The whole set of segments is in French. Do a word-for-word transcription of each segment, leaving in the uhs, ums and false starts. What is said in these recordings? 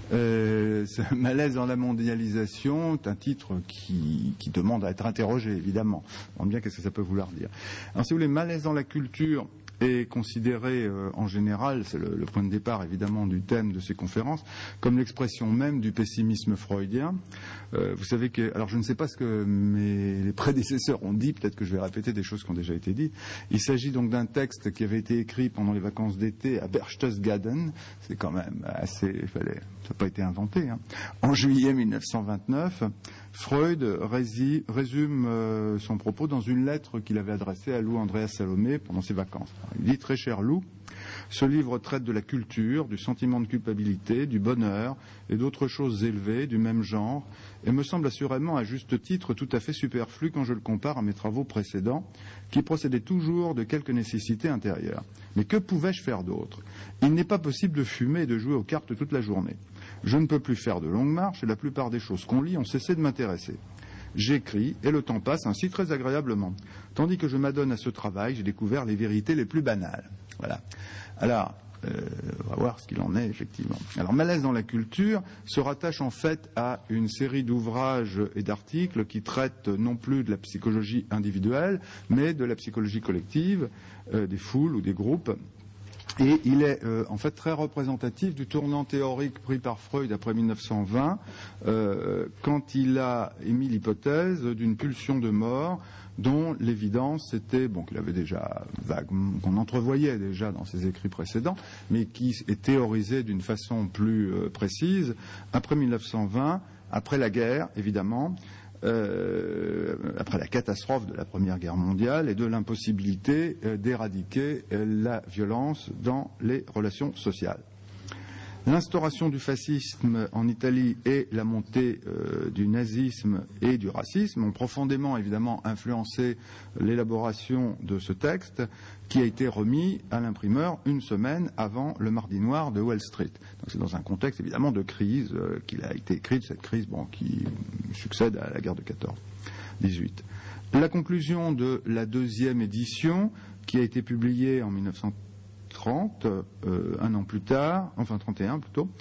Euh, ce malaise dans la mondialisation est un titre qui, qui demande à être interrogé, évidemment. On sait bien qu'est-ce que ça peut vouloir dire. Alors, si vous voulez, malaise dans la culture est considéré euh, en général, c'est le, le point de départ évidemment du thème de ces conférences, comme l'expression même du pessimisme freudien. Euh, vous savez que, alors je ne sais pas ce que mes les prédécesseurs ont dit, peut-être que je vais répéter des choses qui ont déjà été dites. Il s'agit donc d'un texte qui avait été écrit pendant les vacances d'été à Berchtesgaden. C'est quand même assez, il fallait, ça n'a pas été inventé, hein. En juillet mille neuf cent vingt-neuf, Freud rési, résume euh, son propos dans une lettre qu'il avait adressée à Lou Andreas Salomé pendant ses vacances. Il dit: très cher Lou, ce livre traite de la culture, du sentiment de culpabilité, du bonheur et d'autres choses élevées du même genre, et me semble assurément à juste titre tout à fait superflu quand je le compare à mes travaux précédents, qui procédaient toujours de quelques nécessités intérieures. Mais que pouvais-je faire d'autre? Il n'est pas possible de fumer et de jouer aux cartes toute la journée. Je ne peux plus faire de longues marches et la plupart des choses qu'on lit ont cessé de m'intéresser. J'écris et le temps passe ainsi très agréablement. Tandis que je m'adonne à ce travail, j'ai découvert les vérités les plus banales. Voilà. Alors, euh, on va voir ce qu'il en est effectivement. Alors, malaise dans la culture se rattache en fait à une série d'ouvrages et d'articles qui traitent non plus de la psychologie individuelle, mais de la psychologie collective, euh, des foules ou des groupes. Et il est euh, en fait très représentatif du tournant théorique pris par Freud après mille neuf cent vingt, euh, quand il a émis l'hypothèse d'une pulsion de mort dont l'évidence était, bon, qu'il avait déjà vaguement, qu'on entrevoyait déjà dans ses écrits précédents, mais qui est théorisée d'une façon plus euh, précise après mille neuf cent vingt, après la guerre évidemment. Euh, après la catastrophe de la Première Guerre mondiale et de l'impossibilité euh, d'éradiquer euh, la violence dans les relations sociales. L'instauration du fascisme en Italie et la montée euh, du nazisme et du racisme ont profondément évidemment influencé l'élaboration de ce texte qui a été remis à l'imprimeur une semaine avant le Mardi Noir de Wall Street. Donc c'est dans un contexte évidemment de crise euh, qu'il a été écrit, cette crise bon, qui succède à la guerre de quatorze dix-huit. La conclusion de la deuxième édition, qui a été publiée en mille neuf cent trente, euh, un an plus tard, enfin trente et un plutôt,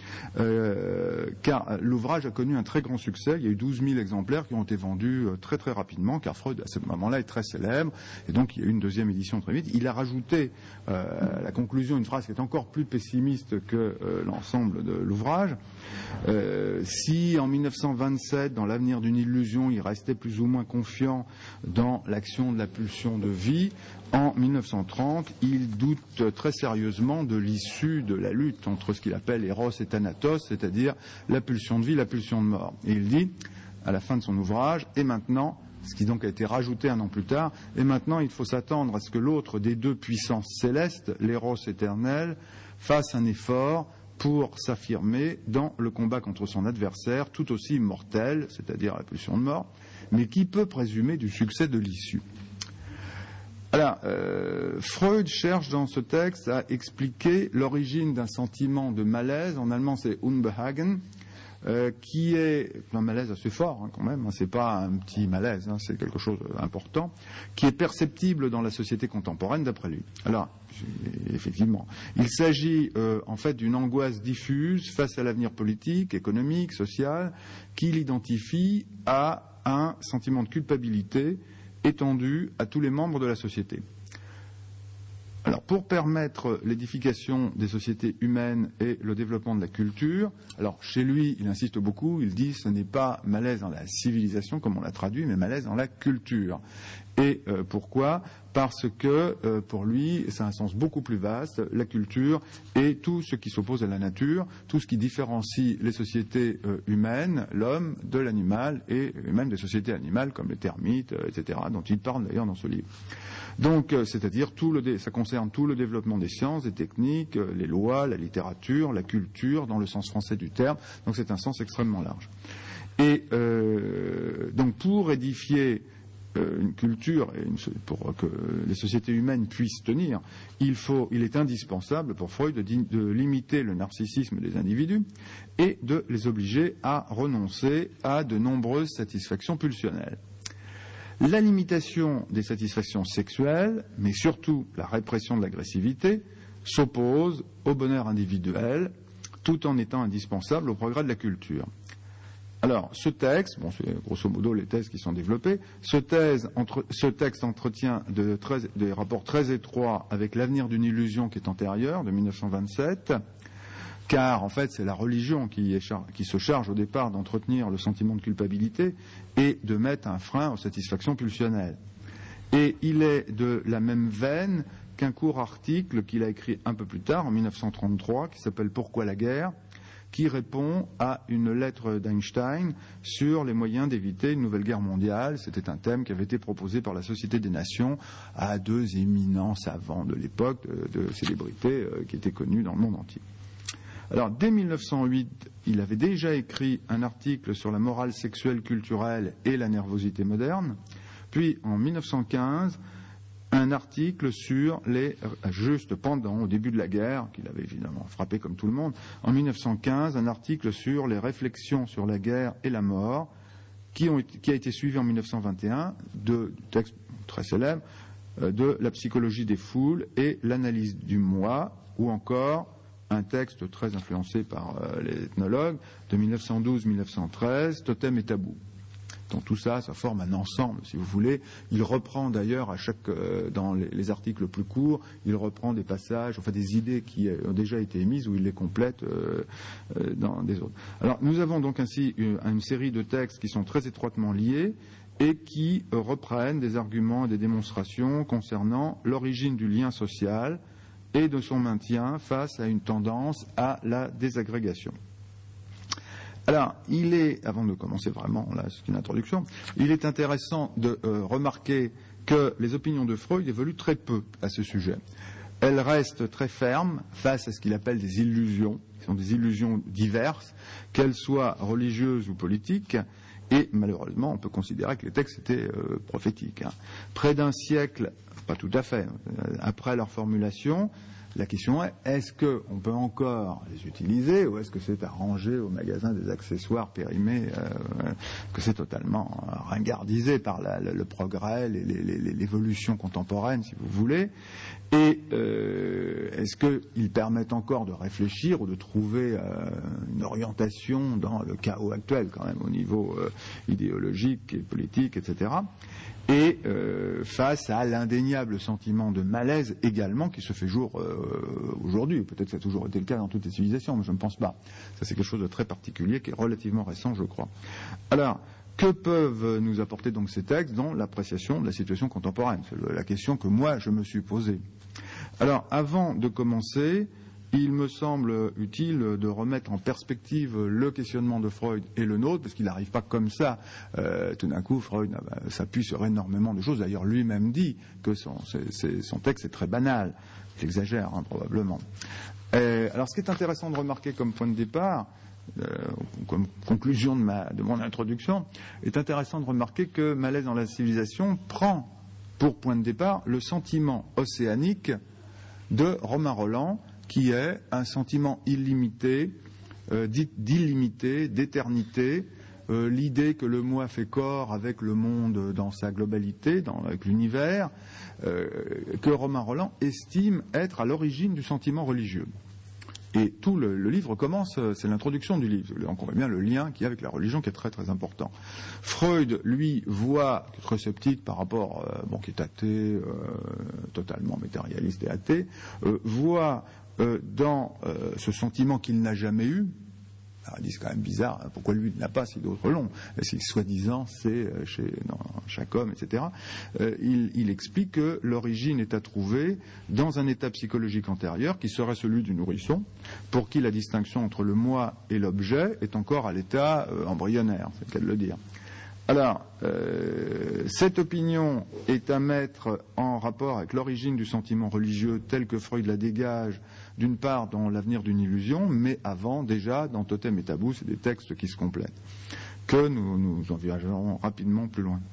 euh, car l'ouvrage a connu un très grand succès. Il y a eu douze mille exemplaires qui ont été vendus euh, très très rapidement, car Freud à ce moment-là est très célèbre, et donc il y a eu une deuxième édition très vite. Il a rajouté euh, à la conclusion une phrase qui est encore plus pessimiste que euh, l'ensemble de l'ouvrage. Euh, si en mille neuf cent vingt-sept, dans L'avenir d'une illusion, il restait plus ou moins confiant dans l'action de la pulsion de vie, en mille neuf cent trente, il doute très sérieusement de l'issue de la lutte entre ce qu'il appelle Eros et Thanatos, c'est-à-dire la pulsion de vie, la pulsion de mort. Et il dit, à la fin de son ouvrage, et maintenant, ce qui donc a été rajouté un an plus tard, et maintenant il faut s'attendre à ce que l'autre des deux puissances célestes, l'Eros éternel, fasse un effort pour s'affirmer dans le combat contre son adversaire, tout aussi mortel, c'est-à-dire la pulsion de mort, mais qui peut présumer du succès de l'issue. Alors, euh, Freud cherche dans ce texte à expliquer l'origine d'un sentiment de malaise, en allemand c'est Unbehagen, euh, qui est un malaise assez fort hein, quand même, hein, c'est pas un petit malaise, hein, c'est quelque chose d'important, qui est perceptible dans la société contemporaine d'après lui. Alors, effectivement, il s'agit euh, en fait d'une angoisse diffuse face à l'avenir politique, économique, social, qu'il identifie à un sentiment de culpabilité étendu à tous les membres de la société. Alors, pour permettre l'édification des sociétés humaines et le développement de la culture, alors chez lui, il insiste beaucoup, il dit ce n'est pas malaise dans la civilisation, comme on l'a traduit, mais malaise dans la culture. Et euh, pourquoi ? Parce que, euh, pour lui, c'est un sens beaucoup plus vaste, la culture est tout ce qui s'oppose à la nature, tout ce qui différencie les sociétés euh, humaines, l'homme, de l'animal, et même des sociétés animales comme les termites, euh, et cetera, dont il parle d'ailleurs dans ce livre. Donc, euh, c'est-à-dire, tout le dé- ça concerne tout le développement des sciences, des techniques, euh, les lois, la littérature, la culture, dans le sens français du terme, donc c'est un sens extrêmement large. Et euh, donc, pour édifier une culture et une, pour que les sociétés humaines puissent tenir, il faut, il est indispensable pour Freud de, de limiter le narcissisme des individus et de les obliger à renoncer à de nombreuses satisfactions pulsionnelles. La limitation des satisfactions sexuelles, mais surtout la répression de l'agressivité, s'oppose au bonheur individuel, tout en étant indispensable au progrès de la culture. Alors, ce texte, bon, c'est grosso modo les thèses qui sont développées, ce, thèse, entre, ce texte entretient de très, des rapports très étroits avec l'avenir d'une illusion qui est antérieure, de mille neuf cent vingt-sept, car en fait c'est la religion qui, est char- qui se charge au départ d'entretenir le sentiment de culpabilité et de mettre un frein aux satisfactions pulsionnelles. Et il est de la même veine qu'un court article qu'il a écrit un peu plus tard, en mille neuf cent trente-trois, qui s'appelle « Pourquoi la guerre ?», qui répond à une lettre d'Einstein sur les moyens d'éviter une nouvelle guerre mondiale. C'était un thème qui avait été proposé par la Société des Nations à deux éminents savants de l'époque, de, de célébrités euh, qui étaient connus dans le monde entier. Alors, dès mille neuf cent huit, il avait déjà écrit un article sur la morale sexuelle culturelle et la nervosité moderne. Puis, en mille neuf cent quinze, un article sur les justes pendant, au début de la guerre, qu'il avait évidemment frappé comme tout le monde. En mille neuf cent quinze, un article sur les réflexions sur la guerre et la mort, qui, ont, qui a été suivi en mille neuf cent vingt et un de texte très célèbre de la psychologie des foules et l'analyse du moi, ou encore un texte très influencé par euh, les ethnologues de mille neuf cent douze à mille neuf cent treize, Totem et tabou. Donc tout ça, ça forme un ensemble, si vous voulez. Il reprend d'ailleurs à chaque, euh, dans les, les articles plus courts, il reprend des passages, enfin des idées qui ont déjà été émises, où il les complète euh, euh, dans des autres. Alors nous avons donc ainsi une, une série de textes qui sont très étroitement liés et qui euh, reprennent des arguments et des démonstrations concernant l'origine du lien social et de son maintien face à une tendance à la désagrégation. Alors, il est, avant de commencer vraiment, là c'est une introduction, il est intéressant de euh, remarquer que les opinions de Freud évoluent très peu à ce sujet. Elles restent très fermes face à ce qu'il appelle des illusions, qui sont des illusions diverses, qu'elles soient religieuses ou politiques, et malheureusement on peut considérer que les textes étaient euh, prophétiques. Hein. Près d'un siècle, pas tout à fait, euh, après leur formulation, la question est, est-ce qu'on peut encore les utiliser ou est-ce que c'est à ranger au magasin des accessoires périmés, euh, que c'est totalement ringardisé par la, le, le progrès, les, les, les, l'évolution contemporaine, si vous voulez, et euh, est-ce qu'ils permettent encore de réfléchir ou de trouver euh, une orientation dans le chaos actuel, quand même, au niveau euh, idéologique et politique, et cetera, et euh, face à l'indéniable sentiment de malaise également qui se fait jour euh, aujourd'hui. Peut-être que ça a toujours été le cas dans toutes les civilisations, mais je ne pense pas. Ça, c'est quelque chose de très particulier qui est relativement récent, je crois. Alors, que peuvent nous apporter donc ces textes dans l'appréciation de la situation contemporaine ? C'est la question que moi, je me suis posée. Alors, avant de commencer, il me semble utile de remettre en perspective le questionnement de Freud et le nôtre, parce qu'il n'arrive pas comme ça. Euh, tout d'un coup, Freud euh, s'appuie sur énormément de choses. D'ailleurs, lui-même dit que son, c'est, c'est, son texte est très banal. J'exagère, hein, probablement. Et, alors, ce qui est intéressant de remarquer comme point de départ, euh, comme conclusion de, ma, de mon introduction, est intéressant de remarquer que Malaise dans la civilisation prend pour point de départ le sentiment océanique de Romain Rolland, qui est un sentiment illimité, euh, d'illimité, d'éternité, euh, l'idée que le moi fait corps avec le monde dans sa globalité, dans, avec l'univers, euh, que Romain Rolland estime être à l'origine du sentiment religieux. Et tout le, le livre commence, c'est l'introduction du livre. Donc on voit bien le lien qu'il y a avec la religion qui est très très important. Freud, lui, voit, qui est très sceptique par rapport, euh, bon, qui est athée, euh, totalement matérialiste et athée, euh, voit euh, dans euh, ce sentiment qu'il n'a jamais eu. Alors, il dit c'est quand même bizarre, pourquoi lui ne l'a pas si d'autres l'ont, si soi-disant c'est chez dans chaque homme, et cetera. Euh, il, il explique que l'origine est à trouver dans un état psychologique antérieur qui serait celui du nourrisson, pour qui la distinction entre le moi et l'objet est encore à l'état euh, embryonnaire, c'est le cas de le dire. Alors, euh, cette opinion est à mettre en rapport avec l'origine du sentiment religieux tel que Freud la dégage, d'une part dans L'avenir d'une illusion, mais avant déjà dans Totem et tabou, c'est des textes qui se complètent, que nous, nous envisagerons rapidement plus loin.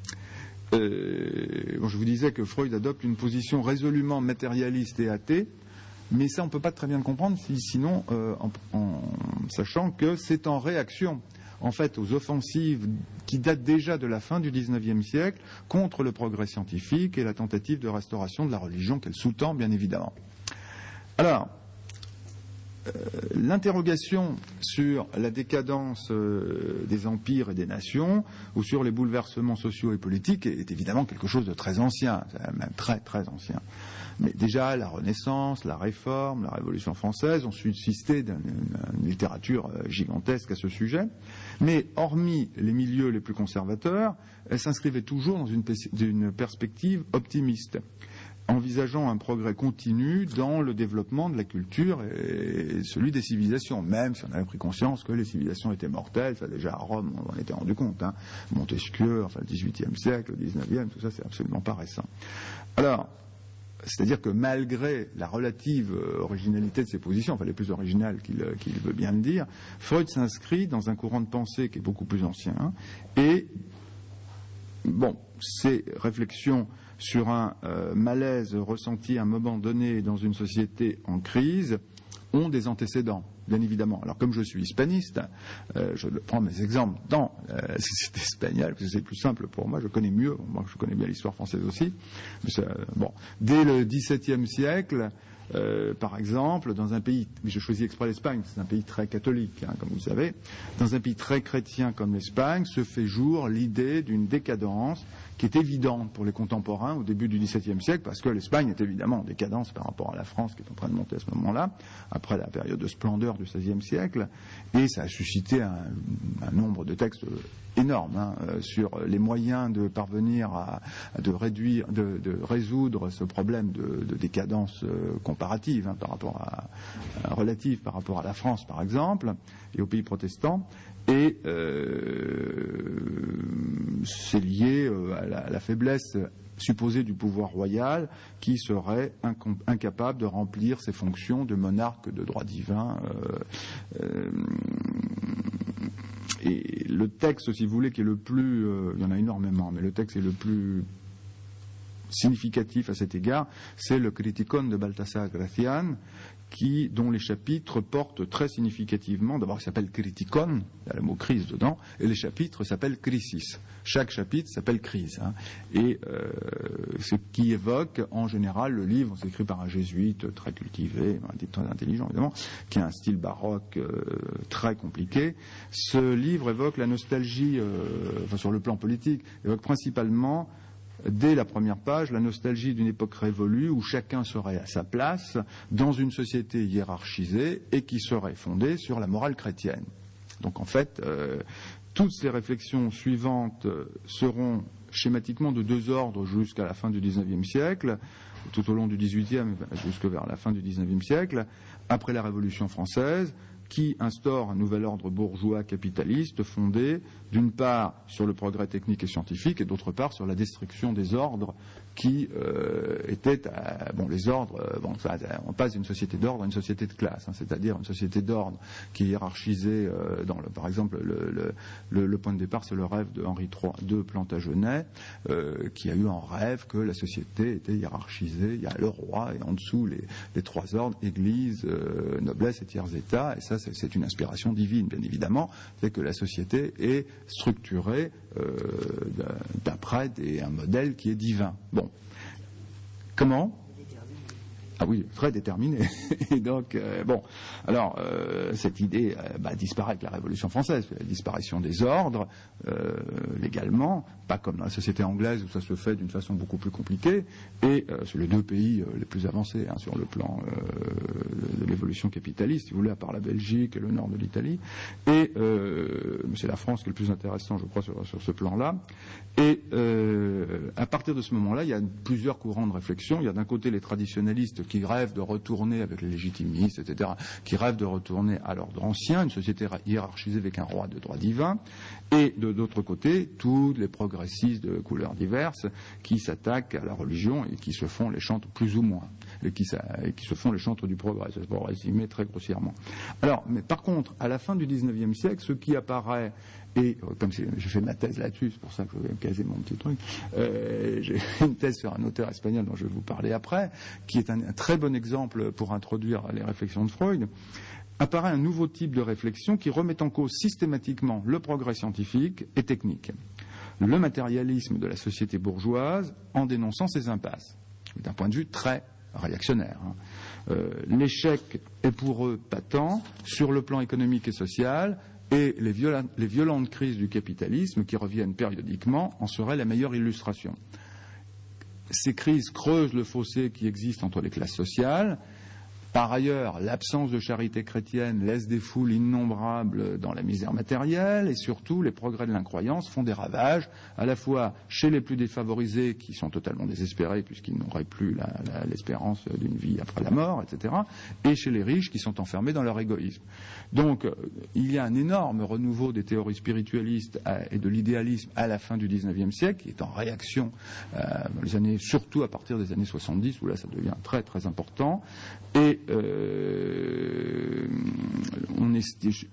Euh, bon, je vous disais que Freud adopte une position résolument matérialiste et athée, mais ça on ne peut pas très bien le comprendre si, sinon euh, en, en sachant que c'est en réaction en fait aux offensives qui datent déjà de la fin du dix-neuvième siècle contre le progrès scientifique et la tentative de restauration de la religion qu'elle sous-tend bien évidemment. Alors, l'interrogation sur la décadence euh, des empires et des nations ou sur les bouleversements sociaux et politiques est, est évidemment quelque chose de très ancien, même très très ancien. Mais déjà, la Renaissance, la Réforme, la Révolution française ont subsisté d'une une littérature gigantesque à ce sujet. Mais hormis les milieux les plus conservateurs, elles s'inscrivaient toujours dans une, une perspective optimiste, envisageant un progrès continu dans le développement de la culture et celui des civilisations, même si on avait pris conscience que les civilisations étaient mortelles. Ça, déjà à Rome, on en était rendu compte. Hein. Montesquieu, enfin le dix-huitième siècle, le dix-neuvième, tout ça, c'est absolument pas récent. Alors, c'est-à-dire que malgré la relative originalité de ses positions, enfin les plus originales qu'il qu'il veut bien le dire, Freud s'inscrit dans un courant de pensée qui est beaucoup plus ancien. Et, bon, ces réflexions sur un euh, malaise ressenti à un moment donné dans une société en crise ont des antécédents, bien évidemment. Alors comme je suis hispaniste, euh, je prends mes exemples dans euh, la société espagnole, parce que c'est plus simple pour moi, je connais mieux, moi je connais bien l'histoire française aussi. Mais ça, bon, dès le dix-septième siècle, euh, par exemple, dans un pays, je choisis exprès l'Espagne, c'est un pays très catholique, hein, comme vous savez, dans un pays très chrétien comme l'Espagne, se fait jour l'idée d'une décadence qui est évidente pour les contemporains au début du dix-septième siècle, parce que l'Espagne est évidemment en décadence par rapport à la France qui est en train de monter à ce moment-là, après la période de splendeur du seizième siècle, et ça a suscité un, un nombre de textes énormes hein, sur les moyens de parvenir à, à de réduire, de, de résoudre ce problème de, de décadence comparative hein, par rapport à, à relative par rapport à la France par exemple et aux pays protestants. Et euh, c'est lié euh, à, la, à la faiblesse supposée du pouvoir royal qui serait incom- incapable de remplir ses fonctions de monarque de droit divin. Euh, euh, et le texte, si vous voulez, qui est le plus... Euh, il y en a énormément, mais le texte est le plus significatif à cet égard, c'est le Criticon de Baltasar Gracián, qui, dont les chapitres portent très significativement, d'abord il s'appelle Criticon, il y a le mot crise dedans, et les chapitres s'appellent Crisis. Chaque chapitre s'appelle crise. Hein, et euh, ce qui évoque, en général, le livre, c'est écrit par un jésuite très cultivé, un type très intelligent évidemment, qui a un style baroque euh, très compliqué. Ce livre évoque la nostalgie, euh, enfin sur le plan politique, évoque principalement dès la première page, la nostalgie d'une époque révolue où chacun serait à sa place dans une société hiérarchisée et qui serait fondée sur la morale chrétienne. Donc en fait, euh, toutes ces réflexions suivantes seront schématiquement de deux ordres jusqu'à la fin du dix-neuvième siècle, tout au long du dix-huitième jusque vers la fin du dix-neuvième siècle, après la Révolution française, qui instaure un nouvel ordre bourgeois capitaliste fondé d'une part sur le progrès technique et scientifique et d'autre part sur la destruction des ordres qui euh, étaient à, bon les ordres euh, bon ça, on passe d'une société d'ordre à une société de classe hein, c'est-à-dire une société d'ordre qui est hiérarchisée euh, dans le, par exemple le, le, le, le point de départ c'est le rêve de Henri deux Plantagenet euh, qui a eu en rêve que la société était hiérarchisée, il y a le roi et en dessous les, les trois ordres, église, euh, noblesse et tiers état, et ça c'est, c'est une inspiration divine bien évidemment, c'est que la société est structurée euh, d'après des, un modèle qui est divin. Bon. Comment ? Ah oui, très déterminé. Et donc, euh, bon, alors, euh, cette idée euh, bah, disparaît avec la Révolution française, la disparition des ordres, euh, légalement, pas comme dans la société anglaise où ça se fait d'une façon beaucoup plus compliquée, et euh, c'est les deux pays euh, les plus avancés hein, sur le plan euh, de l'évolution capitaliste, si vous voulez, à part la Belgique et le nord de l'Italie, et euh, c'est la France qui est le plus intéressant, je crois, sur, sur ce plan-là. Et euh, à partir de ce moment-là, il y a plusieurs courants de réflexion. Il y a d'un côté les traditionnalistes qui rêvent de retourner avec les légitimistes, et cetera, qui rêvent de retourner à l'ordre ancien, une société hiérarchisée avec un roi de droit divin, et de d'autre côté, tous les progressistes de couleurs diverses qui s'attaquent à la religion et qui se font les chantres plus ou moins, et qui, et qui se font les chantres du progrès, ça se peut résumer très grossièrement. Alors, mais par contre, à la fin du dix-neuvième siècle, ce qui apparaît et comme j'ai fait ma thèse là-dessus, c'est pour ça que je vais me caser mon petit truc, euh, j'ai fait une thèse sur un auteur espagnol dont je vais vous parler après, qui est un, un très bon exemple pour introduire les réflexions de Freud. Apparaît un nouveau type de réflexion qui remet en cause systématiquement le progrès scientifique et technique, le matérialisme de la société bourgeoise en dénonçant ses impasses, d'un point de vue très réactionnaires. Hein. Euh, l'échec est pour eux patent sur le plan économique et social, et les, violent, les violentes crises du capitalisme qui reviennent périodiquement en seraient la meilleure illustration. Ces crises creusent le fossé qui existe entre les classes sociales. Par ailleurs, l'absence de charité chrétienne laisse des foules innombrables dans la misère matérielle, et surtout, les progrès de l'incroyance font des ravages, à la fois chez les plus défavorisés, qui sont totalement désespérés puisqu'ils n'auraient plus la, la, l'espérance d'une vie après la mort, et cetera, et chez les riches qui sont enfermés dans leur égoïsme. Donc, il y a un énorme renouveau des théories spiritualistes et de l'idéalisme à la fin du dix-neuvième siècle, qui est en réaction, euh, dans les années, surtout à partir des années soixante-dix, où là ça devient très très important. Et euh, on est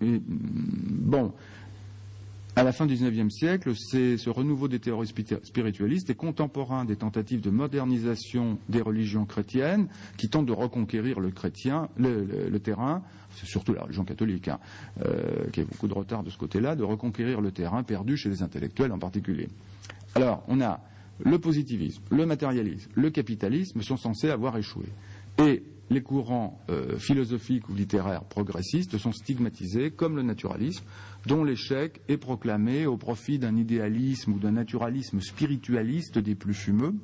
bon. À la fin du dix-neuvième siècle, c'est ce renouveau des théories spiritualistes est contemporain des tentatives de modernisation des religions chrétiennes qui tentent de reconquérir le chrétien, le, le, le terrain, c'est surtout la religion catholique, hein, euh, qui a beaucoup de retard de ce côté-là, de reconquérir le terrain perdu chez les intellectuels en particulier. Alors, on a le positivisme, le matérialisme, le capitalisme sont censés avoir échoué. Et les courants euh, philosophiques ou littéraires progressistes sont stigmatisés comme le naturalisme, dont l'échec est proclamé au profit d'un idéalisme ou d'un naturalisme spiritualiste des plus fumeux.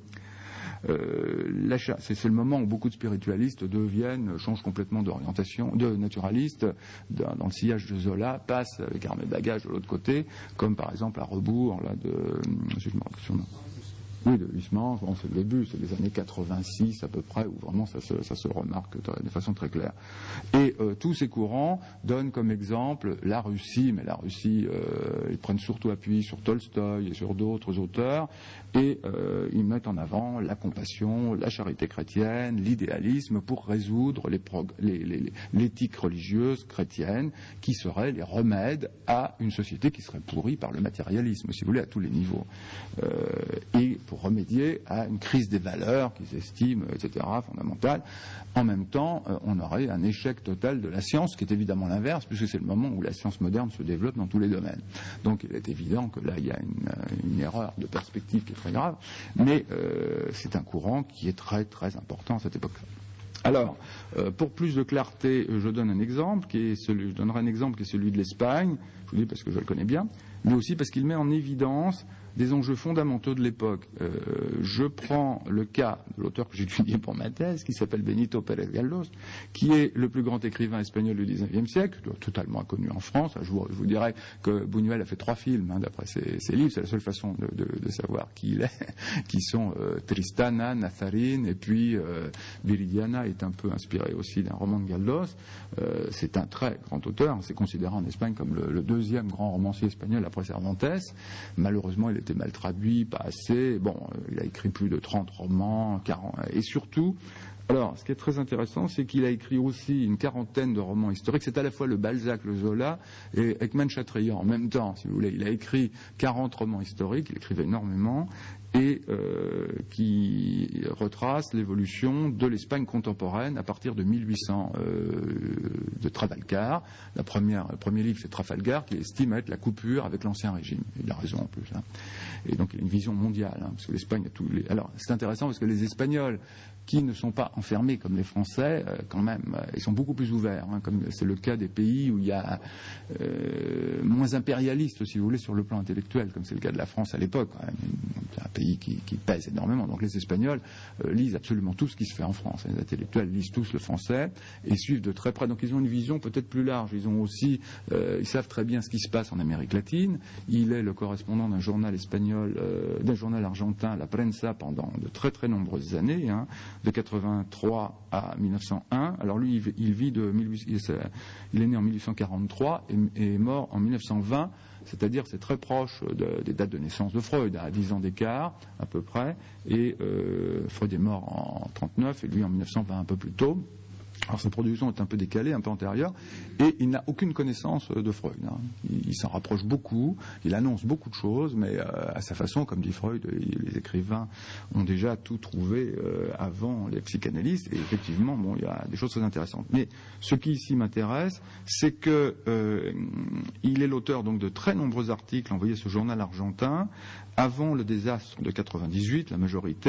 Euh, c'est, c'est le moment où beaucoup de spiritualistes deviennent, changent complètement d'orientation, de naturalistes, de, dans le sillage de Zola, passent avec armes et bagages de l'autre côté, comme par exemple à rebours là, de... Je me rappelle son nom. Oui, de Huysmans, bon, c'est le début, c'est les années quatre-vingt-six à peu près, où vraiment ça se, ça se remarque de façon très claire. Et euh, tous ces courants donnent comme exemple la Russie, mais la Russie, euh, ils prennent surtout appui sur Tolstoï et sur d'autres auteurs, et euh, ils mettent en avant la compassion, la charité chrétienne, l'idéalisme pour résoudre les prog- les, les, les, l'éthique religieuse chrétienne, qui serait les remèdes à une société qui serait pourrie par le matérialisme, si vous voulez, à tous les niveaux. Euh, et pour remédier à une crise des valeurs qu'ils estiment, et cetera, fondamentale. En même temps, euh, on aurait un échec total de la science, qui est évidemment l'inverse, puisque c'est le moment où la science moderne se développe dans tous les domaines. Donc il est évident que là, il y a une, une erreur de perspective qui est très grave, mais euh, c'est un courant qui est très, très important à cette époque-là. Alors, euh, pour plus de clarté, je donne un exemple, qui est celui, je donnerai un exemple qui est celui de l'Espagne, je vous dis parce que je le connais bien, mais aussi parce qu'il met en évidence des enjeux fondamentaux de l'époque. Euh, je prends le cas de l'auteur que j'ai étudié pour ma thèse, qui s'appelle Benito Pérez Galdós, qui est le plus grand écrivain espagnol du dix-neuvième siècle, totalement inconnu en France. Je vous, je vous dirais que Buñuel a fait trois films, hein, d'après ses, ses livres. C'est la seule façon de, de, de savoir qui il est, qui sont euh, Tristana, Nazarene, et puis euh, Viridiana est un peu inspiré aussi d'un roman de Galdós. Euh, c'est un très grand auteur. C'est considéré en Espagne comme le, le deuxième grand romancier espagnol après Cervantes. Malheureusement, il était mal traduit, pas assez. Bon, il a écrit plus de trente romans, quarante, et surtout, alors, ce qui est très intéressant, c'est qu'il a écrit aussi une quarantaine de romans historiques. C'est à la fois le Balzac, le Zola et Ekman Chatrian en même temps, si vous voulez. Il a écrit quarante romans historiques, il écrivait énormément, et euh, qui retrace l'évolution de l'Espagne contemporaine à partir de mille huit cents euh, de Trafalgar. La première, le premier livre, c'est Trafalgar, qui estime être la coupure avec l'Ancien Régime. Il a raison en plus. Hein. Et donc, il a une vision mondiale, hein, parce que l'Espagne a tous les... Alors, c'est intéressant parce que les Espagnols, qui ne sont pas enfermés comme les Français, euh, quand même, euh, ils sont beaucoup plus ouverts, hein, comme c'est le cas des pays où il y a euh, moins impérialistes, si vous voulez, sur le plan intellectuel, comme c'est le cas de la France à l'époque. Quand même. C'est un pays qui, qui pèse énormément. Donc les Espagnols euh, lisent absolument tout ce qui se fait en France. Les intellectuels lisent tous le français et suivent de très près. Donc ils ont une vision peut-être plus large. Ils ont aussi, euh, ils savent très bien ce qui se passe en Amérique latine. Il est le correspondant d'un journal espagnol, euh, d'un journal argentin, La Prensa, pendant de très très nombreuses années. Hein, de quatre-vingt-trois à mille neuf cent un. Alors lui, il vit de mille huit cents, il est né en mille huit cent quarante-trois et est mort en mille neuf cent vingt, c'est-à-dire c'est très proche de, des dates de naissance de Freud, à dix ans d'écart à peu près. Et euh, Freud est mort en trente-neuf et lui en mille neuf cent vingt, un peu plus tôt. Alors sa production est un peu décalée, un peu antérieure, et il n'a aucune connaissance de Freud. Hein. Il, il s'en rapproche beaucoup, il annonce beaucoup de choses, mais euh, à sa façon, comme dit Freud, les écrivains ont déjà tout trouvé euh, avant les psychanalystes, et effectivement, bon, il y a des choses très intéressantes. Mais ce qui ici m'intéresse, c'est que euh, il est l'auteur donc de très nombreux articles envoyés à ce journal argentin avant le désastre de quatre-vingt-dix-huit, la majorité,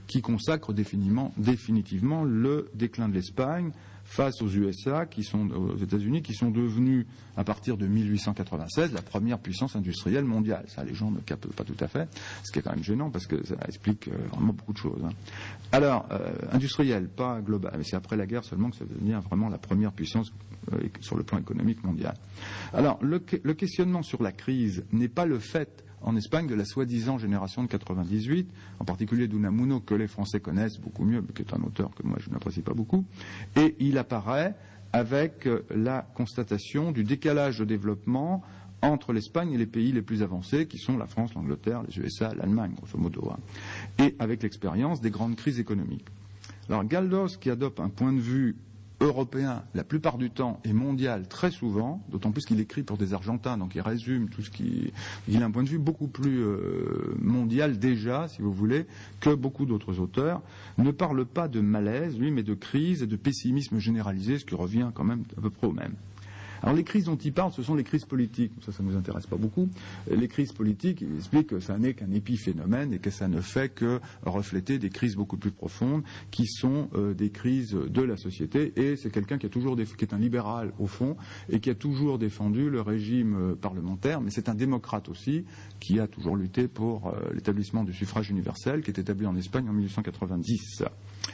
qui consacre définitivement, définitivement le déclin de l'Espagne face aux U S A, qui sont, aux États-Unis, qui sont devenus, à partir de mille huit cent quatre-vingt-seize, la première puissance industrielle mondiale. Ça, les gens ne captent pas tout à fait, ce qui est quand même gênant, parce que ça explique euh, vraiment beaucoup de choses. Hein. Alors, euh, industrielle, pas globale, mais c'est après la guerre seulement que ça devient vraiment la première puissance euh, sur le plan économique mondial. Alors, le, le questionnement sur la crise n'est pas le fait en Espagne de la soi-disant génération de quatre-vingt-dix-huit, en particulier d'Unamuno, que les Français connaissent beaucoup mieux, mais qui est un auteur que moi je n'apprécie pas beaucoup, et il apparaît avec la constatation du décalage de développement entre l'Espagne et les pays les plus avancés, qui sont la France, l'Angleterre, les U S A, l'Allemagne, grosso modo, hein, et avec l'expérience des grandes crises économiques. Alors Galdós, qui adopte un point de vue européen la plupart du temps et mondial très souvent, d'autant plus qu'il écrit pour des Argentins, donc il résume tout ce qui... Il a un point de vue beaucoup plus euh, mondial déjà, si vous voulez, que beaucoup d'autres auteurs, ne parle pas de malaise, lui, mais de crise et de pessimisme généralisé, ce qui revient quand même à peu près au même. Alors les crises dont il parle, ce sont les crises politiques. Ça, ça ne nous intéresse pas beaucoup. Les crises politiques, il explique que ça n'est qu'un épiphénomène et que ça ne fait que refléter des crises beaucoup plus profondes qui sont euh, des crises de la société. Et c'est quelqu'un qui a toujours déf... qui est un libéral au fond et qui a toujours défendu le régime euh, parlementaire, mais c'est un démocrate aussi qui a toujours lutté pour euh, l'établissement du suffrage universel qui est établi en Espagne en mille huit cent quatre-vingt-dix.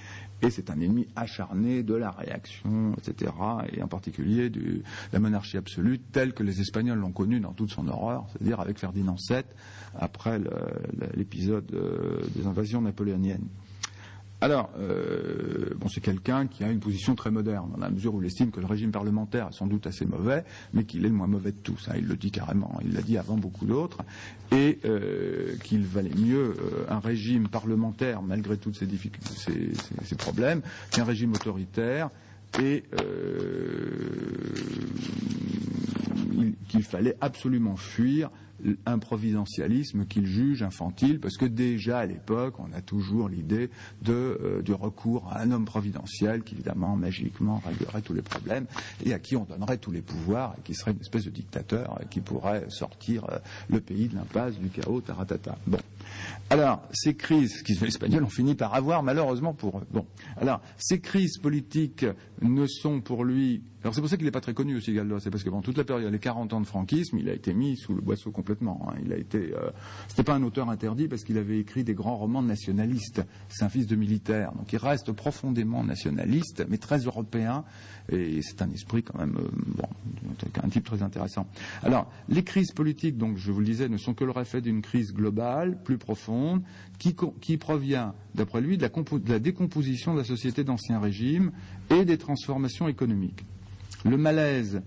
Et c'est un ennemi acharné de la réaction, et cetera, et en particulier de la monarchie absolue telle que les Espagnols l'ont connue dans toute son horreur, c'est-à-dire avec Ferdinand sept, après le, l'épisode des invasions napoléoniennes. Alors, euh, bon, c'est quelqu'un qui a une position très moderne, dans la mesure où il estime que le régime parlementaire est sans doute assez mauvais, mais qu'il est le moins mauvais de tous. Hein, il le dit carrément, il l'a dit avant beaucoup d'autres, et euh, qu'il valait mieux euh, un régime parlementaire, malgré toutes ses difficultés, ses, ses, ses problèmes, qu'un régime autoritaire, et euh, il, qu'il fallait absolument fuir un providentialisme qu'il juge infantile, parce que déjà à l'époque, on a toujours l'idée de, euh, du recours à un homme providentiel qui, évidemment, magiquement réglerait tous les problèmes et à qui on donnerait tous les pouvoirs et qui serait une espèce de dictateur et qui pourrait sortir euh, le pays de l'impasse, du chaos, taratata. Bon. Alors, ces crises, qu'ils les Espagnols ont fini par avoir, malheureusement pour eux. Bon. Alors, ces crises politiques ne sont pour lui... Alors, c'est pour ça qu'il n'est pas très connu aussi, Galdós. C'est parce que pendant toute la période, les quarante ans de franquisme, il a été mis sous le boisseau complètement. Hein. Il a été... Euh, c'était pas un auteur interdit parce qu'il avait écrit des grands romans nationalistes. C'est un fils de militaire. Donc, il reste profondément nationaliste, mais très européen. Et c'est un esprit quand même... Euh, bon, un type très intéressant. Alors, les crises politiques, donc, je vous le disais, ne sont que le reflet d'une crise globale, plus profonde, qui, qui provient, d'après lui, de la, compo- de la décomposition de la société d'Ancien Régime et des transformations économiques. Le malaise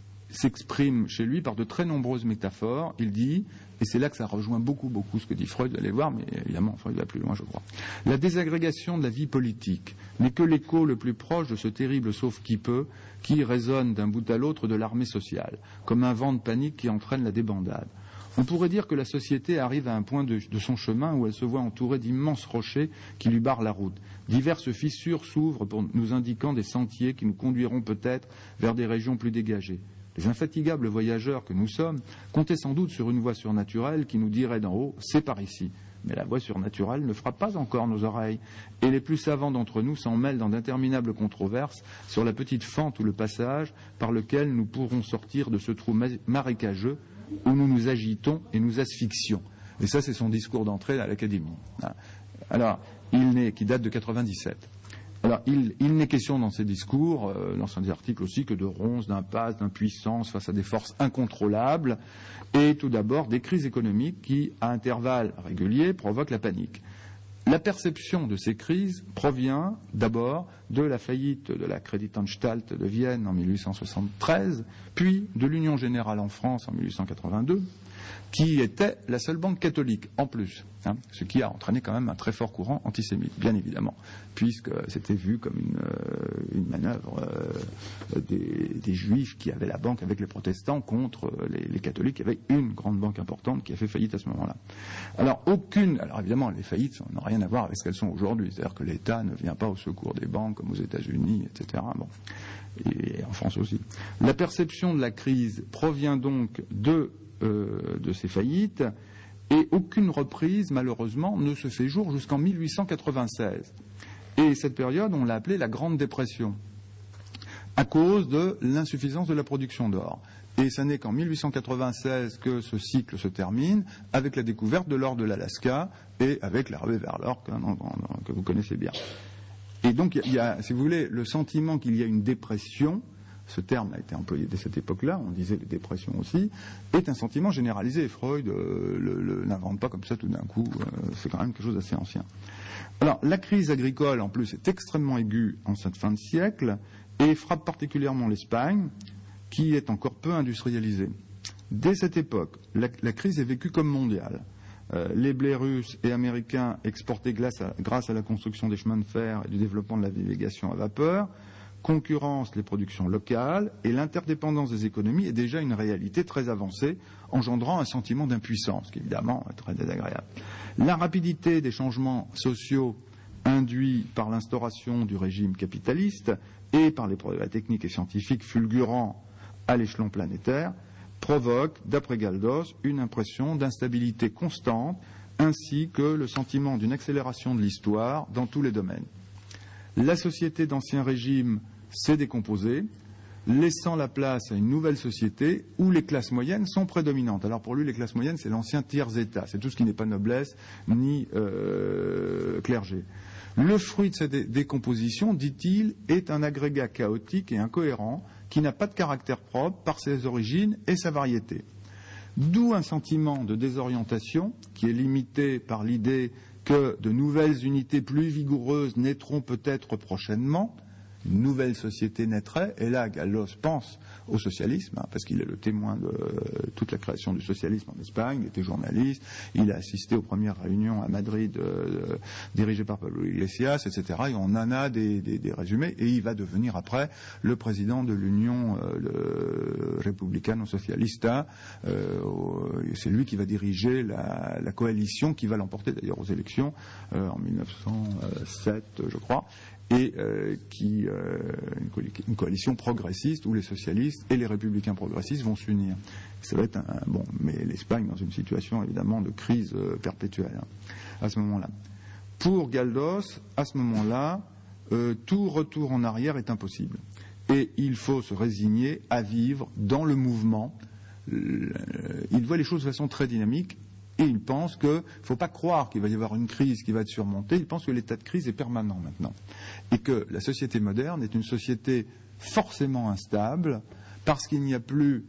s'exprime chez lui par de très nombreuses métaphores. Il dit, et c'est là que ça rejoint beaucoup, beaucoup ce que dit Freud, vous allez voir, mais évidemment, Freud va plus loin, je crois. La désagrégation de la vie politique n'est que l'écho le plus proche de ce terrible sauf-qui-peut qui résonne d'un bout à l'autre de l'armée sociale, comme un vent de panique qui entraîne la débandade. On pourrait dire que la société arrive à un point de, de son chemin où elle se voit entourée d'immenses rochers qui lui barrent la route. Diverses fissures s'ouvrent pour nous indiquant des sentiers qui nous conduiront peut-être vers des régions plus dégagées. Les infatigables voyageurs que nous sommes comptaient sans doute sur une voie surnaturelle qui nous dirait d'en haut « c'est par ici ». Mais la voie surnaturelle ne frappe pas encore nos oreilles, et les plus savants d'entre nous s'en mêlent dans d'interminables controverses sur la petite fente ou le passage par lequel nous pourrons sortir de ce trou marécageux où nous nous agitons et nous asphyxions. Et ça, c'est son discours d'entrée à l'Académie. Alors, il n'est, qui date de quatre-vingt-dix-sept. Alors, il, il n'est question dans ses discours, euh, dans ses articles aussi, que de ronces, d'impasses, d'impuissance face à des forces incontrôlables, et tout d'abord des crises économiques qui, à intervalles réguliers, provoquent la panique. La perception de ces crises provient d'abord de la faillite de la Kreditanstalt de Vienne en mille huit cent soixante-treize, puis de l'Union Générale en France en mille huit cent quatre-vingt-deux, qui était la seule banque catholique, en plus, hein, ce qui a entraîné quand même un très fort courant antisémite, bien évidemment, puisque c'était vu comme une, euh, une manœuvre euh, des, des juifs qui avaient la banque avec les protestants contre les, les catholiques, qui avaient une grande banque importante qui a fait faillite à ce moment-là. Alors, aucune... Alors, évidemment, les faillites n'ont rien à voir avec ce qu'elles sont aujourd'hui, c'est-à-dire que l'État ne vient pas au secours des banques, comme aux États-Unis, et cetera. Bon. Et en France aussi. La perception de la crise provient donc de... Euh, de ces faillites Et aucune reprise, malheureusement, ne se fait jour jusqu'en mille huit cent quatre-vingt-seize. Et cette période, on l'a appelée la Grande Dépression, à cause de l'insuffisance de la production d'or. Et ce n'est qu'en mille huit cent quatre-vingt-seize que ce cycle se termine, avec la découverte de l'or de l'Alaska et avec la ruée vers l'or que, que vous connaissez bien. Et donc, il y a, si vous voulez, le sentiment qu'il y a une dépression, ce terme a été employé dès cette époque-là, on disait les dépressions aussi, est un sentiment généralisé. Freud euh, le, le, n'invente pas comme ça tout d'un coup, euh, c'est quand même quelque chose d'assez ancien. Alors, la crise agricole, en plus, est extrêmement aiguë en cette fin de siècle et frappe particulièrement l'Espagne, qui est encore peu industrialisée. Dès cette époque, la, la crise est vécue comme mondiale. Euh, les blés russes et américains exportés grâce à, grâce à la construction des chemins de fer et du développement de la navigation à vapeur concurrencent les productions locales et l'interdépendance des économies est déjà une réalité très avancée, engendrant un sentiment d'impuissance, qui évidemment est très désagréable. La rapidité des changements sociaux induits par l'instauration du régime capitaliste et par les progrès techniques et scientifiques fulgurants à l'échelon planétaire, provoque, d'après Galdós, une impression d'instabilité constante, ainsi que le sentiment d'une accélération de l'histoire dans tous les domaines. La société d'ancien régime s'est décomposée, laissant la place à une nouvelle société où les classes moyennes sont prédominantes. Alors pour lui, les classes moyennes, c'est l'ancien tiers-état, c'est tout ce qui n'est pas noblesse ni euh, clergé. Le fruit de cette dé- décomposition, dit-il, est un agrégat chaotique et incohérent qui n'a pas de caractère propre par ses origines et sa variété. D'où un sentiment de désorientation qui est limité par l'idée que de nouvelles unités plus vigoureuses naîtront peut-être prochainement, une nouvelle société naîtrait, et là Galdós pense au socialisme, hein, parce qu'il est le témoin de euh, toute la création du socialisme en Espagne, il était journaliste, il a assisté aux premières réunions à Madrid euh, dirigées par Pablo Iglesias, et cetera. Et on en a des, des, des résumés, et il va devenir après le président de l'Union euh, Republicano Socialista, euh, c'est lui qui va diriger la, la coalition qui va l'emporter d'ailleurs aux élections euh, en mille neuf cent sept, je crois, et euh, qui euh, une, co- une coalition progressiste où les socialistes et les républicains progressistes vont s'unir. Ça va être un, un bon, mais l'Espagne dans une situation évidemment de crise euh, perpétuelle hein, à ce moment-là. Pour Galdós, à ce moment-là, euh, tout retour en arrière est impossible et il faut se résigner à vivre dans le mouvement. Euh, il voit les choses de façon très dynamique. Et il pense qu'il ne faut pas croire qu'il va y avoir une crise qui va être surmontée. Il pense que l'état de crise est permanent maintenant. Et que la société moderne est une société forcément instable parce qu'il n'y a plus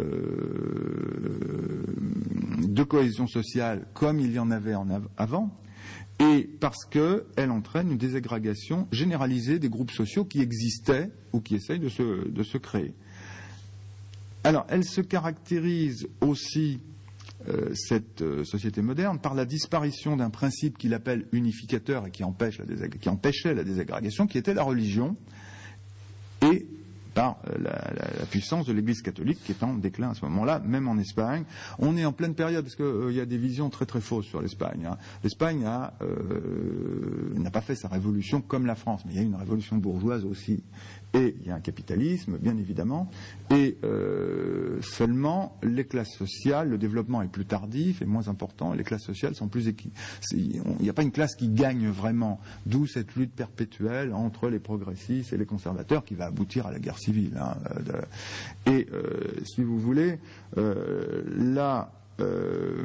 euh, de cohésion sociale comme il y en avait en av- avant et parce qu'elle entraîne une désagrégation généralisée des groupes sociaux qui existaient ou qui essayent de se, de se créer. Alors, elle se caractérise aussi Euh, cette euh, société moderne par la disparition d'un principe qu'il appelle unificateur et qui, empêche la désag- qui empêchait la désagrégation, qui était la religion, et par euh, la, la, la puissance de l'Église catholique qui est en déclin à ce moment-là, même en Espagne. On est en pleine période, parce qu'il euh, y a des visions très très fausses sur l'Espagne. Hein. L'Espagne a, euh, n'a pas fait sa révolution comme la France, mais il y a une révolution bourgeoise aussi. Et il y a un capitalisme, bien évidemment, et euh, seulement les classes sociales, le développement est plus tardif et moins important, et les classes sociales sont plus équilibrées. Il n'y a pas une classe qui gagne vraiment, d'où cette lutte perpétuelle entre les progressistes et les conservateurs qui va aboutir à la guerre civile. Hein, de, et euh, si vous voulez, euh, là, euh,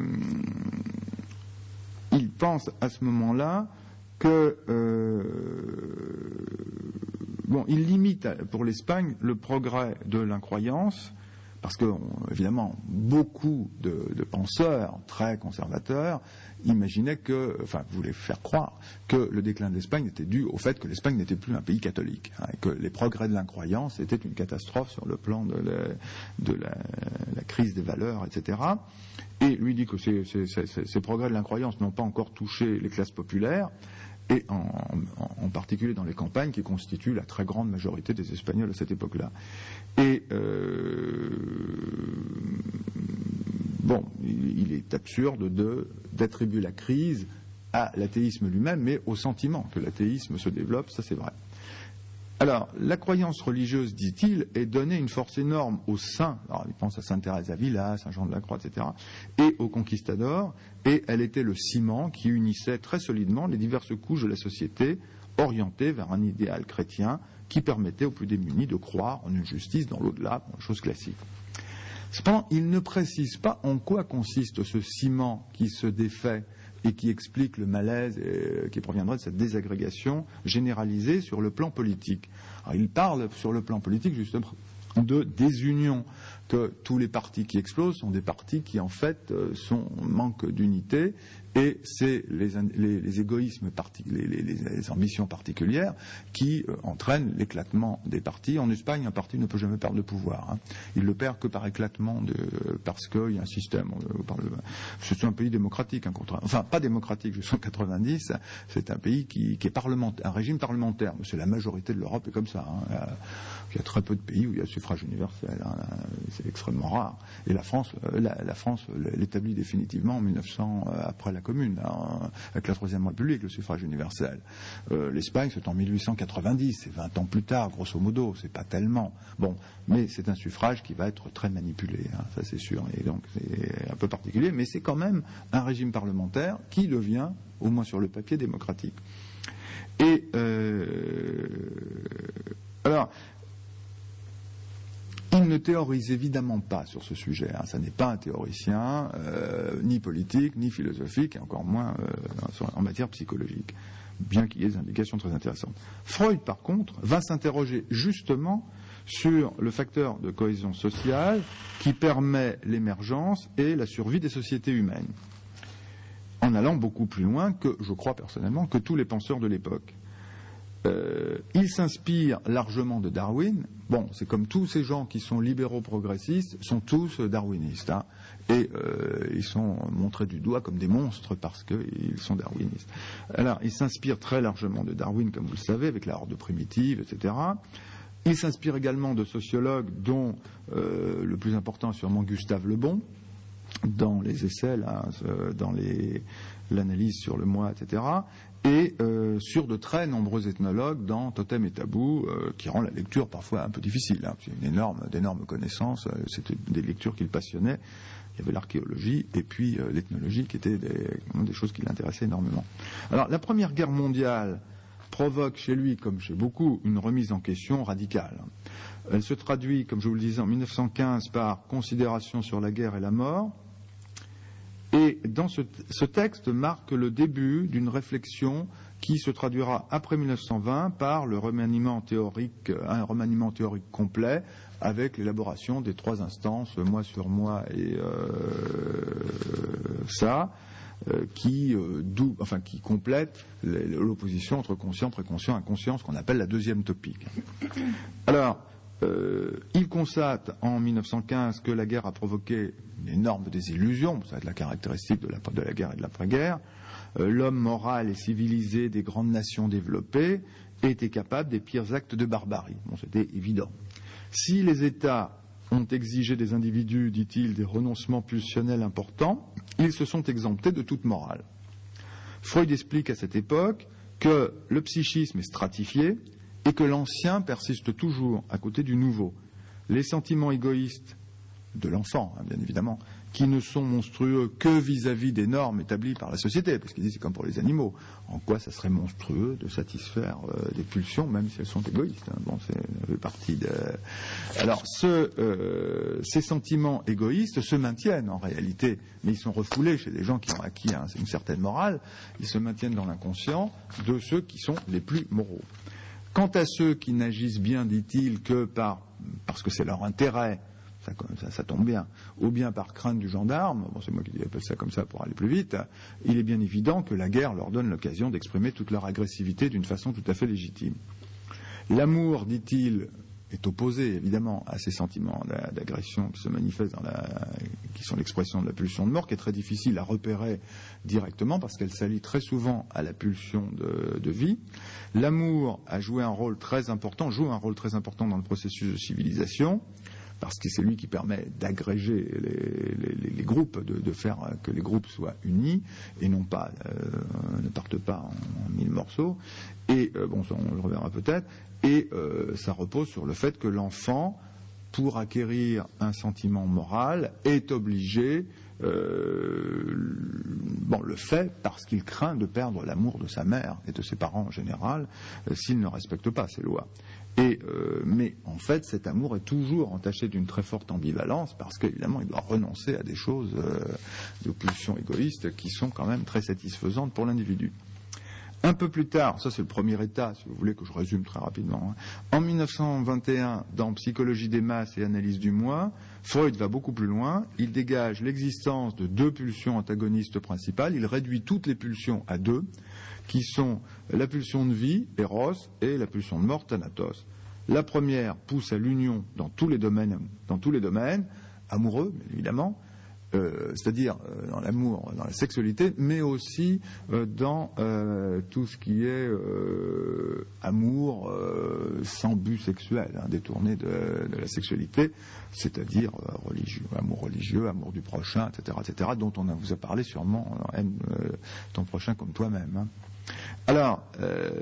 il pense à ce moment-là que euh, bon, il limite pour l'Espagne le progrès de l'incroyance, parce que, évidemment, beaucoup de, de penseurs très conservateurs imaginaient que, enfin, voulaient faire croire que le déclin de l'Espagne était dû au fait que l'Espagne n'était plus un pays catholique, hein, et que les progrès de l'incroyance étaient une catastrophe sur le plan de la, de la, la crise des valeurs, et cetera. Et lui dit que ces, ces, ces, ces progrès de l'incroyance n'ont pas encore touché les classes populaires, et en, en, en particulier dans les campagnes qui constituent la très grande majorité des Espagnols à cette époque-là. Et euh, bon, il, il est absurde de, d'attribuer la crise à l'athéisme lui-même, mais au sentiment que l'athéisme se développe, ça c'est vrai. Alors, la croyance religieuse, dit-il, est donnée une force énorme aux saints. Alors, il pense à Sainte Thérèse d'Avila, Saint Jean de la Croix, et cetera, et aux conquistadors, et elle était le ciment qui unissait très solidement les diverses couches de la société, orientées vers un idéal chrétien qui permettait aux plus démunis de croire en une justice dans l'au-delà, chose classique. Cependant, il ne précise pas en quoi consiste ce ciment qui se défait et qui explique le malaise et, qui proviendrait de cette désagrégation généralisée sur le plan politique. Alors, il parle sur le plan politique justement de désunion, que tous les partis qui explosent sont des partis qui en fait sont, manquent d'unité, et c'est les, les, les égoïsmes, parti, les, les, les ambitions particulières qui euh, entraînent l'éclatement des partis. En Espagne, un parti ne peut jamais perdre de pouvoir. Hein. Il le perd que par éclatement, de, parce qu'il y a un système. On, on parle, c'est un pays démocratique, hein, contre, enfin pas démocratique jusqu'en quatre-vingt-dix. C'est un pays qui, qui est parlementaire, un régime parlementaire. C'est la majorité de l'Europe est comme ça. Hein. Il y a très peu de pays où il y a le suffrage universel. Hein. C'est extrêmement rare. Et la France, la, la France l'établit définitivement en mille neuf cents, après la Commune, hein, avec la Troisième République, le suffrage universel. Euh, L'Espagne, c'est en mille huit cent quatre-vingt-dix, c'est vingt ans plus tard, grosso modo, c'est pas tellement. Bon, mais c'est un suffrage qui va être très manipulé, hein, ça c'est sûr, et donc c'est un peu particulier, mais c'est quand même un régime parlementaire qui devient, au moins sur le papier, démocratique. Et euh, alors, il ne théorise évidemment pas sur ce sujet. Hein. Ça n'est pas un théoricien, euh, ni politique, ni philosophique, et encore moins euh, en matière psychologique, bien qu'il y ait des indications très intéressantes. Freud, par contre, va s'interroger justement sur le facteur de cohésion sociale qui permet l'émergence et la survie des sociétés humaines, en allant beaucoup plus loin que, je crois personnellement, que tous les penseurs de l'époque. Euh, il s'inspire largement de Darwin. Bon, c'est comme tous ces gens qui sont libéraux progressistes, sont tous darwinistes. Hein, et euh, ils sont montrés du doigt comme des monstres parce qu'ils sont darwinistes. Alors, il s'inspire très largement de Darwin, comme vous le savez, avec la horde primitive, et cetera. Il s'inspire également de sociologues dont euh, le plus important est sûrement Gustave Le Bon, dans les essais, là, dans les, l'analyse sur le moi, et cetera, et euh, sur de très nombreux ethnologues dans Totem et Tabou, euh, qui rend la lecture parfois un peu difficile. Hein, c'est une énorme, d'énormes connaissances, euh, c'était des lectures qui le passionnaient. Il y avait l'archéologie et puis euh, l'ethnologie qui étaient des, des choses qui l'intéressaient énormément. Alors, la Première Guerre mondiale provoque chez lui, comme chez beaucoup, une remise en question radicale. Elle se traduit, comme je vous le disais, en mille neuf cent quinze par Considération sur la guerre et la mort. Et dans ce, ce texte marque le début d'une réflexion qui se traduira après mille neuf cent vingt par le remaniement théorique, un remaniement théorique complet avec l'élaboration des trois instances, moi sur moi et euh, ça, euh, qui, euh, dou, enfin, qui complète l'opposition entre conscient, préconscient, inconscient, ce qu'on appelle la deuxième topique. Alors, Euh, il constate en mille neuf cent quinze que la guerre a provoqué une énorme désillusion, ça va être la caractéristique de la, de la guerre et de l'après-guerre. Euh, l'homme moral et civilisé des grandes nations développées était capable des pires actes de barbarie. Bon, c'était évident. Si les États ont exigé des individus, dit-il, des renoncements pulsionnels importants, ils se sont exemptés de toute morale. Freud explique à cette époque que le psychisme est stratifié et que l'ancien persiste toujours à côté du nouveau. Les sentiments égoïstes de l'enfant, hein, bien évidemment, qui ne sont monstrueux que vis-à-vis des normes établies par la société, parce qu'il dit c'est comme pour les animaux. En quoi ça serait monstrueux de satisfaire euh, des pulsions, même si elles sont égoïstes. Hein. Bon, c'est partie de. Alors, ce, euh, ces sentiments égoïstes se maintiennent en réalité, mais ils sont refoulés chez des gens qui ont acquis hein, une certaine morale. Ils se maintiennent dans l'inconscient de ceux qui sont les plus moraux. Quant à ceux qui n'agissent bien, dit-il, que par, parce que c'est leur intérêt, ça, ça, ça tombe bien, ou bien par crainte du gendarme, bon, c'est moi qui appelle ça comme ça pour aller plus vite, il est bien évident que la guerre leur donne l'occasion d'exprimer toute leur agressivité d'une façon tout à fait légitime. L'amour, dit-il, est opposé évidemment à ces sentiments d'agression qui se manifestent dans la, qui sont l'expression de la pulsion de mort, qui est très difficile à repérer directement parce qu'elle s'allie très souvent à la pulsion de, de vie. L'amour a joué un rôle très important, joue un rôle très important dans le processus de civilisation, parce que c'est lui qui permet d'agréger les, les, les groupes, de, de faire que les groupes soient unis et non pas euh, ne partent pas en, en mille morceaux. Et euh, bon, ça, on le reverra peut-être. Et euh, ça repose sur le fait que l'enfant, pour acquérir un sentiment moral, est obligé, euh, bon, le fait parce qu'il craint de perdre l'amour de sa mère et de ses parents en général, euh, s'il ne respecte pas ces lois. Et, euh, mais en fait, cet amour est toujours entaché d'une très forte ambivalence parce qu'évidemment, il doit renoncer à des choses, euh, de pulsions égoïstes qui sont quand même très satisfaisantes pour l'individu. Un peu plus tard, ça c'est le premier état, si vous voulez que je résume très rapidement, hein. En mille neuf cent vingt et un, dans Psychologie des masses et analyse du moi, Freud va beaucoup plus loin, il dégage l'existence de deux pulsions antagonistes principales, il réduit toutes les pulsions à deux, qui sont la pulsion de vie, Eros, et la pulsion de mort, Thanatos. La première pousse à l'union dans tous les domaines, dans tous les domaines, amoureux, bien évidemment, Euh, c'est-à-dire euh, dans l'amour, dans la sexualité, mais aussi euh, dans euh, tout ce qui est euh, amour euh, sans but sexuel, hein, détourné de, de la sexualité, c'est-à-dire euh, religieux, amour religieux, amour du prochain, et cetera, et cetera, dont on a, vous a parlé sûrement, aime euh, ton prochain comme toi-même. Hein. Alors, euh,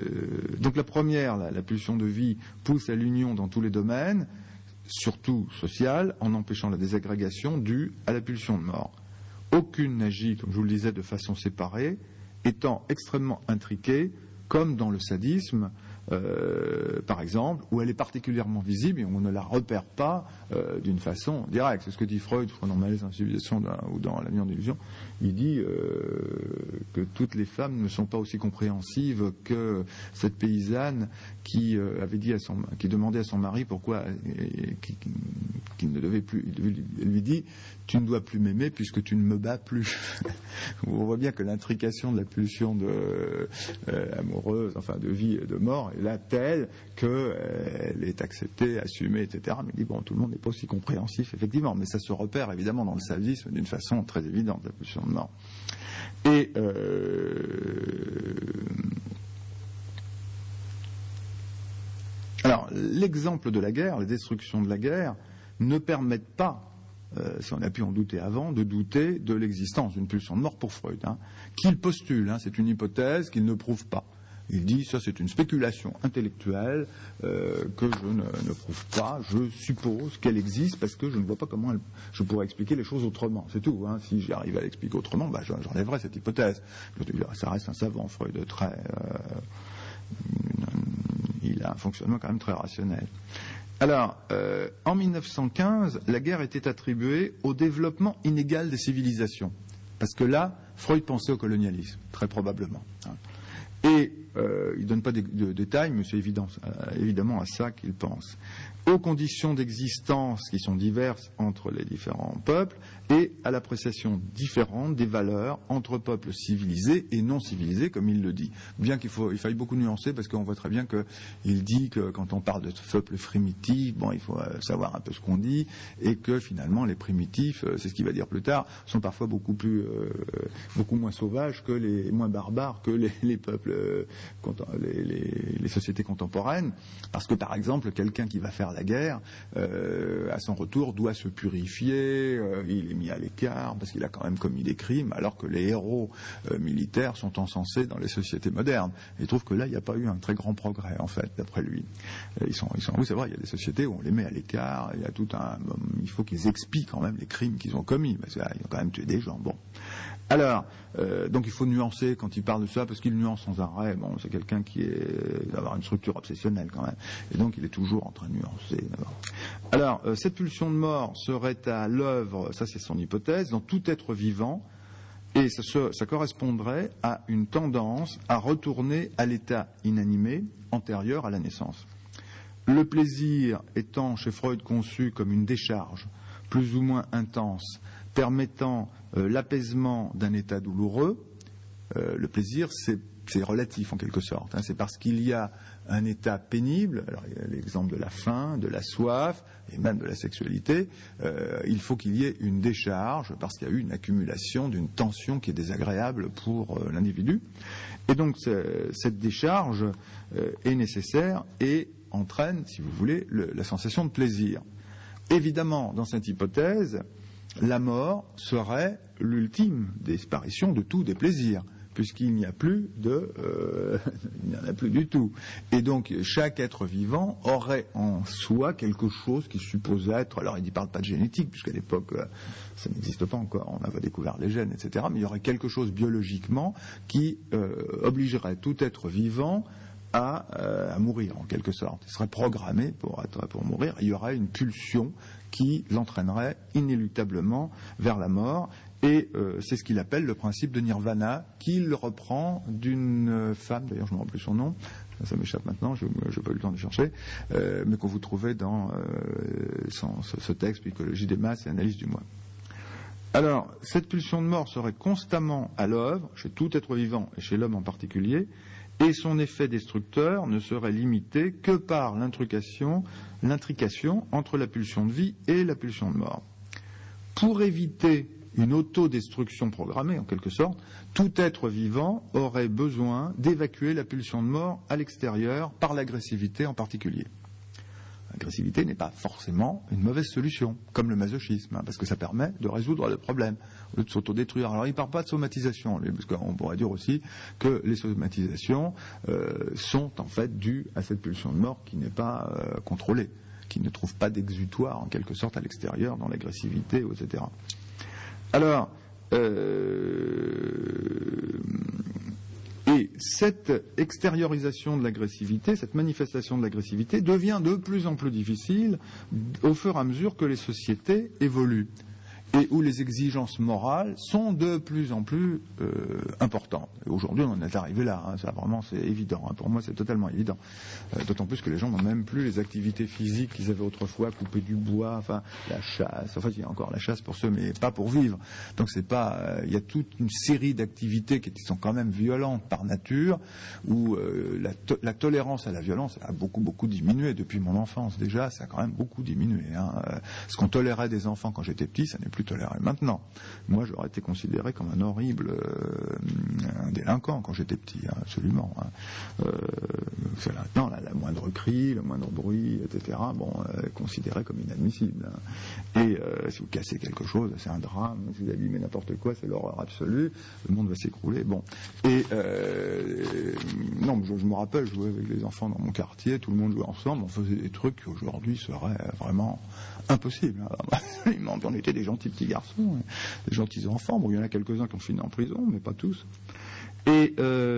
donc la première, la, la pulsion de vie, pousse à l'union dans tous les domaines, surtout sociale, en empêchant la désagrégation due à la pulsion de mort. Aucune n'agit, comme je vous le disais, de façon séparée, étant extrêmement intriquée, comme dans le sadisme, euh, par exemple, où elle est particulièrement visible et on ne la repère pas euh, d'une façon directe. C'est ce que dit Freud, je crois, dans Malaise dans la civilisation ou dans La nuit en illusion. Il dit euh, que toutes les femmes ne sont pas aussi compréhensives que cette paysanne qui euh, avait dit à son, qui demandait à son mari pourquoi, et, qui, qui ne devait plus, il lui dit, tu ne dois plus m'aimer puisque tu ne me bats plus. On voit bien que l'intrication de la pulsion de, euh, amoureuse, enfin de vie et de mort, est là telle qu'elle euh, est acceptée, assumée, et cetera. Mais il dit, bon, tout le monde n'est pas aussi compréhensif, effectivement, mais ça se repère évidemment dans le sadisme d'une façon très évidente, la pulsion de mort. Et euh, alors, l'exemple de la guerre, les destructions de la guerre, ne permettent pas, Euh, si on a pu en douter avant, de douter de l'existence d'une pulsion de mort pour Freud, hein, qu'il postule, hein, c'est une hypothèse qu'il ne prouve pas. Il dit, ça c'est une spéculation intellectuelle euh, que je ne, ne prouve pas, je suppose qu'elle existe parce que je ne vois pas comment elle, je pourrais expliquer les choses autrement, c'est tout. Hein. Si j'arrive à l'expliquer autrement, bah, j'enlèverai cette hypothèse. Ça reste un savant, Freud, très... Euh, il a un fonctionnement quand même très rationnel. Alors, euh, en mille neuf cent quinze, la guerre était attribuée au développement inégal des civilisations. Parce que là, Freud pensait au colonialisme, très probablement. Hein. Et euh, il ne donne pas de, de, de détails, mais c'est évident, euh, évidemment à ça qu'il pense. Aux conditions d'existence qui sont diverses entre les différents peuples et à l'appréciation différente des valeurs entre peuples civilisés et non civilisés, comme il le dit. Bien qu'il faut, il faille beaucoup nuancer, parce qu'on voit très bien qu'il dit que quand on parle de peuples primitifs, bon, il faut savoir un peu ce qu'on dit, et que finalement les primitifs, c'est ce qu'il va dire plus tard, sont parfois beaucoup plus, euh, beaucoup moins sauvages que les, moins barbares que les, les peuples, euh, les, les, les sociétés contemporaines, parce que par exemple, quelqu'un qui va faire la guerre, euh, à son retour, doit se purifier, euh, il est mis à l'écart parce qu'il a quand même commis des crimes, alors que les héros euh, militaires sont encensés dans les sociétés modernes. Et il trouve que là, il n'y a pas eu un très grand progrès, en fait, d'après lui. Ils sont, ils sont, oui, c'est vrai, il y a des sociétés où on les met à l'écart, il y a tout un, il faut qu'ils expient quand même les crimes qu'ils ont commis, parce qu'ils ont quand même tué des gens. Bon. Alors, euh, donc il faut nuancer quand il parle de ça, parce qu'il nuance sans arrêt. Bon, c'est quelqu'un qui est d'avoir une structure obsessionnelle quand même, et donc il est toujours en train de nuancer. Alors, euh, cette pulsion de mort serait à l'œuvre, ça c'est son hypothèse, dans tout être vivant, et ça, se, ça correspondrait à une tendance à retourner à l'état inanimé antérieur à la naissance. Le plaisir étant chez Freud conçu comme une décharge plus ou moins intense, permettant euh, l'apaisement d'un état douloureux, euh, le plaisir c'est, c'est relatif en quelque sorte, hein, c'est parce qu'il y a un état pénible, alors il y a l'exemple de la faim, de la soif et même de la sexualité, euh, il faut qu'il y ait une décharge parce qu'il y a eu une accumulation d'une tension qui est désagréable pour euh, l'individu, et donc cette décharge euh, est nécessaire et entraîne, si vous voulez, le, la sensation de plaisir. Évidemment, dans cette hypothèse, la mort serait l'ultime disparition de tous des plaisirs, puisqu'il n'y a plus de, euh, il n'y en a plus du tout. Et donc chaque être vivant aurait en soi quelque chose qui suppose être, alors il ne parle pas de génétique, puisqu'à l'époque euh, ça n'existe pas encore, on avait découvert les gènes, et cetera, mais il y aurait quelque chose biologiquement qui euh, obligerait tout être vivant à, euh, à mourir en quelque sorte. Il serait programmé pour, être, pour mourir, il y aurait une pulsion qui l'entraînerait inéluctablement vers la mort. Et euh, c'est ce qu'il appelle le principe de nirvana, qu'il reprend d'une femme, d'ailleurs je ne me rappelle plus son nom, ça m'échappe maintenant, je n'ai pas eu le temps de chercher, euh, mais qu'on vous trouvez dans euh, son, ce, ce texte, Psychologie des masses et analyse du moi. Alors, cette pulsion de mort serait constamment à l'œuvre, chez tout être vivant et chez l'homme en particulier, et son effet destructeur ne serait limité que par l'intrication, l'intrication entre la pulsion de vie et la pulsion de mort. Pour éviter une autodestruction programmée, en quelque sorte, tout être vivant aurait besoin d'évacuer la pulsion de mort à l'extérieur par l'agressivité en particulier. L'agressivité n'est pas forcément une mauvaise solution, comme le masochisme, hein, parce que ça permet de résoudre le problème, au lieu de s'autodétruire. Alors il ne parle pas de somatisation, lui, parce qu'on pourrait dire aussi que les somatisations euh, sont en fait dues à cette pulsion de mort qui n'est pas euh, contrôlée, qui ne trouve pas d'exutoire, en quelque sorte, à l'extérieur, dans l'agressivité, et cetera. Alors, euh, et cette extériorisation de l'agressivité, cette manifestation de l'agressivité devient de plus en plus difficile au fur et à mesure que les sociétés évoluent et où les exigences morales sont de plus en plus euh, importantes. Et aujourd'hui, on en est arrivé là, hein, ça vraiment c'est évident, hein, pour moi c'est totalement évident. Euh, d'autant plus que les gens n'ont même plus les activités physiques qu'ils avaient autrefois, couper du bois, enfin la chasse, enfin il y a encore la chasse pour ceux, mais pas pour vivre. Donc c'est pas, euh, il y a toute une série d'activités qui sont quand même violentes par nature, où euh, la, to- la tolérance à la violence a beaucoup beaucoup diminué depuis mon enfance déjà, ça a quand même beaucoup diminué. Hein. Euh, ce qu'on tolérait des enfants quand j'étais petit, ça n'est plus toléré maintenant. Moi, j'aurais été considéré comme un horrible euh, un délinquant quand j'étais petit, hein, absolument. Hein. Euh, c'est maintenant, là, la moindre cri, le moindre bruit, et cetera, bon, euh, considéré comme inadmissible. Hein. Et euh, si vous cassez quelque chose, c'est un drame. Si vous abîmez n'importe quoi, c'est l'horreur absolue. Le monde va s'écrouler. Bon. Et euh, non, je, je me rappelle, je jouais avec les enfants dans mon quartier, tout le monde jouait ensemble, on faisait des trucs qui aujourd'hui seraient vraiment impossible. Hein. On était des gentils petits garçons, des gentils enfants. Bon, il y en a quelques-uns qui ont fini en prison, mais pas tous. Et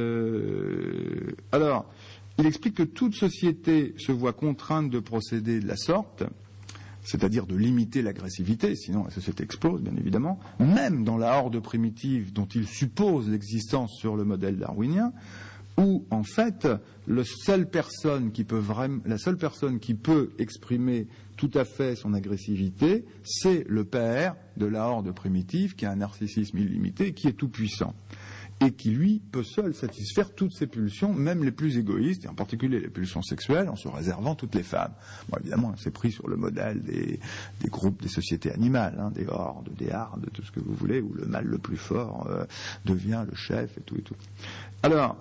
euh, alors, il explique que toute société se voit contrainte de procéder de la sorte, c'est-à-dire de limiter l'agressivité, sinon la société explose, bien évidemment, même dans la horde primitive dont il suppose l'existence sur le modèle darwinien, où en fait le seule personne qui peut vraiment, la seule personne qui peut exprimer tout à fait son agressivité, c'est le père de la horde primitive qui a un narcissisme illimité, qui est tout puissant et qui lui peut seul satisfaire toutes ses pulsions, même les plus égoïstes, et en particulier les pulsions sexuelles, en se réservant toutes les femmes. Bon, évidemment, c'est pris sur le modèle des, des groupes, des sociétés animales, hein, des hordes, des hardes, tout ce que vous voulez, où le mâle le plus fort euh, devient le chef et tout et tout. Alors,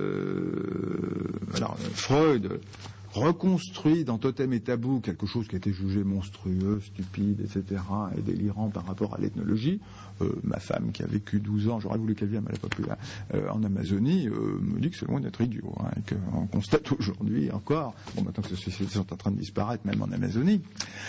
euh, alors Freud reconstruit dans Totem et Tabou quelque chose qui a été jugé monstrueux, stupide, et cetera, et délirant par rapport à l'ethnologie. Euh, ma femme, qui a vécu douze ans, j'aurais voulu qu'elle vienne, mais elle n'est pas plus là, euh, en Amazonie, euh, me dit que c'est loin d'être idiot, hein, et qu'on constate aujourd'hui encore, bon, maintenant que ces sociétés sont en train de disparaître, même en Amazonie,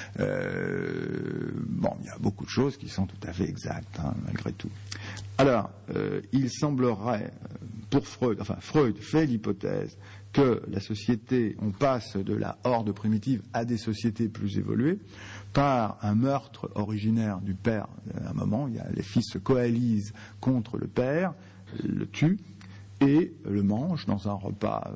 euh, bon, il y a beaucoup de choses qui sont tout à fait exactes, hein, malgré tout. Alors, euh, il semblerait, pour Freud, enfin, Freud fait l'hypothèse que la société, on passe de la horde primitive à des sociétés plus évoluées par un meurtre originaire du père. À un moment, il y a, les fils se coalisent contre le père, le tuent et le mangent dans un repas.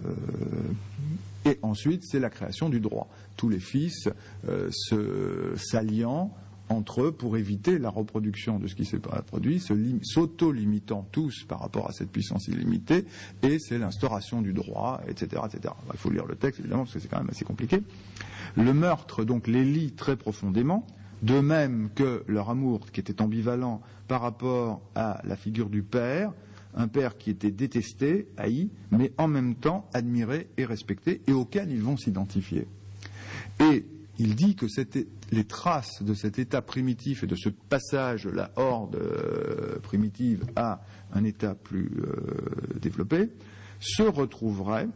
Euh, et ensuite, c'est la création du droit. Tous les fils euh, se s'alliant entre eux pour éviter la reproduction de ce qui s'est produit, s'auto-limitant tous par rapport à cette puissance illimitée, et c'est l'instauration du droit, et cetera, et cetera. Il faut lire le texte, évidemment, parce que c'est quand même assez compliqué. Le meurtre, donc, les lie très profondément, de même que leur amour, qui était ambivalent par rapport à la figure du père, un père qui était détesté, haï, mais en même temps admiré et respecté, et auquel ils vont s'identifier. Et il dit que c'était, les traces de cet état primitif et de ce passage de la horde euh, primitive à un état plus euh, développé se retrouveraient,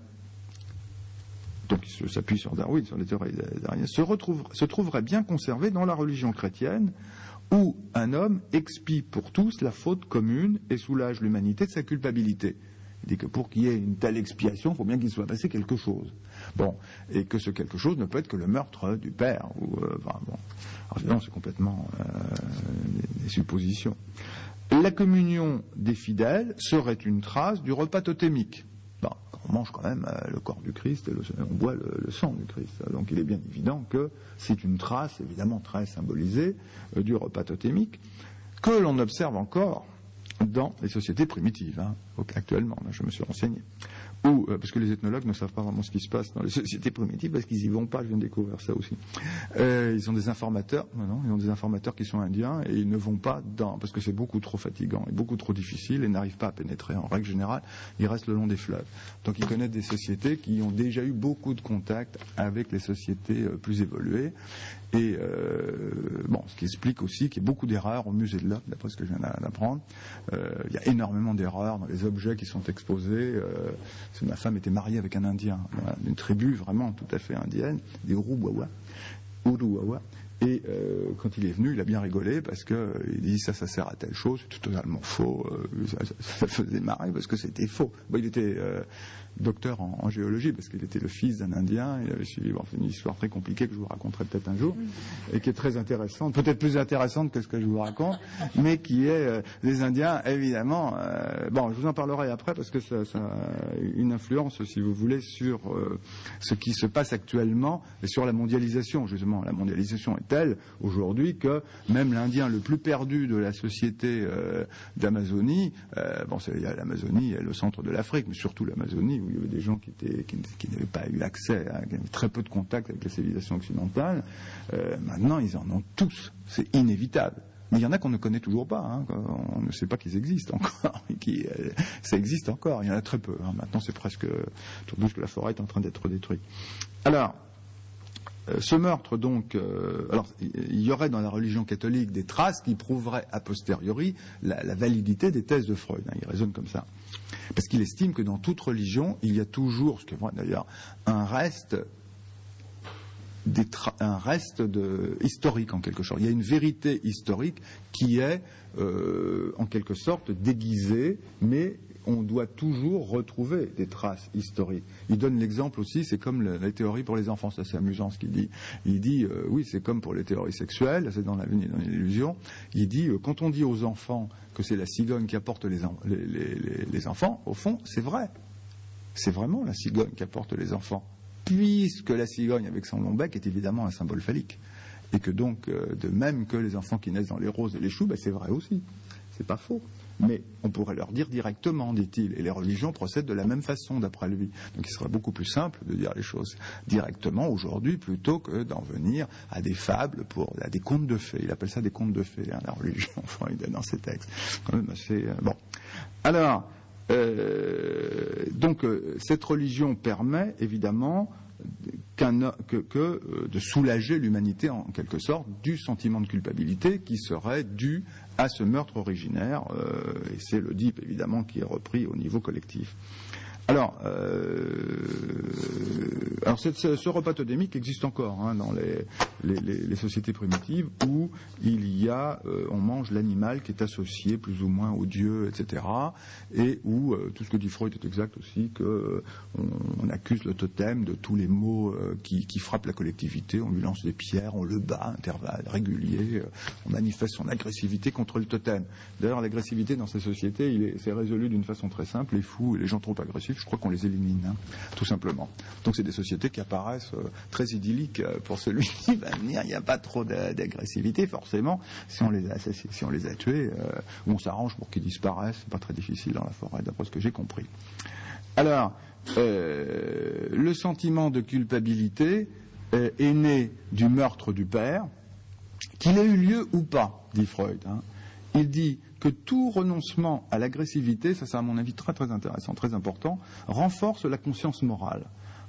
donc il s'appuie sur Darwin, sur les théories darwiniennes, se, retrouve, se trouverait bien conservé dans la religion chrétienne, où un homme expie pour tous la faute commune et soulage l'humanité de sa culpabilité. Il dit que pour qu'il y ait une telle expiation, il faut bien qu'il soit passé quelque chose. Bon, et que ce quelque chose ne peut être que le meurtre du père. Ou, euh, enfin, bon. Alors évidemment, c'est complètement euh, des, des suppositions. La communion des fidèles serait une trace du repas totémique. Bon, on mange quand même euh, le corps du Christ et le, on boit le, le sang du Christ. Donc il est bien évident que c'est une trace, évidemment très symbolisée, euh, du repas totémique, que l'on observe encore dans les sociétés primitives, hein, actuellement. Là, je me suis renseigné. Ou, euh, parce que les ethnologues ne savent pas vraiment ce qui se passe dans les sociétés primitives, parce qu'ils y vont pas, je viens de découvrir ça aussi. Euh, ils ont des informateurs, non, non, ils ont des informateurs qui sont indiens, et ils ne vont pas dans, parce que c'est beaucoup trop fatigant, et beaucoup trop difficile, et n'arrivent pas à pénétrer. En règle générale, ils restent le long des fleuves. Donc ils connaissent des sociétés qui ont déjà eu beaucoup de contacts avec les sociétés euh, plus évoluées, et euh, bon, ce qui explique aussi qu'il y a beaucoup d'erreurs au musée de l'Homme, d'après ce que je viens d'apprendre. Euh, il y a énormément d'erreurs dans les objets qui sont exposés. Euh, ma femme était mariée avec un Indien, d'une tribu vraiment tout à fait indienne, des Uruwawa. Uruwawa. Et euh, quand il est venu, il a bien rigolé parce que euh, il dit ça, ça sert à telle chose, c'est totalement faux. Euh, ça, ça, ça faisait marrer parce que c'était faux. Bon, il était euh, docteur en, en géologie parce qu'il était le fils d'un Indien. Il avait suivi bon, une histoire très compliquée que je vous raconterai peut-être un jour et qui est très intéressante, peut-être plus intéressante que ce que je vous raconte, mais qui est euh, les Indiens évidemment. Euh, bon, je vous en parlerai après parce que ça, ça a une influence, si vous voulez, sur euh, ce qui se passe actuellement et sur la mondialisation. Justement, la mondialisation est telle aujourd'hui que même l'Indien le plus perdu de la société euh, d'Amazonie, euh, bon, c'est, l'Amazonie est le centre de l'Afrique, mais surtout l'Amazonie où il y avait des gens qui, étaient, qui, qui n'avaient pas eu accès, à, qui avaient très peu de contact avec la civilisation occidentale. Euh, maintenant, ils en ont tous. C'est inévitable. Mais il y en a qu'on ne connaît toujours pas. Hein. On ne sait pas qu'ils existent encore. Qui, euh, ça existe encore. Il y en a très peu. Hein. Maintenant, c'est presque tout plus que la forêt est en train d'être détruite. Alors. Ce meurtre, donc, euh, alors il y aurait dans la religion catholique des traces qui prouveraient a posteriori la, la validité des thèses de Freud. Hein, il raisonne comme ça, parce qu'il estime que dans toute religion, il y a toujours, ce qui est vrai d'ailleurs, un reste, des tra- un reste de, historique en quelque sorte. Il y a une vérité historique qui est, euh, en quelque sorte, déguisée, mais on doit toujours retrouver des traces historiques. Il donne l'exemple aussi, c'est comme la, la théorie pour les enfants, ça c'est amusant ce qu'il dit. Il dit, euh, oui, c'est comme pour les théories sexuelles, c'est dans l'avenir, dans l'illusion. Il dit, euh, quand on dit aux enfants que c'est la cigogne qui apporte les, en, les, les, les, les enfants, au fond, c'est vrai. C'est vraiment la cigogne qui apporte les enfants. Puisque la cigogne avec son long bec est évidemment un symbole phallique. Et que donc, euh, de même que les enfants qui naissent dans les roses et les choux, ben, c'est vrai aussi. C'est pas faux. Mais on pourrait leur dire directement, dit-il, et les religions procèdent de la même façon d'après lui. Donc il serait beaucoup plus simple de dire les choses directement aujourd'hui plutôt que d'en venir à des fables, pour, à des contes de fées. Il appelle ça des contes de fées, hein, la religion, Freud, dans ses textes. Quand même assez, euh, bon. Alors, euh, donc euh, cette religion permet évidemment qu'un, que, que euh, de soulager l'humanité en quelque sorte du sentiment de culpabilité qui serait dû à ce meurtre originaire, euh, et c'est l'Oedipe évidemment qui est repris au niveau collectif. Alors, euh, alors cette, ce, ce repas totémique existe encore hein, dans les, les, les, les sociétés primitives où il y a, euh, on mange l'animal qui est associé plus ou moins au dieu, et cetera. Et où euh, tout ce que dit Freud est exact aussi, que euh, on, on accuse le totem de tous les maux euh, qui, qui frappent la collectivité. On lui lance des pierres, on le bat à intervalles réguliers, euh, on manifeste son agressivité contre le totem. D'ailleurs, l'agressivité dans ces sociétés, il est, c'est résolu d'une façon très simple. Les fous et les gens trop agressifs, je crois qu'on les élimine, hein, tout simplement. Donc c'est des sociétés qui apparaissent euh, très idylliques euh, pour celui qui va venir. Il n'y a pas trop d'agressivité, forcément. Si on les a, si on les a tués, euh, ou on s'arrange pour qu'ils disparaissent, c'est pas très difficile dans la forêt, d'après ce que j'ai compris. Alors, euh, le sentiment de culpabilité euh, est né du meurtre du père, qu'il ait eu lieu ou pas, dit Freud. Hein. Il dit que tout renoncement à l'agressivité, ça c'est à mon avis très très intéressant, très important, renforce la conscience morale.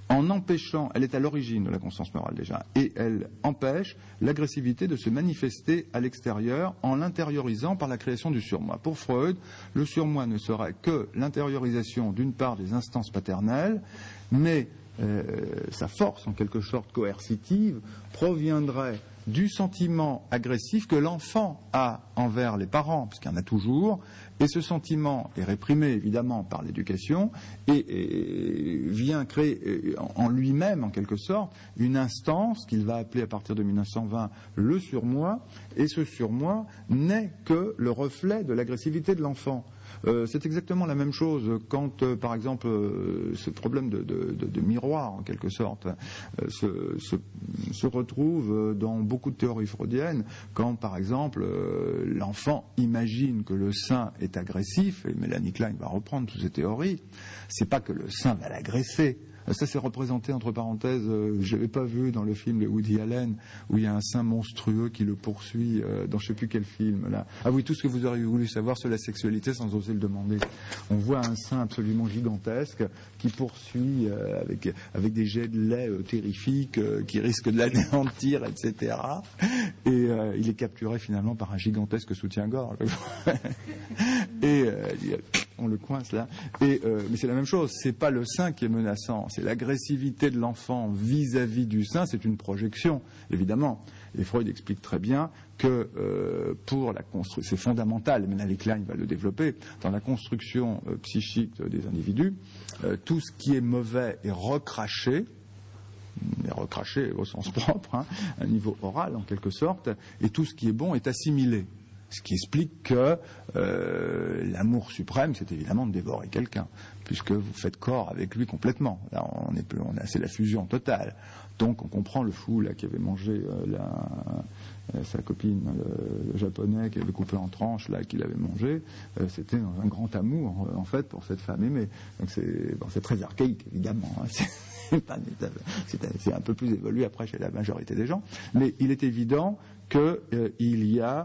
en empêchant, elle est à l'origine de la conscience morale déjà, et elle empêche l'agressivité de se manifester à l'extérieur en l'intériorisant par la création du surmoi. Pour Freud, le surmoi ne serait que l'intériorisation d'une part des instances paternelles, mais euh, sa force, en quelque sorte coercitive, proviendrait du sentiment agressif que l'enfant a envers les parents, parce qu'il y en a toujours, et ce sentiment est réprimé évidemment par l'éducation et, et vient créer en lui-même, en quelque sorte, une instance qu'il va appeler à partir de mille neuf cent vingt le surmoi, et ce surmoi n'est que le reflet de l'agressivité de l'enfant. Euh, c'est exactement la même chose quand, euh, par exemple, euh, ce problème de, de, de, de miroir, en quelque sorte, euh, se, se, se retrouve dans beaucoup de théories freudiennes, quand, par exemple, euh, l'enfant imagine que le sein est agressif, et Mélanie Klein va reprendre toutes ces théories, c'est pas que le sein va l'agresser. Ça, c'est représenté, entre parenthèses, euh, je l'avais pas vu dans le film de Woody Allen, où il y a un sein monstrueux qui le poursuit, euh, dans je sais plus quel film, là. Ah oui, tout ce que vous auriez voulu savoir sur la sexualité sans oser le demander. On voit un sein absolument gigantesque qui poursuit euh, avec, avec des jets de lait euh, terrifiques, euh, qui risquent de l'anéantir, et cetera. Et euh, il est capturé finalement par un gigantesque soutien-gorge. Et euh, on le coince là. Et, euh, mais c'est la même chose, c'est pas le sein qui est menaçant, c'est l'agressivité de l'enfant vis-à-vis du sein, c'est une projection, évidemment. Et Freud explique très bien que euh, pour la construction, c'est fondamental, Mélanie Klein va le développer, dans la construction euh, psychique des individus, euh, tout ce qui est mauvais est recraché, est recraché au sens propre, hein, à un niveau oral en quelque sorte, et tout ce qui est bon est assimilé. Ce qui explique que euh, l'amour suprême, c'est évidemment de dévorer quelqu'un, puisque vous faites corps avec lui complètement. Là, on est, on a, c'est la fusion totale. Donc, on comprend le fou là qui avait mangé euh, la, euh, sa copine, le, le japonais, qui avait coupé en tranches là, qu'il avait mangé. Euh, c'était dans un grand amour en fait pour cette femme aimée. Donc, c'est, bon, c'est très archaïque évidemment. Hein, c'est, c'est, pas, c'est, c'est un peu plus évolué après chez la majorité des gens, mais il est évident qu'il euh, y a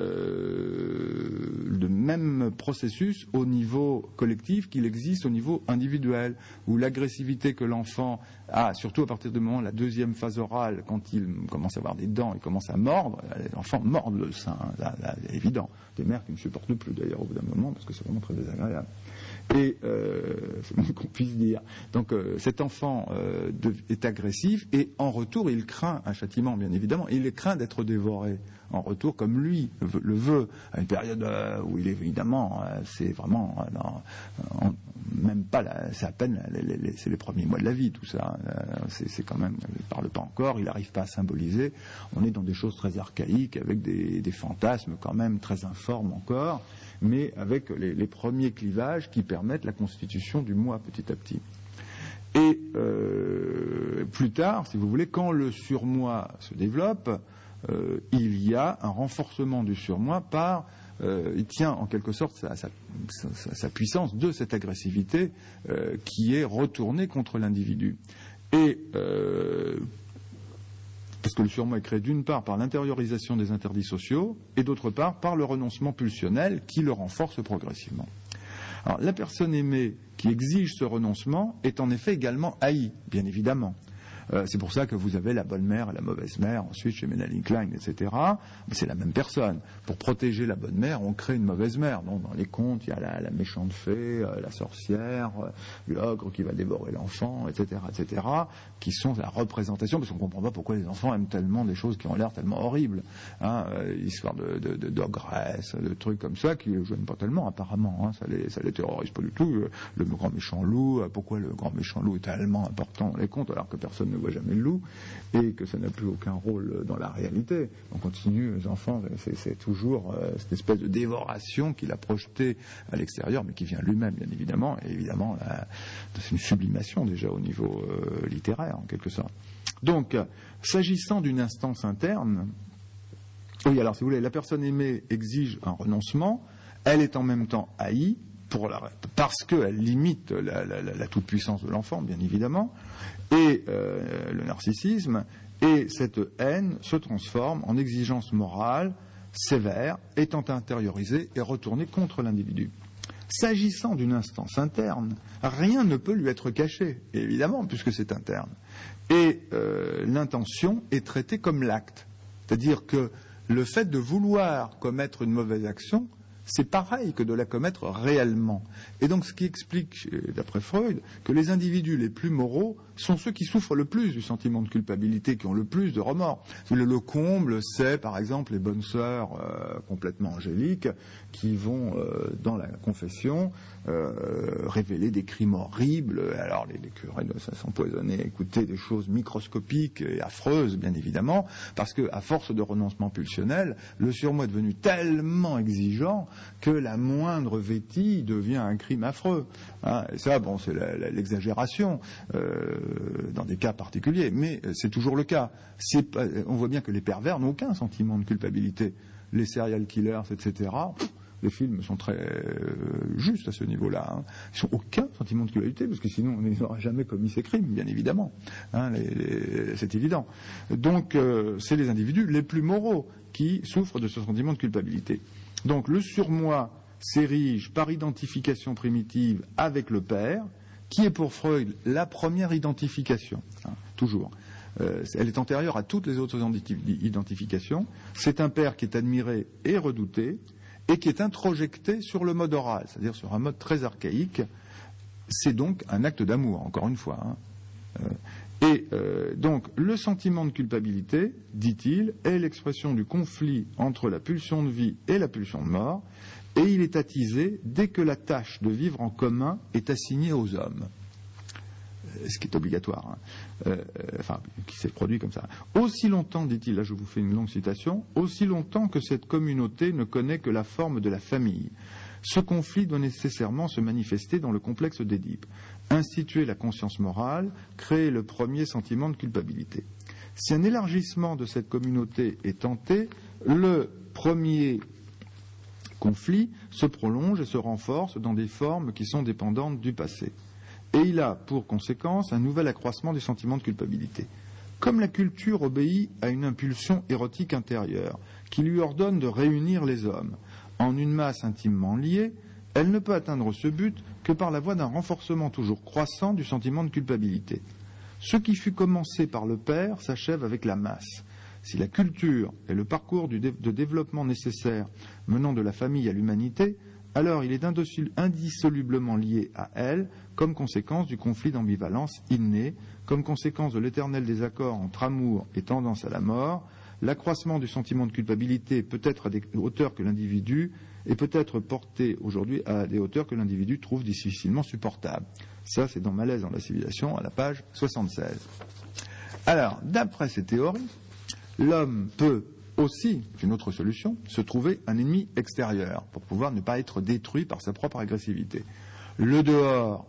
euh, le même processus au niveau collectif qu'il existe au niveau individuel, où l'agressivité que l'enfant a, surtout à partir du moment de la deuxième phase orale, quand il commence à avoir des dents, il commence à mordre, l'enfant mord le sein, là, là, c'est évident. Des mères qui ne supportent plus d'ailleurs au bout d'un moment, parce que c'est vraiment très désagréable. Et euh, c'est moins qu'on puisse dire. Donc euh, cet enfant euh, de, est agressif et en retour il craint un châtiment bien évidemment. Et il craint d'être dévoré en retour comme lui le veut à une période euh, où il est évidemment euh, c'est vraiment euh, dans, euh, même pas la, c'est à peine les, les, c'est les premiers mois de la vie tout ça. Euh, c'est, c'est quand même il parle pas encore, il n'arrive pas à symboliser. On est dans des choses très archaïques avec des, des fantasmes quand même très informes encore, mais avec les, les premiers clivages qui permettent la constitution du moi petit à petit. Et euh, plus tard, si vous voulez, quand le surmoi se développe, euh, il y a un renforcement du surmoi par, euh, il tient en quelque sorte sa, sa, sa, sa puissance de cette agressivité euh, qui est retournée contre l'individu. Et euh, parce que le surmoi est créé d'une part par l'intériorisation des interdits sociaux et d'autre part par le renoncement pulsionnel qui le renforce progressivement. Alors, la personne aimée qui exige ce renoncement est en effet également haïe, bien évidemment. Euh, c'est pour ça que vous avez la bonne mère et la mauvaise mère, ensuite chez Mélanie Klein, et cetera. Mais c'est la même personne. Pour protéger la bonne mère, on crée une mauvaise mère. Donc, dans les contes, il y a la, la méchante fée, euh, la sorcière, euh, l'ogre qui va dévorer l'enfant, et cetera, et cetera, qui sont la représentation, parce qu'on ne comprend pas pourquoi les enfants aiment tellement des choses qui ont l'air tellement horribles. Hein, euh, l'histoire de, de, de, d'ogresse, de trucs comme ça, qui ne gênent pas tellement, apparemment. Hein, ça les, ça les terrorise pas du tout. Le, le grand méchant loup, euh, pourquoi le grand méchant loup est tellement important dans les contes, alors que personne ne voit jamais le loup, et que ça n'a plus aucun rôle dans la réalité. On continue, les enfants, c'est, c'est toujours euh, cette espèce de dévoration qu'il a projetée à l'extérieur, mais qui vient lui-même, bien évidemment, et évidemment, la, c'est une sublimation déjà au niveau euh, littéraire, en quelque sorte. Donc, s'agissant d'une instance interne, oui, alors si vous voulez, la personne aimée exige un renoncement, elle est en même temps haïe, pour la, parce qu'elle limite la, la, la, la toute-puissance de l'enfant, bien évidemment, et euh, le narcissisme, et cette haine se transforme en exigence morale sévère, étant intériorisée et retournée contre l'individu. S'agissant d'une instance interne, rien ne peut lui être caché, évidemment, puisque c'est interne. Et euh, l'intention est traitée comme l'acte. C'est-à-dire que le fait de vouloir commettre une mauvaise action, c'est pareil que de la commettre réellement. Et donc ce qui explique, d'après Freud, que les individus les plus moraux sont ceux qui souffrent le plus du sentiment de culpabilité, qui ont le plus de remords. Le, le comble, c'est par exemple les bonnes sœurs euh, complètement angéliques qui vont euh, dans la confession euh, révéler des crimes horribles. Alors les, les curés doivent s'empoisonner à écouter des choses microscopiques et affreuses, bien évidemment, parce qu'à force de renoncement pulsionnel, le surmoi est devenu tellement exigeant que la moindre vétille devient un crime affreux. Hein, et ça, bon, c'est la, la, l'exagération euh, dans des cas particuliers, mais c'est toujours le cas. C'est pas, on voit bien que les pervers n'ont aucun sentiment de culpabilité. Les serial killers, et cetera, pff, les films sont très euh, justes à ce niveau-là. Hein. Ils n'ont aucun sentiment de culpabilité, parce que sinon on n'aurait jamais commis ces crimes, bien évidemment. Hein, les, les, c'est évident. Donc, euh, c'est les individus les plus moraux qui souffrent de ce sentiment de culpabilité. Donc le surmoi s'érige par identification primitive avec le père, qui est pour Freud la première identification, hein, toujours. Euh, elle est antérieure à toutes les autres identifications. C'est un père qui est admiré et redouté, et qui est introjecté sur le mode oral, c'est-à-dire sur un mode très archaïque. C'est donc un acte d'amour, encore une fois. Hein. Euh, Et euh, donc, le sentiment de culpabilité, dit-il, est l'expression du conflit entre la pulsion de vie et la pulsion de mort, et il est attisé dès que la tâche de vivre en commun est assignée aux hommes. Ce qui est obligatoire, hein. euh, enfin, qui s'est produit comme ça. Aussi longtemps, dit-il, là je vous fais une longue citation, aussi longtemps que cette communauté ne connaît que la forme de la famille, ce conflit doit nécessairement se manifester dans le complexe d'Édipe. Instituer la conscience morale, créer le premier sentiment de culpabilité. Si un élargissement de cette communauté est tenté, le premier conflit se prolonge et se renforce dans des formes qui sont dépendantes du passé. Et il a pour conséquence un nouvel accroissement du sentiment de culpabilité. Comme la culture obéit à une impulsion érotique intérieure qui lui ordonne de réunir les hommes en une masse intimement liée, elle ne peut atteindre ce but que par la voie d'un renforcement toujours croissant du sentiment de culpabilité. Ce qui fut commencé par le père s'achève avec la masse. Si la culture est le parcours du dé- de développement nécessaire menant de la famille à l'humanité, alors il est indissolublement lié à elle comme conséquence du conflit d'ambivalence inné, comme conséquence de l'éternel désaccord entre amour et tendance à la mort. L'accroissement du sentiment de culpabilité peut être à des hauteurs que l'individu et peut être porté aujourd'hui à des hauteurs que l'individu trouve difficilement supportables. Ça, c'est dans Malaise dans la civilisation, à la page soixante-seize. Alors, d'après ces théories, l'homme peut aussi, c'est une autre solution, se trouver un ennemi extérieur pour pouvoir ne pas être détruit par sa propre agressivité. Le dehors,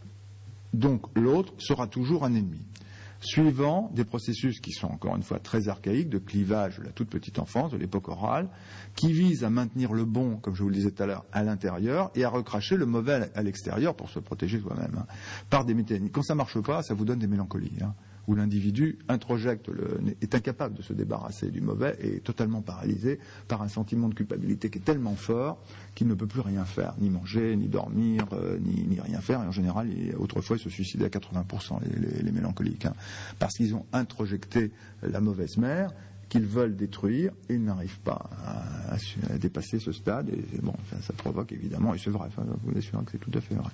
donc l'autre, sera toujours un ennemi. Suivant des processus qui sont encore une fois très archaïques, de clivage de la toute petite enfance, de l'époque orale, qui visent à maintenir le bon, comme je vous le disais tout à l'heure, à l'intérieur et à recracher le mauvais à l'extérieur pour se protéger soi-même, hein, par des mécanismes. Quand ça ne marche pas, ça vous donne des mélancolies, hein, où l'individu introjecte, le, est incapable de se débarrasser du mauvais et est totalement paralysé par un sentiment de culpabilité qui est tellement fort qu'il ne peut plus rien faire, ni manger, ni dormir, euh, ni, ni rien faire. Et en général, il, autrefois, ils se suicidaient à quatre-vingts pour cent les, les, les mélancoliques, hein, parce qu'ils ont introjecté la mauvaise mère qu'ils veulent détruire, et ils n'arrivent pas à, à, à dépasser ce stade. Et bon, ça, ça provoque évidemment, et c'est vrai, enfin, vous vous assurez que c'est tout à fait vrai.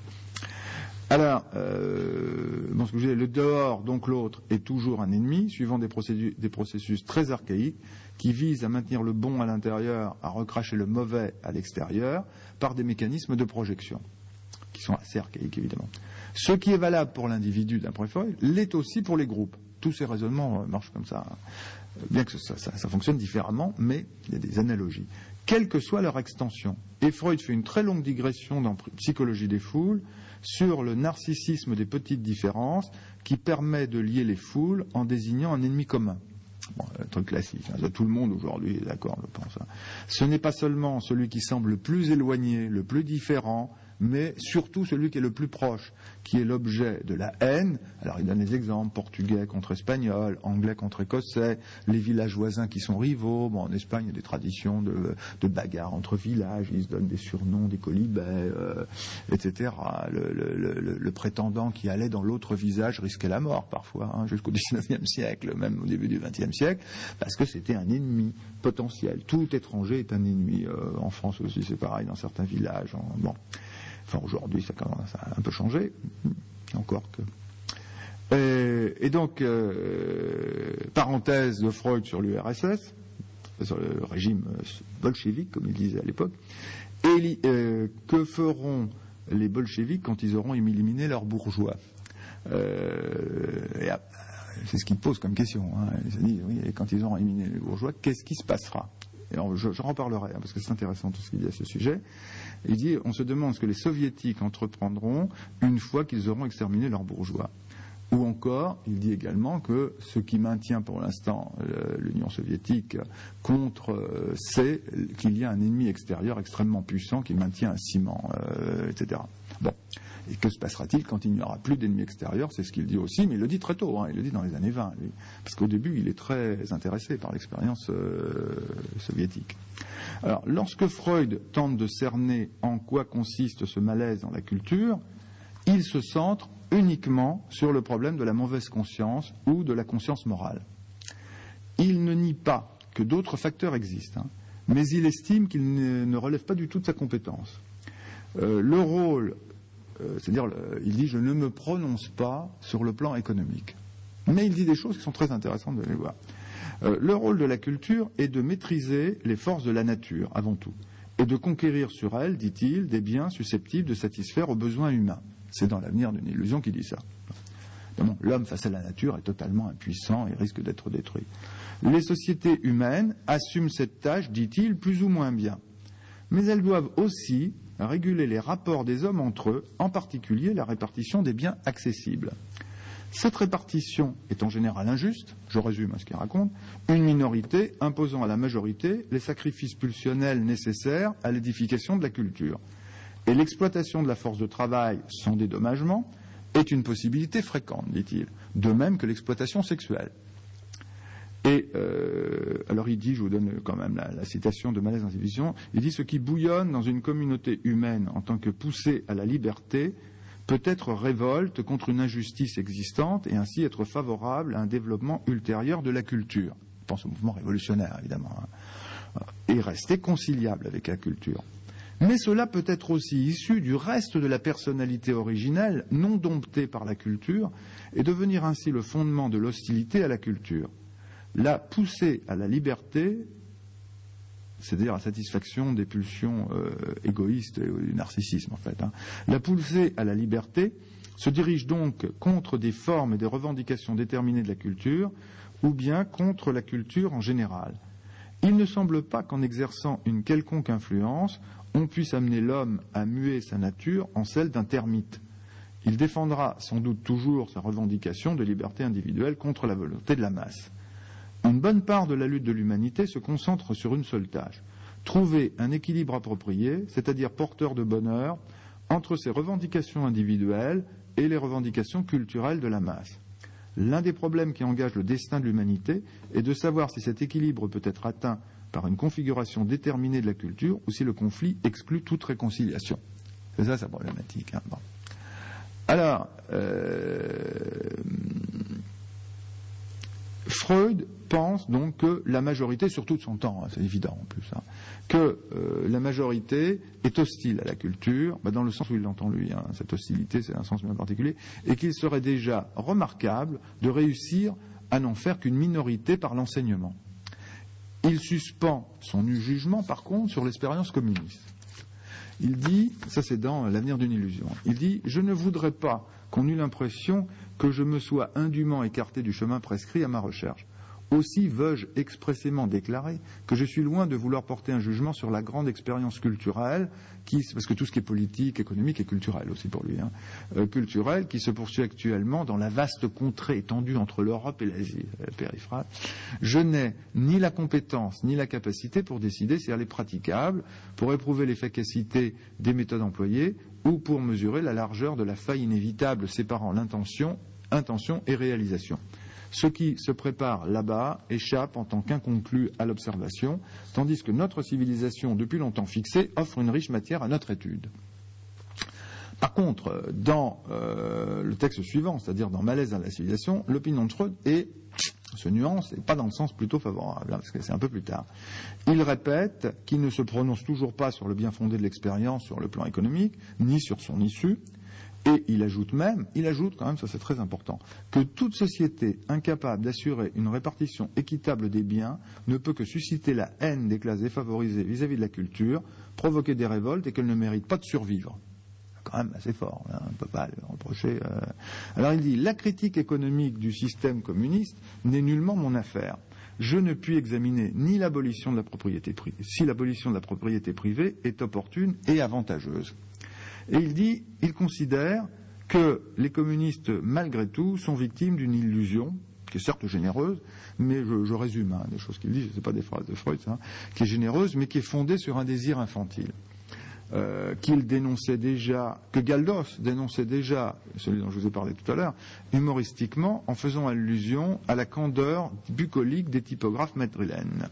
Alors, euh, bon, ce que je disais, le dehors, donc l'autre, est toujours un ennemi, suivant des procédures, des processus très archaïques qui visent à maintenir le bon à l'intérieur, à recracher le mauvais à l'extérieur, par des mécanismes de projection, qui sont assez archaïques, évidemment. Ce qui est valable pour l'individu d'un point Freud l'est aussi pour les groupes. Tous ces raisonnements euh, marchent comme ça, hein. Bien que ça, ça, ça fonctionne différemment, mais il y a des analogies. Quelle que soit leur extension. Et Freud fait une très longue digression dans Psychologie des foules sur le narcissisme des petites différences qui permet de lier les foules en désignant un ennemi commun. Bon, un truc classique, hein, tout le monde aujourd'hui est d'accord, je pense. Hein. Ce n'est pas seulement celui qui semble le plus éloigné, le plus différent, mais surtout celui qui est le plus proche, qui est l'objet de la haine. Alors il donne des exemples, portugais contre espagnol, anglais contre écossais, les villages voisins qui sont rivaux. Bon, en Espagne, il y a des traditions de, de bagarres entre villages, ils se donnent des surnoms, des colibets, euh, et cetera. Le, le, le, le prétendant qui allait dans l'autre visage risquait la mort parfois, hein, jusqu'au dix-neuvième siècle, même au début du vingtième siècle, parce que c'était un ennemi potentiel. Tout étranger est un ennemi. Euh, en France aussi, c'est pareil, dans certains villages. En, bon. Enfin, aujourd'hui, ça commence à un peu changer, encore que. Et, et donc, euh, parenthèse de Freud sur l'U R S S, sur le régime bolchevique, comme il disait à l'époque, et euh, que feront les bolcheviques quand ils auront éliminé leurs bourgeois? euh, et, C'est ce qu'il pose comme question. Hein. Il se dit, oui, et quand ils auront éliminé les bourgeois, qu'est-ce qui se passera? Et alors, je, je reparlerai, hein, parce que c'est intéressant tout ce qu'il dit à ce sujet. Il dit, on se demande ce que les soviétiques entreprendront une fois qu'ils auront exterminé leurs bourgeois. Ou encore, il dit également que ce qui maintient pour l'instant euh, l'Union soviétique contre, euh, c'est qu'il y a un ennemi extérieur extrêmement puissant qui maintient un ciment, euh, et cetera. Bon. Et que se passera-t-il quand il n'y aura plus d'ennemis extérieurs? C'est ce qu'il dit aussi, mais il le dit très tôt, hein, il le dit dans les années vingt, lui. Parce qu'au début, il est très intéressé par l'expérience euh, soviétique. Alors, lorsque Freud tente de cerner en quoi consiste ce malaise dans la culture, il se centre uniquement sur le problème de la mauvaise conscience ou de la conscience morale. Il ne nie pas que d'autres facteurs existent, hein, mais il estime qu'il ne, ne relève pas du tout de sa compétence. Euh, le rôle... Euh, c'est-à-dire, le, il dit, je ne me prononce pas sur le plan économique. Mais il dit des choses qui sont très intéressantes de les voir. Euh, le rôle de la culture est de maîtriser les forces de la nature, avant tout, et de conquérir sur elle, dit-il, des biens susceptibles de satisfaire aux besoins humains. C'est dans l'avenir d'une illusion qu'il dit ça. Bon, l'homme face à la nature est totalement impuissant et risque d'être détruit. Les sociétés humaines assument cette tâche, dit-il, plus ou moins bien. Mais elles doivent aussi réguler les rapports des hommes entre eux, en particulier la répartition des biens accessibles. Cette répartition est en général injuste, je résume ce qu'il raconte, une minorité imposant à la majorité les sacrifices pulsionnels nécessaires à l'édification de la culture. Et l'exploitation de la force de travail sans dédommagement est une possibilité fréquente, dit-il, de même que l'exploitation sexuelle. Et euh, alors il dit, je vous donne quand même la, la citation de Malaise dans ses visions, il dit « Ce qui bouillonne dans une communauté humaine en tant que poussée à la liberté peut être révolte contre une injustice existante et ainsi être favorable à un développement ultérieur de la culture. » Je pense au mouvement révolutionnaire, évidemment. Hein. Et rester conciliable avec la culture. Mais cela peut être aussi issu du reste de la personnalité originelle, non domptée par la culture, et devenir ainsi le fondement de l'hostilité à la culture. La poussée à la liberté, c'est-à-dire la satisfaction des pulsions euh, égoïstes et du narcissisme en fait, hein. La poussée à la liberté se dirige donc contre des formes et des revendications déterminées de la culture, ou bien contre la culture en général. Il ne semble pas qu'en exerçant une quelconque influence, on puisse amener l'homme à muer sa nature en celle d'un termite. Il défendra sans doute toujours sa revendication de liberté individuelle contre la volonté de la masse. Une bonne part de la lutte de l'humanité se concentre sur une seule tâche, trouver un équilibre approprié, c'est-à-dire porteur de bonheur, entre ses revendications individuelles et les revendications culturelles de la masse. L'un des problèmes qui engage le destin de l'humanité est de savoir si cet équilibre peut être atteint par une configuration déterminée de la culture ou si le conflit exclut toute réconciliation. C'est ça sa problématique. Hein. Bon. Alors, euh... Freud pense donc que la majorité, surtout de son temps, hein, c'est évident en plus, hein, que euh, la majorité est hostile à la culture, bah, dans le sens où il l'entend lui, hein, cette hostilité c'est un sens bien particulier, et qu'il serait déjà remarquable de réussir à n'en faire qu'une minorité par l'enseignement. Il suspend son jugement par contre sur l'expérience communiste. Il dit, ça c'est dans L'avenir d'une illusion, il dit « Je ne voudrais pas qu'on eût l'impression que je me sois indûment écarté du chemin prescrit à ma recherche. Aussi veux-je expressément déclarer que je suis loin de vouloir porter un jugement sur la grande expérience culturelle, qui, parce que tout ce qui est politique, économique et culturel aussi pour lui, hein, euh, culturelle, qui se poursuit actuellement dans la vaste contrée étendue entre l'Europe et l'Asie périphérique. Je n'ai ni la compétence ni la capacité pour décider si elle est praticable, pour éprouver l'efficacité des méthodes employées ou pour mesurer la largeur de la faille inévitable séparant l'intention, intention et réalisation. Ce qui se prépare là-bas échappe en tant qu'inconclu à l'observation, tandis que notre civilisation, depuis longtemps fixée, offre une riche matière à notre étude. Par contre, dans euh, le texte suivant, c'est-à-dire dans Malaise à la civilisation, l'opinion de Freud est, se nuance, et pas dans le sens plutôt favorable, hein, parce que c'est un peu plus tard. Il répète qu'il ne se prononce toujours pas sur le bien fondé de l'expérience sur le plan économique, ni sur son issue. Et il ajoute même, il ajoute quand même, ça c'est très important, que toute société incapable d'assurer une répartition équitable des biens ne peut que susciter la haine des classes défavorisées vis-à-vis de la culture, provoquer des révoltes et qu'elle ne mérite pas de survivre. C'est quand même assez fort, hein, on ne peut pas le reprocher. Euh... Alors il dit, la critique économique du système communiste n'est nullement mon affaire. Je ne puis examiner ni l'abolition de la propriété privée, si l'abolition de la propriété privée est opportune et avantageuse. Et il dit, il considère que les communistes, malgré tout, sont victimes d'une illusion, qui est certes généreuse, mais je, je résume hein, des choses qu'il dit, ce n'est pas des phrases de Freud, hein, qui est généreuse, mais qui est fondée sur un désir infantile. Euh, qu'il dénonçait déjà, que Galdós dénonçait déjà, celui dont je vous ai parlé tout à l'heure, humoristiquement, en faisant allusion à la candeur bucolique des typographes madrilènes.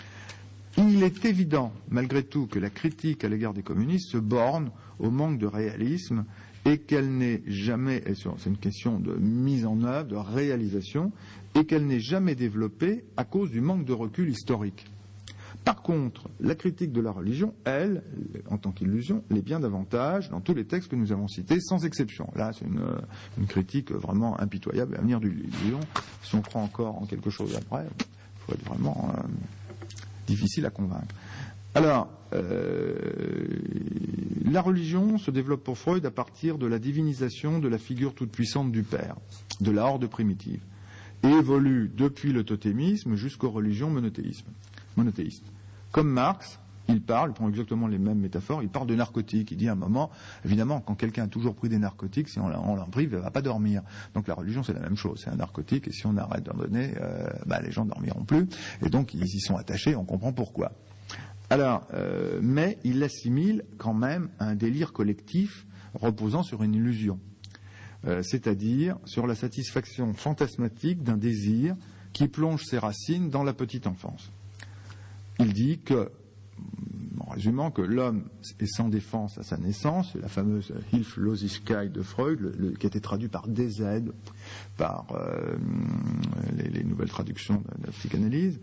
Il est évident, malgré tout, que la critique à l'égard des communistes se borne au manque de réalisme et qu'elle n'est jamais, c'est une question de mise en œuvre, de réalisation, et qu'elle n'est jamais développée à cause du manque de recul historique. Par contre, la critique de la religion, elle, en tant qu'illusion, l'est bien davantage dans tous les textes que nous avons cités, sans exception. Là, c'est une, une critique vraiment impitoyable à venir de l'illusion. Si on croit encore en quelque chose après, il faut être vraiment euh, difficile à convaincre. Alors, euh, la religion se développe pour Freud à partir de la divinisation de la figure toute-puissante du Père, de la horde primitive, et évolue depuis le totémisme jusqu'aux religions monothéistes. monothéistes. Comme Marx, il parle, il prend exactement les mêmes métaphores, il parle de narcotiques. Il dit à un moment, évidemment, quand quelqu'un a toujours pris des narcotiques, si on l'en prive, il ne va pas dormir. Donc la religion, c'est la même chose, c'est un narcotique, et si on arrête d'en donner, euh, bah, les gens ne dormiront plus. Et donc, ils y sont attachés, on comprend pourquoi. Alors, euh, mais il l'assimile quand même à un délire collectif reposant sur une illusion. Euh, c'est-à-dire sur la satisfaction fantasmatique d'un désir qui plonge ses racines dans la petite enfance. Il dit que, en résumant, que l'homme est sans défense à sa naissance, c'est la fameuse Hilflosigkeit de Freud, le, le, qui a été traduit par D Z, par euh, les, les nouvelles traductions de la psychanalyse.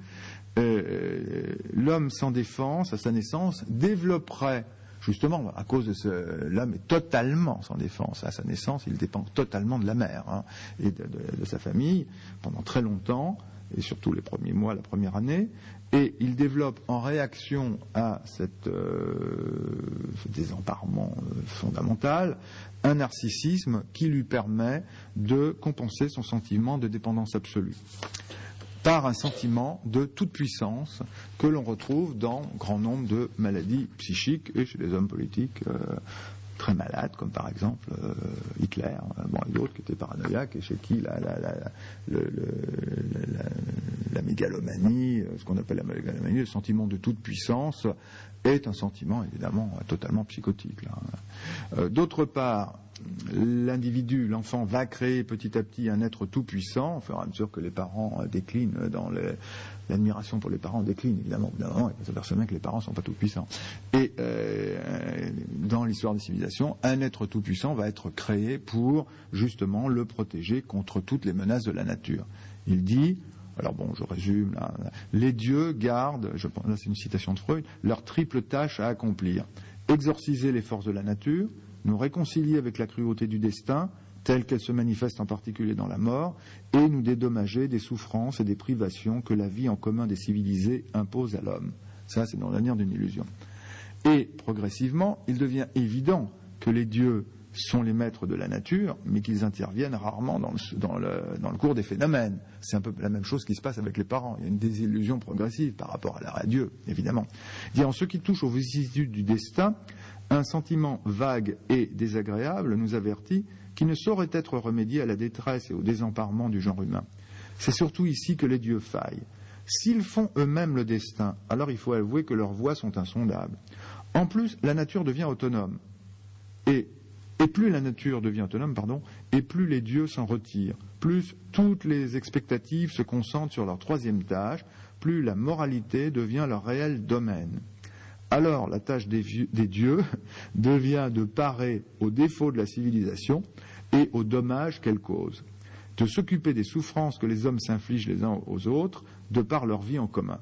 Euh, l'homme sans défense à sa naissance développerait, justement, à cause de ce, l'homme est totalement sans défense à sa naissance, il dépend totalement de la mère hein, et de, de, de sa famille pendant très longtemps, et surtout les premiers mois, la première année, et il développe en réaction à cette, euh, ce désemparement euh, fondamental un narcissisme qui lui permet de compenser son sentiment de dépendance absolue par un sentiment de toute puissance que l'on retrouve dans grand nombre de maladies psychiques et chez les hommes politiques euh, très malades, comme par exemple euh, Hitler, euh, bon, et d'autres qui étaient paranoïaques et chez qui la, la, la, le, le, la, la, la mégalomanie, ce qu'on appelle la mégalomanie, le sentiment de toute puissance, est un sentiment évidemment totalement psychotique. Là. Euh, d'autre part, l'individu, l'enfant, va créer petit à petit un être tout-puissant, au fur et à mesure que les parents déclinent dans le, l'admiration pour les parents décline, évidemment, évidemment, il s'aperçoit bien que les parents ne sont pas tout-puissants. Et euh, dans l'histoire des civilisations, un être tout-puissant va être créé pour, justement, le protéger contre toutes les menaces de la nature. Il dit, alors bon, je résume, là, les dieux gardent, je pense, là c'est une citation de Freud, leur triple tâche à accomplir. Exorciser les forces de la nature, nous réconcilier avec la cruauté du destin, telle qu'elle se manifeste en particulier dans la mort, et nous dédommager des souffrances et des privations que la vie en commun des civilisés impose à l'homme. Ça, c'est dans l'avenir d'une illusion. Et progressivement, il devient évident que les dieux sont les maîtres de la nature, mais qu'ils interviennent rarement dans le, dans le, dans le cours des phénomènes. C'est un peu la même chose qui se passe avec les parents. Il y a une désillusion progressive par rapport à l'arrêt à Dieu, évidemment. Il dit, en ce qui touche aux vicissitudes du destin, un sentiment vague et désagréable nous avertit qu'il ne saurait être remédié à la détresse et au désemparement du genre humain. C'est surtout ici que les dieux faillent. S'ils font eux-mêmes le destin, alors il faut avouer que leurs voies sont insondables. En plus, la nature devient autonome. Et, et plus la nature devient autonome, pardon, et plus les dieux s'en retirent, plus toutes les expectatives se concentrent sur leur troisième tâche, plus la moralité devient leur réel domaine. Alors la tâche des, vieux, des dieux devient de parer aux défauts de la civilisation et aux dommages qu'elle cause, de s'occuper des souffrances que les hommes s'infligent les uns aux autres de par leur vie en commun.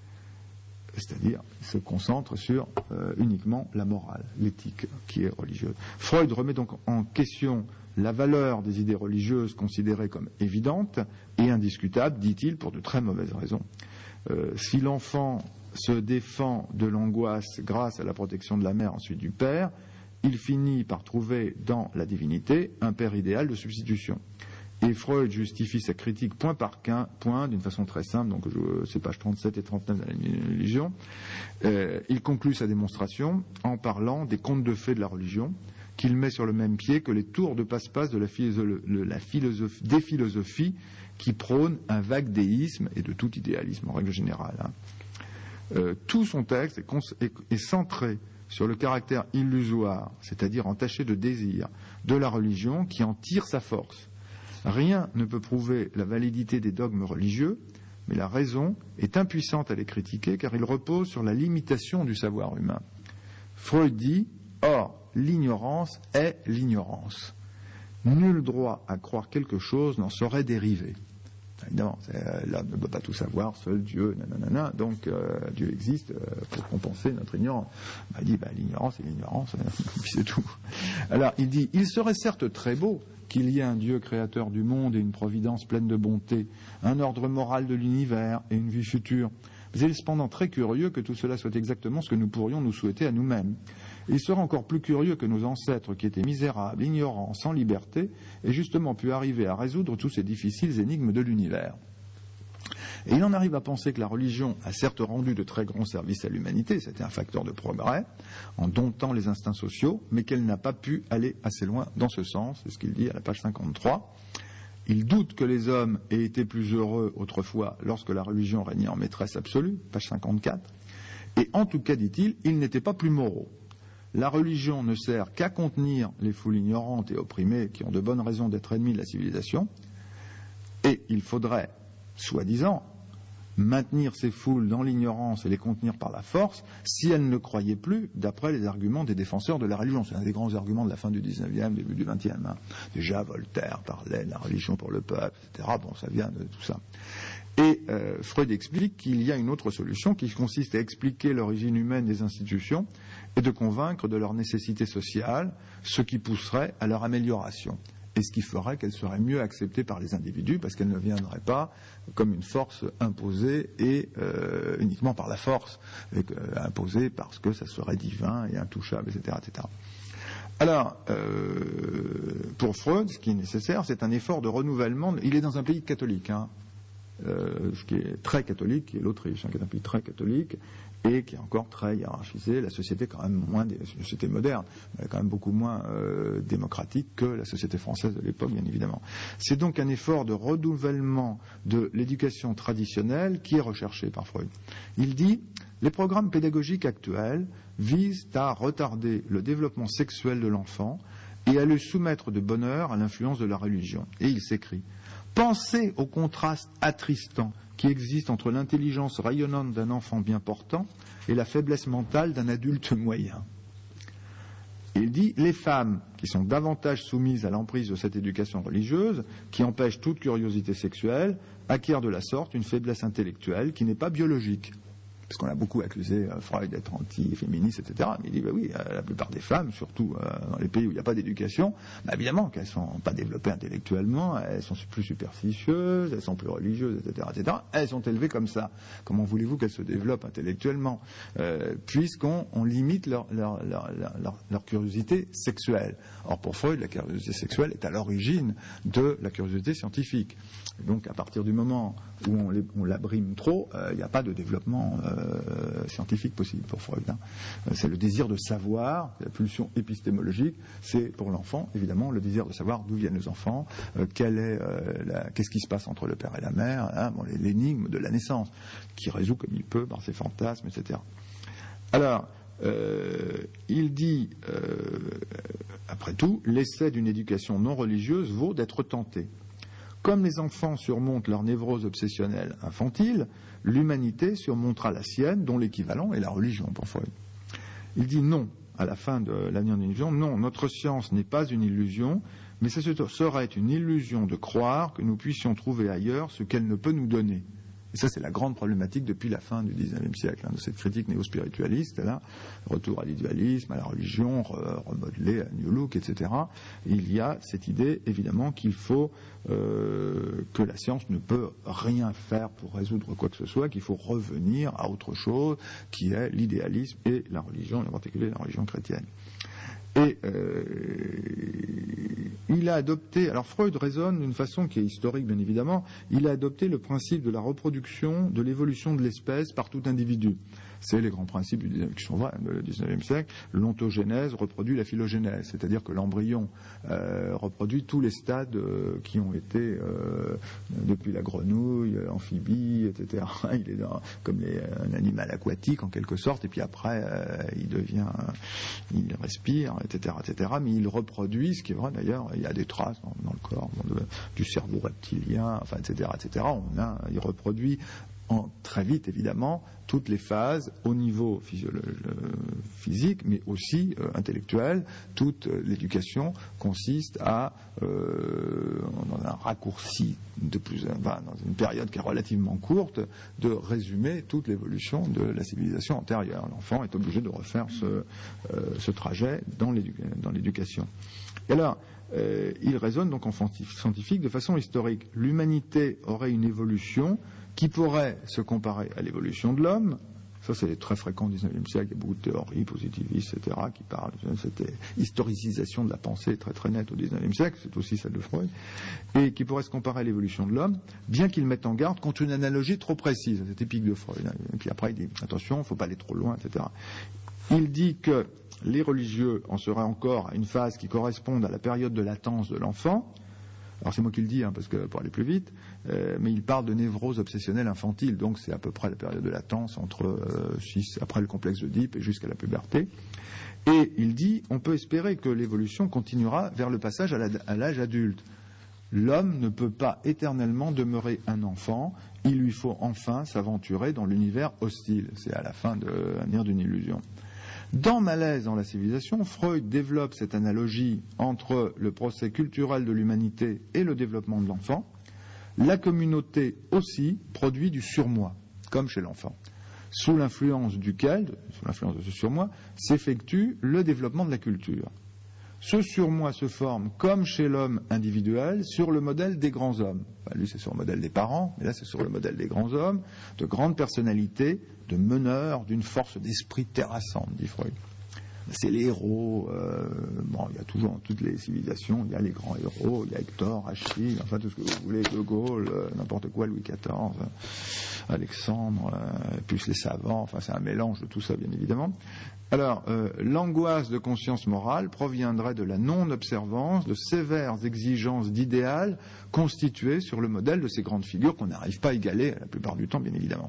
C'est-à-dire, ils se concentrent sur euh, uniquement la morale, l'éthique qui est religieuse. Freud remet donc en question la valeur des idées religieuses considérées comme évidentes et indiscutables, dit-il, pour de très mauvaises raisons. Euh, si l'enfant se défend de l'angoisse grâce à la protection de la mère, ensuite du père, il finit par trouver dans la divinité un père idéal de substitution. Et Freud justifie sa critique point par point d'une façon très simple, donc c'est pages trente-sept et trente-neuf de la religion. Euh, il conclut sa démonstration en parlant des contes de fées de la religion, qu'il met sur le même pied que les tours de passe-passe de la philosophe, la philosophe, des philosophies qui prônent un vague déisme et de tout idéalisme en règle générale. Hein. Euh, tout son texte est, cons- est, est centré sur le caractère illusoire, c'est-à-dire entaché de désir, de la religion qui en tire sa force. Rien ne peut prouver la validité des dogmes religieux, mais la raison est impuissante à les critiquer car ils reposent sur la limitation du savoir humain. Freud dit « Or, l'ignorance est l'ignorance. Nul droit à croire quelque chose n'en saurait dériver. » Évidemment, l'homme ne peut pas tout savoir, seul Dieu, nanana, donc euh, Dieu existe euh, pour compenser notre ignorance. Bah, il dit bah, l'ignorance est l'ignorance, puis c'est tout. Alors il dit « Il serait certes très beau qu'il y ait un Dieu créateur du monde et une providence pleine de bonté, un ordre moral de l'univers et une vie future. Mais il est cependant très curieux que tout cela soit exactement ce que nous pourrions nous souhaiter à nous-mêmes. Et il serait encore plus curieux que nos ancêtres, qui étaient misérables, ignorants, sans liberté, aient justement pu arriver à résoudre tous ces difficiles énigmes de l'univers. » Et il en arrive à penser que la religion a certes rendu de très grands services à l'humanité, c'était un facteur de progrès, en domptant les instincts sociaux, mais qu'elle n'a pas pu aller assez loin dans ce sens, c'est ce qu'il dit à la page cinquante-trois. Il doute que les hommes aient été plus heureux autrefois lorsque la religion régnait en maîtresse absolue, page cinquante-quatre, et en tout cas, dit-il, ils n'étaient pas plus moraux. La religion ne sert qu'à contenir les foules ignorantes et opprimées qui ont de bonnes raisons d'être ennemies de la civilisation, et il faudrait, soi-disant, maintenir ces foules dans l'ignorance et les contenir par la force si elles ne croyaient plus d'après les arguments des défenseurs de la religion. C'est un des grands arguments de la fin du dix-neuvième, début du vingtième. Hein. Déjà, Voltaire parlait de la religion pour le peuple, et cetera. Bon, ça vient de tout ça. Et euh, Freud explique qu'il y a une autre solution qui consiste à expliquer l'origine humaine des institutions et de convaincre de leur nécessité sociale, ce qui pousserait à leur amélioration. Et ce qui ferait qu'elle serait mieux acceptée par les individus parce qu'elle ne viendrait pas comme une force imposée et euh, uniquement par la force, et, euh, imposée parce que ça serait divin et intouchable, et cetera, et cetera. Alors, euh, pour Freud, ce qui est nécessaire, c'est un effort de renouvellement. Il est dans un pays catholique, hein, euh, ce qui est très catholique, qui est l'Autriche, hein, qui est un pays très catholique, et qui est encore très hiérarchisé. La société est quand même moins, la société moderne, mais quand même beaucoup moins euh, démocratique que la société française de l'époque, bien évidemment. C'est donc un effort de renouvellement de l'éducation traditionnelle qui est recherché par Freud. Il dit « Les programmes pédagogiques actuels visent à retarder le développement sexuel de l'enfant et à le soumettre de bonne heure à l'influence de la religion. » Et il s'écrit « Pensez au contraste attristant qui existe entre l'intelligence rayonnante d'un enfant bien portant et la faiblesse mentale d'un adulte moyen. » Il dit « Les femmes qui sont davantage soumises à l'emprise de cette éducation religieuse, qui empêche toute curiosité sexuelle, acquièrent de la sorte une faiblesse intellectuelle qui n'est pas biologique. » parce qu'on a beaucoup accusé euh, Freud d'être anti-féministe, et cetera. Mais il dit, bah oui, euh, la plupart des femmes, surtout euh, dans les pays où il n'y a pas d'éducation, bah évidemment qu'elles ne sont pas développées intellectuellement, elles sont plus superstitieuses, elles sont plus religieuses, et cetera, et cetera. Elles sont élevées comme ça. Comment voulez-vous qu'elles se développent intellectuellement, euh, puisqu'on on limite leur, leur, leur, leur, leur curiosité sexuelle. Or, pour Freud, la curiosité sexuelle est à l'origine de la curiosité scientifique. Et donc, à partir du moment où on, les, on l'abrime trop, il euh, n'y a pas de développement euh, scientifique possible pour Freud. Hein. C'est le désir de savoir, la pulsion épistémologique, c'est pour l'enfant, évidemment, le désir de savoir d'où viennent les enfants, euh, quelle est, euh, la, qu'est-ce qui se passe entre le père et la mère, hein, bon, l'énigme de la naissance, qui résout comme il peut par ses fantasmes, et cetera. Alors, euh, il dit, euh, après tout, l'essai d'une éducation non religieuse vaut d'être tenté. Comme les enfants surmontent leur névrose obsessionnelle infantile, l'humanité surmontera la sienne, dont l'équivalent est la religion, pour Freud. Il dit non, à la fin de l'avenir d'une illusion, non, notre science n'est pas une illusion, mais ce serait une illusion de croire que nous puissions trouver ailleurs ce qu'elle ne peut nous donner. Et ça, c'est la grande problématique depuis la fin du dix-neuvième siècle, hein, de cette critique néo-spiritualiste, là, retour à l'idéalisme, à la religion, re- remodelé à New Look, et cetera. Et il y a cette idée, évidemment, qu'il faut euh, que la science ne peut rien faire pour résoudre quoi que ce soit, qu'il faut revenir à autre chose, qui est l'idéalisme et la religion, en particulier la religion chrétienne. Et euh, il a adopté, alors Freud raisonne d'une façon qui est historique bien évidemment, il a adopté le principe de la reproduction, de l'évolution de l'espèce par tout individu. C'est les grands principes qui sont vrais du dix-neuvième siècle. L'ontogénèse reproduit la phylogénèse, c'est-à-dire que l'embryon euh, reproduit tous les stades euh, qui ont été, euh, depuis la grenouille, amphibie, et cetera. Il est dans, comme les, un animal aquatique en quelque sorte, et puis après euh, il devient, il respire, et cetera, et cetera. Mais il reproduit, ce qui est vrai d'ailleurs, il y a des traces dans, dans le corps dans le, du cerveau reptilien, enfin, et cetera, et cetera. On a, il reproduit en, très vite évidemment toutes les phases au niveau physique, mais aussi euh, intellectuel. Toute euh, l'éducation consiste à, euh, dans un raccourci de plus, enfin, dans une période qui est relativement courte, de résumer toute l'évolution de la civilisation antérieure. L'enfant est obligé de refaire ce, euh, ce trajet dans, l'édu- dans l'éducation. Et alors, euh, il raisonne donc en scientifique de façon historique. L'humanité aurait une évolution qui pourrait se comparer à l'évolution de l'homme. Ça, c'est très fréquent au dix-neuvième siècle. Il y a beaucoup de théories positivistes, et cetera, qui parlent de cette historicisation de la pensée très très nette au dix-neuvième siècle. C'est aussi celle de Freud. Et qui pourrait se comparer à l'évolution de l'homme, bien qu'il mette en garde contre une analogie trop précise. C'est typique de Freud. Et puis après, il dit, attention, il ne faut pas aller trop loin, et cetera. Il dit que les religieux en seraient encore à une phase qui corresponde à la période de latence de l'enfant. Alors c'est moi qui le dis, hein, parce que pour aller plus vite, euh, mais il parle de névrose obsessionnelle infantile, donc c'est à peu près la période de latence entre euh, six, après le complexe d'Oedipe et jusqu'à la puberté. Et il dit, on peut espérer que l'évolution continuera vers le passage à, la, à l'âge adulte. L'homme ne peut pas éternellement demeurer un enfant, il lui faut enfin s'aventurer dans l'univers hostile. C'est à la fin de l'avenir d'une illusion. Dans Malaise dans la civilisation, Freud développe cette analogie entre le procès culturel de l'humanité et le développement de l'enfant. La communauté aussi produit du surmoi, comme chez l'enfant, sous l'influence duquel, sous l'influence de ce surmoi, s'effectue le développement de la culture. Ce surmoi se forme, comme chez l'homme individuel, sur le modèle des grands hommes. Enfin, lui, c'est sur le modèle des parents, mais là, c'est sur le modèle des grands hommes, de grandes personnalités, de meneurs, d'une force d'esprit terrassante, dit Freud. C'est les héros, euh, bon, il y a toujours dans toutes les civilisations, il y a les grands héros, il y a Hector, Achille, enfin tout ce que vous voulez, De Gaulle, euh, n'importe quoi, Louis quatorze, euh, Alexandre, euh, plus les savants, enfin c'est un mélange de tout ça, bien évidemment. Alors, euh, l'angoisse de conscience morale proviendrait de la non-observance de sévères exigences d'idéal constituées sur le modèle de ces grandes figures qu'on n'arrive pas à égaler la plupart du temps, bien évidemment.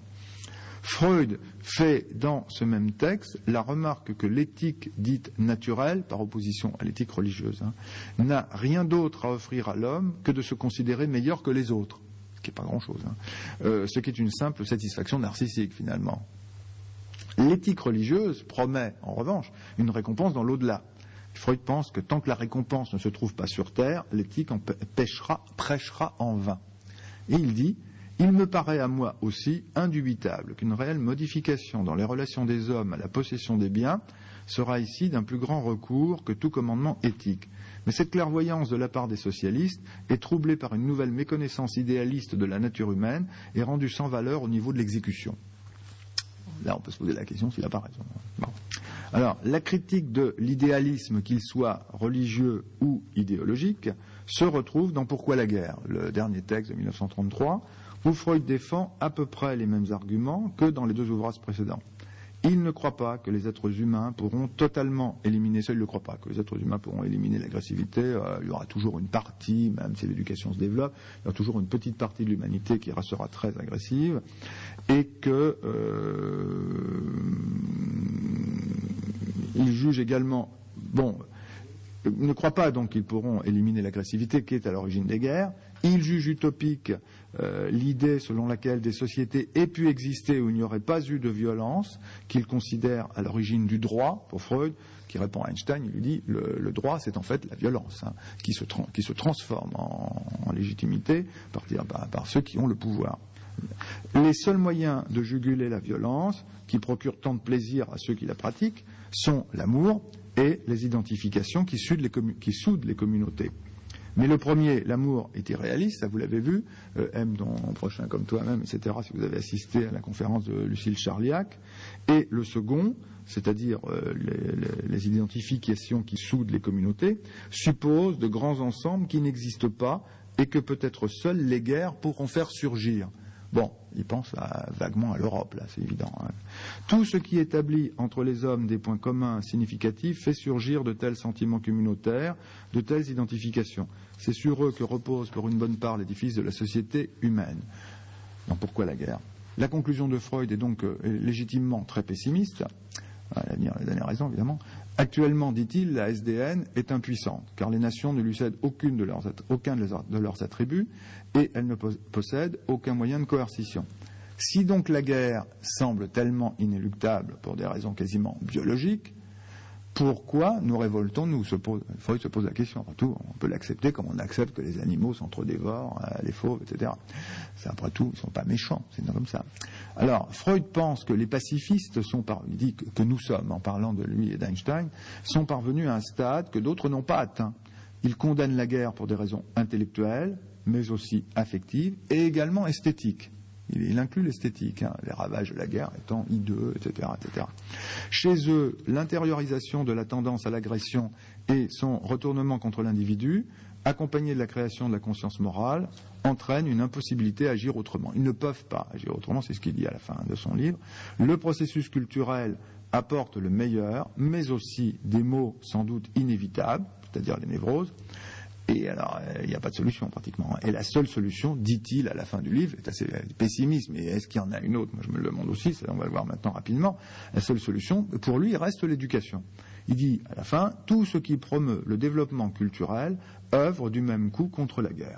Freud fait dans ce même texte la remarque que l'éthique dite naturelle, par opposition à l'éthique religieuse, hein, n'a rien d'autre à offrir à l'homme que de se considérer meilleur que les autres, ce qui n'est pas grand-chose, hein, euh, ce qui est une simple satisfaction narcissique finalement. L'éthique religieuse promet, en revanche, une récompense dans l'au-delà. Freud pense que tant que la récompense ne se trouve pas sur terre, l'éthique en pêchera, prêchera en vain. Et il dit, Il me paraît à moi aussi indubitable qu'une réelle modification dans les relations des hommes à la possession des biens sera ici d'un plus grand recours que tout commandement éthique. Mais cette clairvoyance de la part des socialistes est troublée par une nouvelle méconnaissance idéaliste de la nature humaine et rendue sans valeur au niveau de l'exécution. Là, on peut se poser la question s'il n'a pas raison. Bon. Alors, la critique de l'idéalisme, qu'il soit religieux ou idéologique, se retrouve dans Pourquoi la guerre, le dernier texte de mille neuf cent trente-trois, où Freud défend à peu près les mêmes arguments que dans les deux ouvrages précédents. Il ne croit pas que les êtres humains pourront totalement éliminer, ça il ne le croit pas, que les êtres humains pourront éliminer l'agressivité. Euh, il y aura toujours une partie, même si l'éducation se développe, il y aura toujours une petite partie de l'humanité qui restera très agressive, et que euh, il juge également, bon, il ne croit pas donc qu'ils pourront éliminer l'agressivité qui est à l'origine des guerres. Il juge utopique euh, l'idée selon laquelle des sociétés aient pu exister où il n'y aurait pas eu de violence, qu'il considère à l'origine du droit, pour Freud, qui répond à Einstein, il lui dit le, le droit c'est en fait la violence, hein, qui, se tra- qui se transforme en, en légitimité par, par, par ceux qui ont le pouvoir. Les seuls moyens de juguler la violence, qui procurent tant de plaisir à ceux qui la pratiquent, sont l'amour et les identifications qui soudent les, commun- qui soudent les communautés. Mais le premier, l'amour, est irréaliste, ça vous l'avez vu, euh, aime ton prochain comme toi-même, et cetera, si vous avez assisté à la conférence de Lucille Charliac. Et le second, c'est-à-dire euh, les, les, les identifications qui soudent les communautés, suppose de grands ensembles qui n'existent pas et que peut-être seules les guerres pourront faire surgir. Bon, il pense à, vaguement à l'Europe, là, c'est évident. Hein. Tout ce qui établit entre les hommes des points communs significatifs fait surgir de tels sentiments communautaires, de telles identifications. C'est sur eux que repose pour une bonne part l'édifice de la société humaine. Donc pourquoi la guerre ? La conclusion de Freud est donc euh, légitimement très pessimiste. Elle a la dernière raison, évidemment. Actuellement, dit-il, la S D N est impuissante, car les nations ne lui cèdent aucune de leurs, aucun de leurs attributs et elle ne possède aucun moyen de coercition. Si donc la guerre semble tellement inéluctable pour des raisons quasiment biologiques, pourquoi nous révoltons-nous ? Freud se pose la question. Après tout, on peut l'accepter comme on accepte que les animaux s'entre-dévorent, les fauves, et cetera. C'est, après tout, ils ne sont pas méchants, c'est comme ça. Alors, Freud pense que les pacifistes sont, par... il dit que, que nous sommes, en parlant de lui et d'Einstein, sont parvenus à un stade que d'autres n'ont pas atteint. Il condamne la guerre pour des raisons intellectuelles, mais aussi affectives, et également esthétiques. Il, il inclut l'esthétique, hein, les ravages de la guerre étant hideux, et cetera, et cetera. Chez eux, l'intériorisation de la tendance à l'agression et son retournement contre l'individu, accompagné de la création de la conscience morale, entraîne une impossibilité à agir autrement. Ils ne peuvent pas agir autrement, c'est ce qu'il dit à la fin de son livre. Le processus culturel apporte le meilleur, mais aussi des maux sans doute inévitables, c'est-à-dire les névroses. Et alors, il n'y a pas de solution pratiquement. Et la seule solution, dit-il à la fin du livre, est assez pessimiste, mais est-ce qu'il y en a une autre ? Moi, je me le demande aussi, ça, on va le voir maintenant rapidement. La seule solution, pour lui, reste l'éducation. Il dit, à la fin, tout ce qui promeut le développement culturel œuvre du même coup contre la guerre.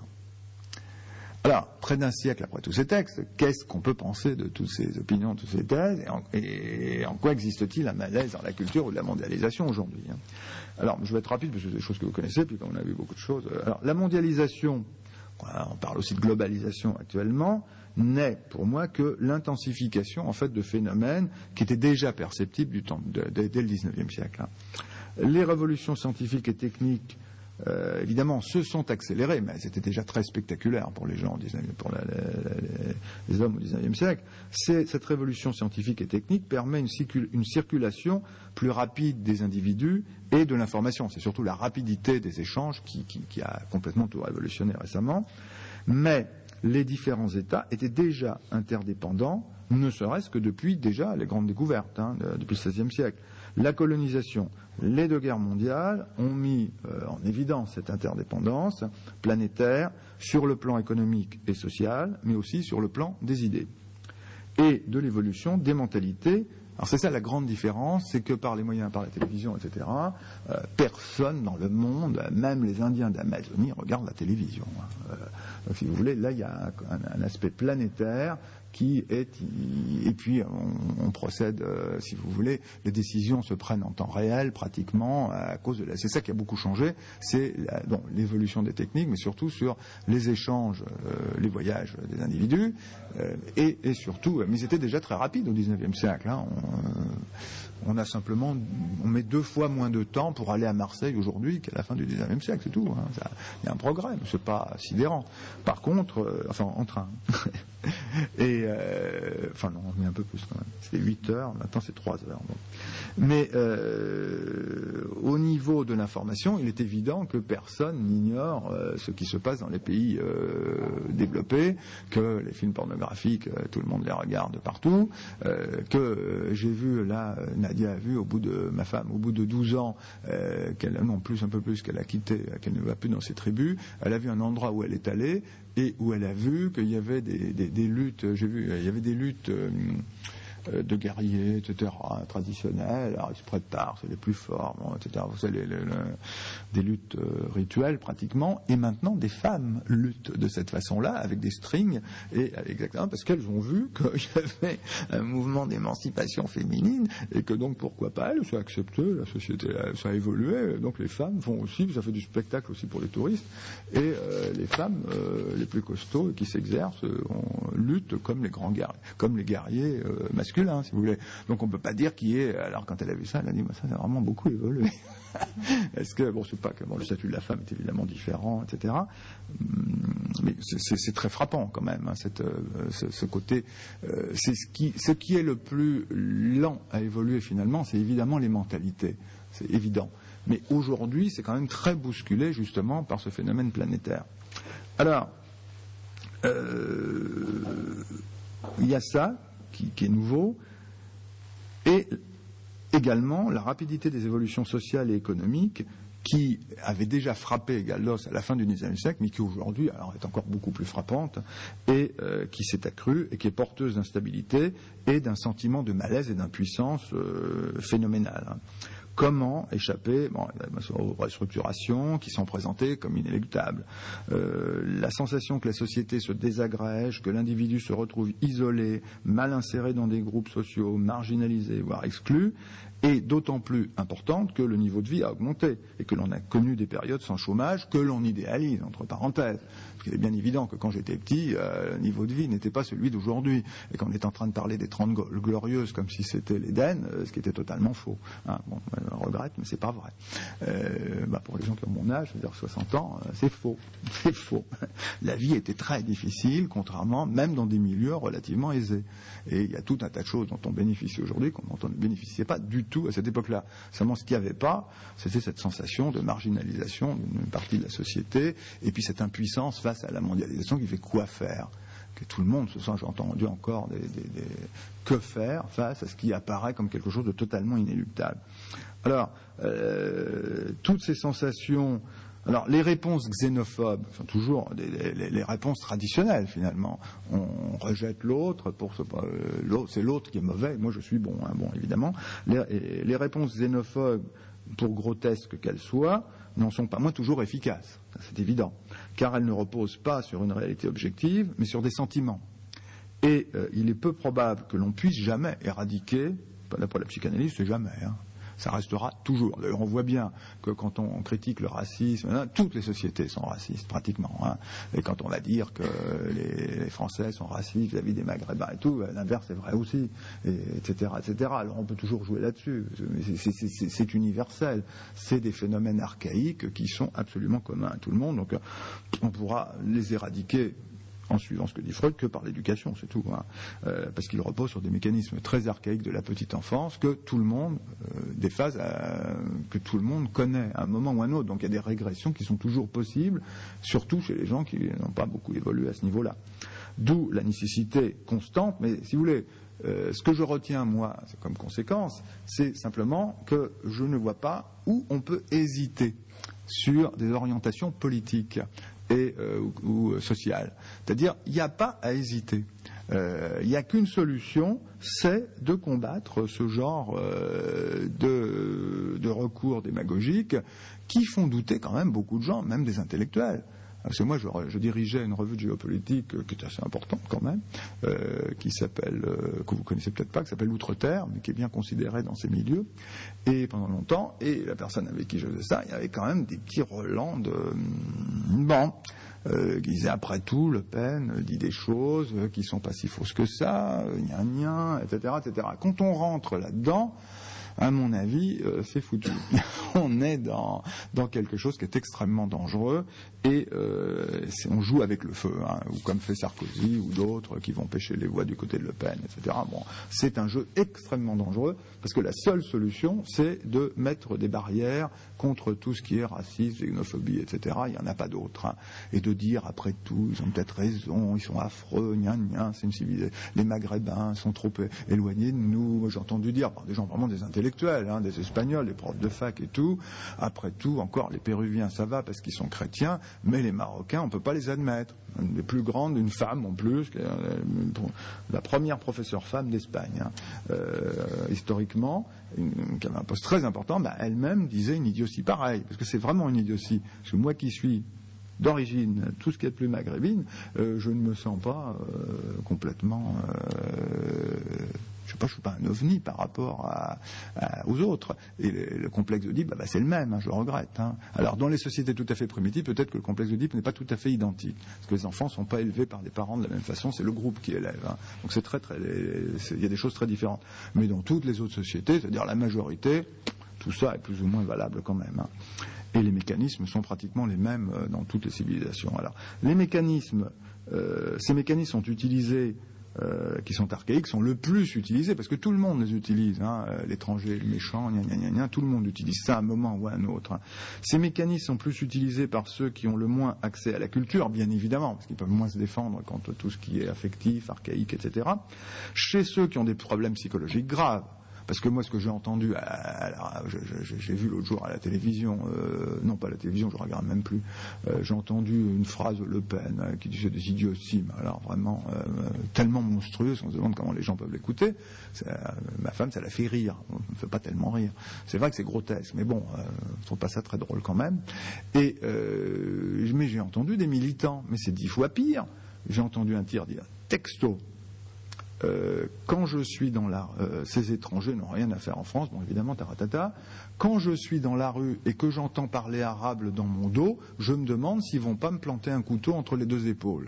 Alors, près d'un siècle après tous ces textes, qu'est-ce qu'on peut penser de toutes ces opinions, de toutes ces thèses, et en, et en quoi existe-t-il un malaise dans la culture ou de la mondialisation aujourd'hui, hein ? Alors, je vais être rapide parce que c'est des choses que vous connaissez, puis comme on a vu beaucoup de choses. Alors, la mondialisation, on parle aussi de globalisation actuellement, n'est pour moi que l'intensification en fait de phénomènes qui étaient déjà perceptibles du temps, de, de, dès le dix-neuvième siècle. Hein. Les révolutions scientifiques et techniques, Euh, évidemment, se sont accélérés, mais c'était déjà très spectaculaire pour les gens, pour la, la, la, les hommes au dix-neuvième siècle. C'est, cette révolution scientifique et technique permet une, circul, une circulation plus rapide des individus et de l'information. C'est surtout la rapidité des échanges qui, qui, qui a complètement tout révolutionné récemment. Mais les différents États étaient déjà interdépendants, ne serait-ce que depuis déjà les grandes découvertes, hein, de, depuis le seizième siècle. La colonisation, les deux guerres mondiales ont mis euh, en évidence cette interdépendance planétaire sur le plan économique et social, mais aussi sur le plan des idées et de l'évolution des mentalités. Alors c'est ça la grande différence, c'est que par les moyens, par la télévision, et cetera, euh, personne dans le monde, même les Indiens d'Amazonie, regardent la télévision. Hein. Euh, donc, si vous voulez, là il y a un, un, un aspect planétaire qui est... Et puis, on, on procède, euh, si vous voulez, les décisions se prennent en temps réel, pratiquement, à cause de la... C'est ça qui a beaucoup changé, c'est la, bon, l'évolution des techniques, mais surtout sur les échanges, euh, les voyages des individus, euh, et, et surtout... Mais c'était déjà très rapide au dix-neuvième siècle, hein, on, euh, on a simplement... On met deux fois moins de temps pour aller à Marseille aujourd'hui qu'à la fin du dix-neuvième siècle, c'est tout. Hein. Ça, il y a un progrès, mais c'est pas sidérant. Par contre, euh, enfin, en train. Et, euh, enfin non, on met un peu plus quand même. C'était huit heures, maintenant c'est trois heures. Bon. Mais euh, au niveau de l'information, il est évident que personne n'ignore euh, ce qui se passe dans les pays euh, développés, que les films pornographiques, euh, tout le monde les regarde partout, euh, que euh, j'ai vu là, Nadia a vu au bout de ma femme, au bout de douze ans, euh, qu'elle non plus un peu plus qu'elle a quitté, qu'elle ne va plus dans ses tribus, elle a vu un endroit où elle est allée et où elle a vu qu'il y avait des, des, des luttes, j'ai vu, il y avait des luttes euh, de guerriers, et cetera, traditionnelles, alors ils se prêtent tard, c'est les plus forts, bon, et cetera. Vous savez, les, les, les, des luttes euh, rituelles pratiquement, et maintenant des femmes luttent de cette façon-là, avec des strings, et exactement parce qu'elles ont vu qu'il y avait un mouvement d'émancipation féminine, et que donc pourquoi pas elles, ça a accepté, la société, ça a évolué, donc les femmes vont aussi, ça fait du spectacle aussi pour les touristes, et euh, les femmes euh, les plus costauds qui s'exercent euh, on, luttent comme les grands guerriers, comme les guerriers euh, masculins. Si vous voulez. Donc on peut pas dire qu'il y ait. Alors quand elle a vu ça, elle a dit bah, ça a vraiment beaucoup évolué. Est-ce que bon, c'est pas que bon, le statut de la femme est évidemment différent, et cetera. Mais c'est, c'est, c'est très frappant quand même, hein, cette, euh, ce, ce côté. Euh, c'est ce qui, ce qui est le plus lent à évoluer finalement, c'est évidemment les mentalités. C'est évident. Mais aujourd'hui, c'est quand même très bousculé justement par ce phénomène planétaire. Alors, euh, il y a ça. Qui, qui est nouveau, et également la rapidité des évolutions sociales et économiques qui avait déjà frappé Galdos à la fin du dix-neuvième siècle, mais qui aujourd'hui alors, est encore beaucoup plus frappante, et euh, qui s'est accrue, et qui est porteuse d'instabilité et d'un sentiment de malaise et d'impuissance euh, phénoménal. Comment échapper bon, aux restructurations qui sont présentées comme inéluctables. Euh, la sensation que la société se désagrège, que l'individu se retrouve isolé, mal inséré dans des groupes sociaux, marginalisé, voire exclu, est d'autant plus importante que le niveau de vie a augmenté et que l'on a connu des périodes sans chômage que l'on idéalise, entre parenthèses. Parce qu'il est bien évident que quand j'étais petit, euh, le niveau de vie n'était pas celui d'aujourd'hui. Et qu'on est en train de parler des Trente Glorieuses comme si c'était l'Éden, euh, ce qui était totalement faux. Hein, bon, je regrette, mais c'est pas vrai. Euh, bah pour les gens qui ont mon âge, je veux dire soixante ans, euh, c'est faux. C'est faux. La vie était très difficile, contrairement, même dans des milieux relativement aisés. Et il y a tout un tas de choses dont on bénéficie aujourd'hui, dont on ne bénéficiait pas du tout à cette époque-là. Seulement, ce qu'il n'y avait pas, c'était cette sensation de marginalisation d'une partie de la société, et puis cette impuissance face à la mondialisation qui fait quoi faire. Que tout le monde se sent, j'ai entendu encore, des, des, des, que faire face à ce qui apparaît comme quelque chose de totalement inéluctable. Alors, euh, toutes ces sensations... Alors, les réponses xénophobes sont toujours les, les, les réponses traditionnelles, finalement. On, on rejette l'autre, pour ce, euh, l'autre, c'est l'autre qui est mauvais, moi je suis bon, hein, bon évidemment. Les, les réponses xénophobes, pour grotesques qu'elles soient, n'en sont pas moins toujours efficaces, c'est évident, car elles ne reposent pas sur une réalité objective, mais sur des sentiments. Et euh, il est peu probable que l'on puisse jamais éradiquer, là pour la psychanalyse, c'est jamais, hein, ça restera toujours. D'ailleurs, on voit bien que quand on critique le racisme, hein, toutes les sociétés sont racistes, pratiquement. Hein. Et quand on va dire que les, les Français sont racistes vis-à-vis des Maghrébins et tout, l'inverse est vrai aussi, et, etc., et cetera. Alors on peut toujours jouer là-dessus. C'est, c'est, c'est, c'est universel. C'est des phénomènes archaïques qui sont absolument communs à tout le monde. Donc on pourra les éradiquer en suivant ce que dit Freud, que par l'éducation, c'est tout. Hein. Euh, parce qu'il repose sur des mécanismes très archaïques de la petite enfance que tout le monde, euh, des phases à, que tout le monde connaît à un moment ou à un autre. Donc il y a des régressions qui sont toujours possibles, surtout chez les gens qui n'ont pas beaucoup évolué à ce niveau-là. D'où la nécessité constante, mais si vous voulez, euh, ce que je retiens, moi, comme conséquence, c'est simplement que je ne vois pas où on peut hésiter sur des orientations politiques et euh, ou, ou sociales. C'est-à-dire, il n'y a pas à hésiter. Euh, il n'y a qu'une solution, c'est de combattre ce genre euh, de, de recours démagogiques qui font douter quand même beaucoup de gens, même des intellectuels. Parce que moi, je, je dirigeais une revue de géopolitique euh, qui est assez importante quand même, euh, qui s'appelle, euh, que vous connaissez peut-être pas, qui s'appelle Outre-Terre, mais qui est bien considérée dans ces milieux, et pendant longtemps, et la personne avec qui je faisais ça, il y avait quand même des petits relents de... Bon... Euh, qui disait après tout, Le Pen dit des choses euh, qui sont pas si fausses que ça, euh, gna gna, et cetera, et cetera. Quand on rentre là-dedans, à mon avis, euh, c'est foutu. On est dans, dans quelque chose qui est extrêmement dangereux et euh, on joue avec le feu, hein, ou comme fait Sarkozy ou d'autres qui vont pêcher les voix du côté de Le Pen, et cetera. Bon, c'est un jeu extrêmement dangereux parce que la seule solution, c'est de mettre des barrières contre tout ce qui est racisme, xénophobie, et cetera. Il n'y en a pas d'autre. Hein. Et de dire, après tout, ils ont peut-être raison, ils sont affreux, gna gna, c'est une civilisation. Les Maghrébins sont trop éloignés de nous. Moi, j'ai entendu dire par des gens vraiment des intellectuels, hein, des Espagnols, des profs de fac et tout. Après tout, encore, les Péruviens, ça va parce qu'ils sont chrétiens, mais les Marocains, on ne peut pas les admettre. Une des plus grandes, une femme en plus, la première professeure femme d'Espagne, hein, euh, historiquement, une, qui avait un poste très important, bah, elle-même disait une idiotie pareille, parce que c'est vraiment une idiotie. Parce que moi qui suis d'origine, tout ce qui est plus maghrébine, euh, je ne me sens pas euh, complètement... Euh, je sais pas, je suis pas un ovni par rapport à, à, aux autres. Et le, le complexe d'Oedipe, bah, bah, c'est le même, hein, je le regrette. Hein. Alors, dans les sociétés tout à fait primitives, peut-être que le complexe d'Oedipe n'est pas tout à fait identique. Parce que les enfants ne sont pas élevés par des parents de la même façon, c'est le groupe qui élève. Hein. Donc, c'est très, très, il y a des choses très différentes. Mais dans toutes les autres sociétés, c'est-à-dire la majorité, tout ça est plus ou moins valable quand même. Hein. Et les mécanismes sont pratiquement les mêmes dans toutes les civilisations. Alors, les mécanismes, euh, ces mécanismes sont utilisés Euh, qui sont archaïques, sont le plus utilisés, parce que tout le monde les utilise, hein, euh, l'étranger, le méchant, gna gna gna gna, tout le monde utilise ça à un moment ou à un autre. Hein. Ces mécanismes sont plus utilisés par ceux qui ont le moins accès à la culture, bien évidemment, parce qu'ils peuvent moins se défendre contre tout ce qui est affectif, archaïque, et cetera. Chez ceux qui ont des problèmes psychologiques graves, parce que moi, ce que j'ai entendu, alors, j'ai vu l'autre jour à la télévision, euh, non pas à la télévision, je regarde même plus, euh, j'ai entendu une phrase de Le Pen euh, qui disait des idioties, mais alors vraiment euh, tellement monstrueuse, on se demande comment les gens peuvent l'écouter. Euh, ma femme, ça la fait rire, on ne fait pas tellement rire. C'est vrai que c'est grotesque, mais bon, euh, je trouve pas ça très drôle quand même. Et euh, mais j'ai entendu des militants, mais c'est dix fois pire. J'ai entendu un tir dire texto. Euh, quand je suis dans la... Euh, ces étrangers n'ont rien à faire en France, bon évidemment, taratata. Quand je suis dans la rue et que j'entends parler arabe dans mon dos, je me demande s'ils vont pas me planter un couteau entre les deux épaules.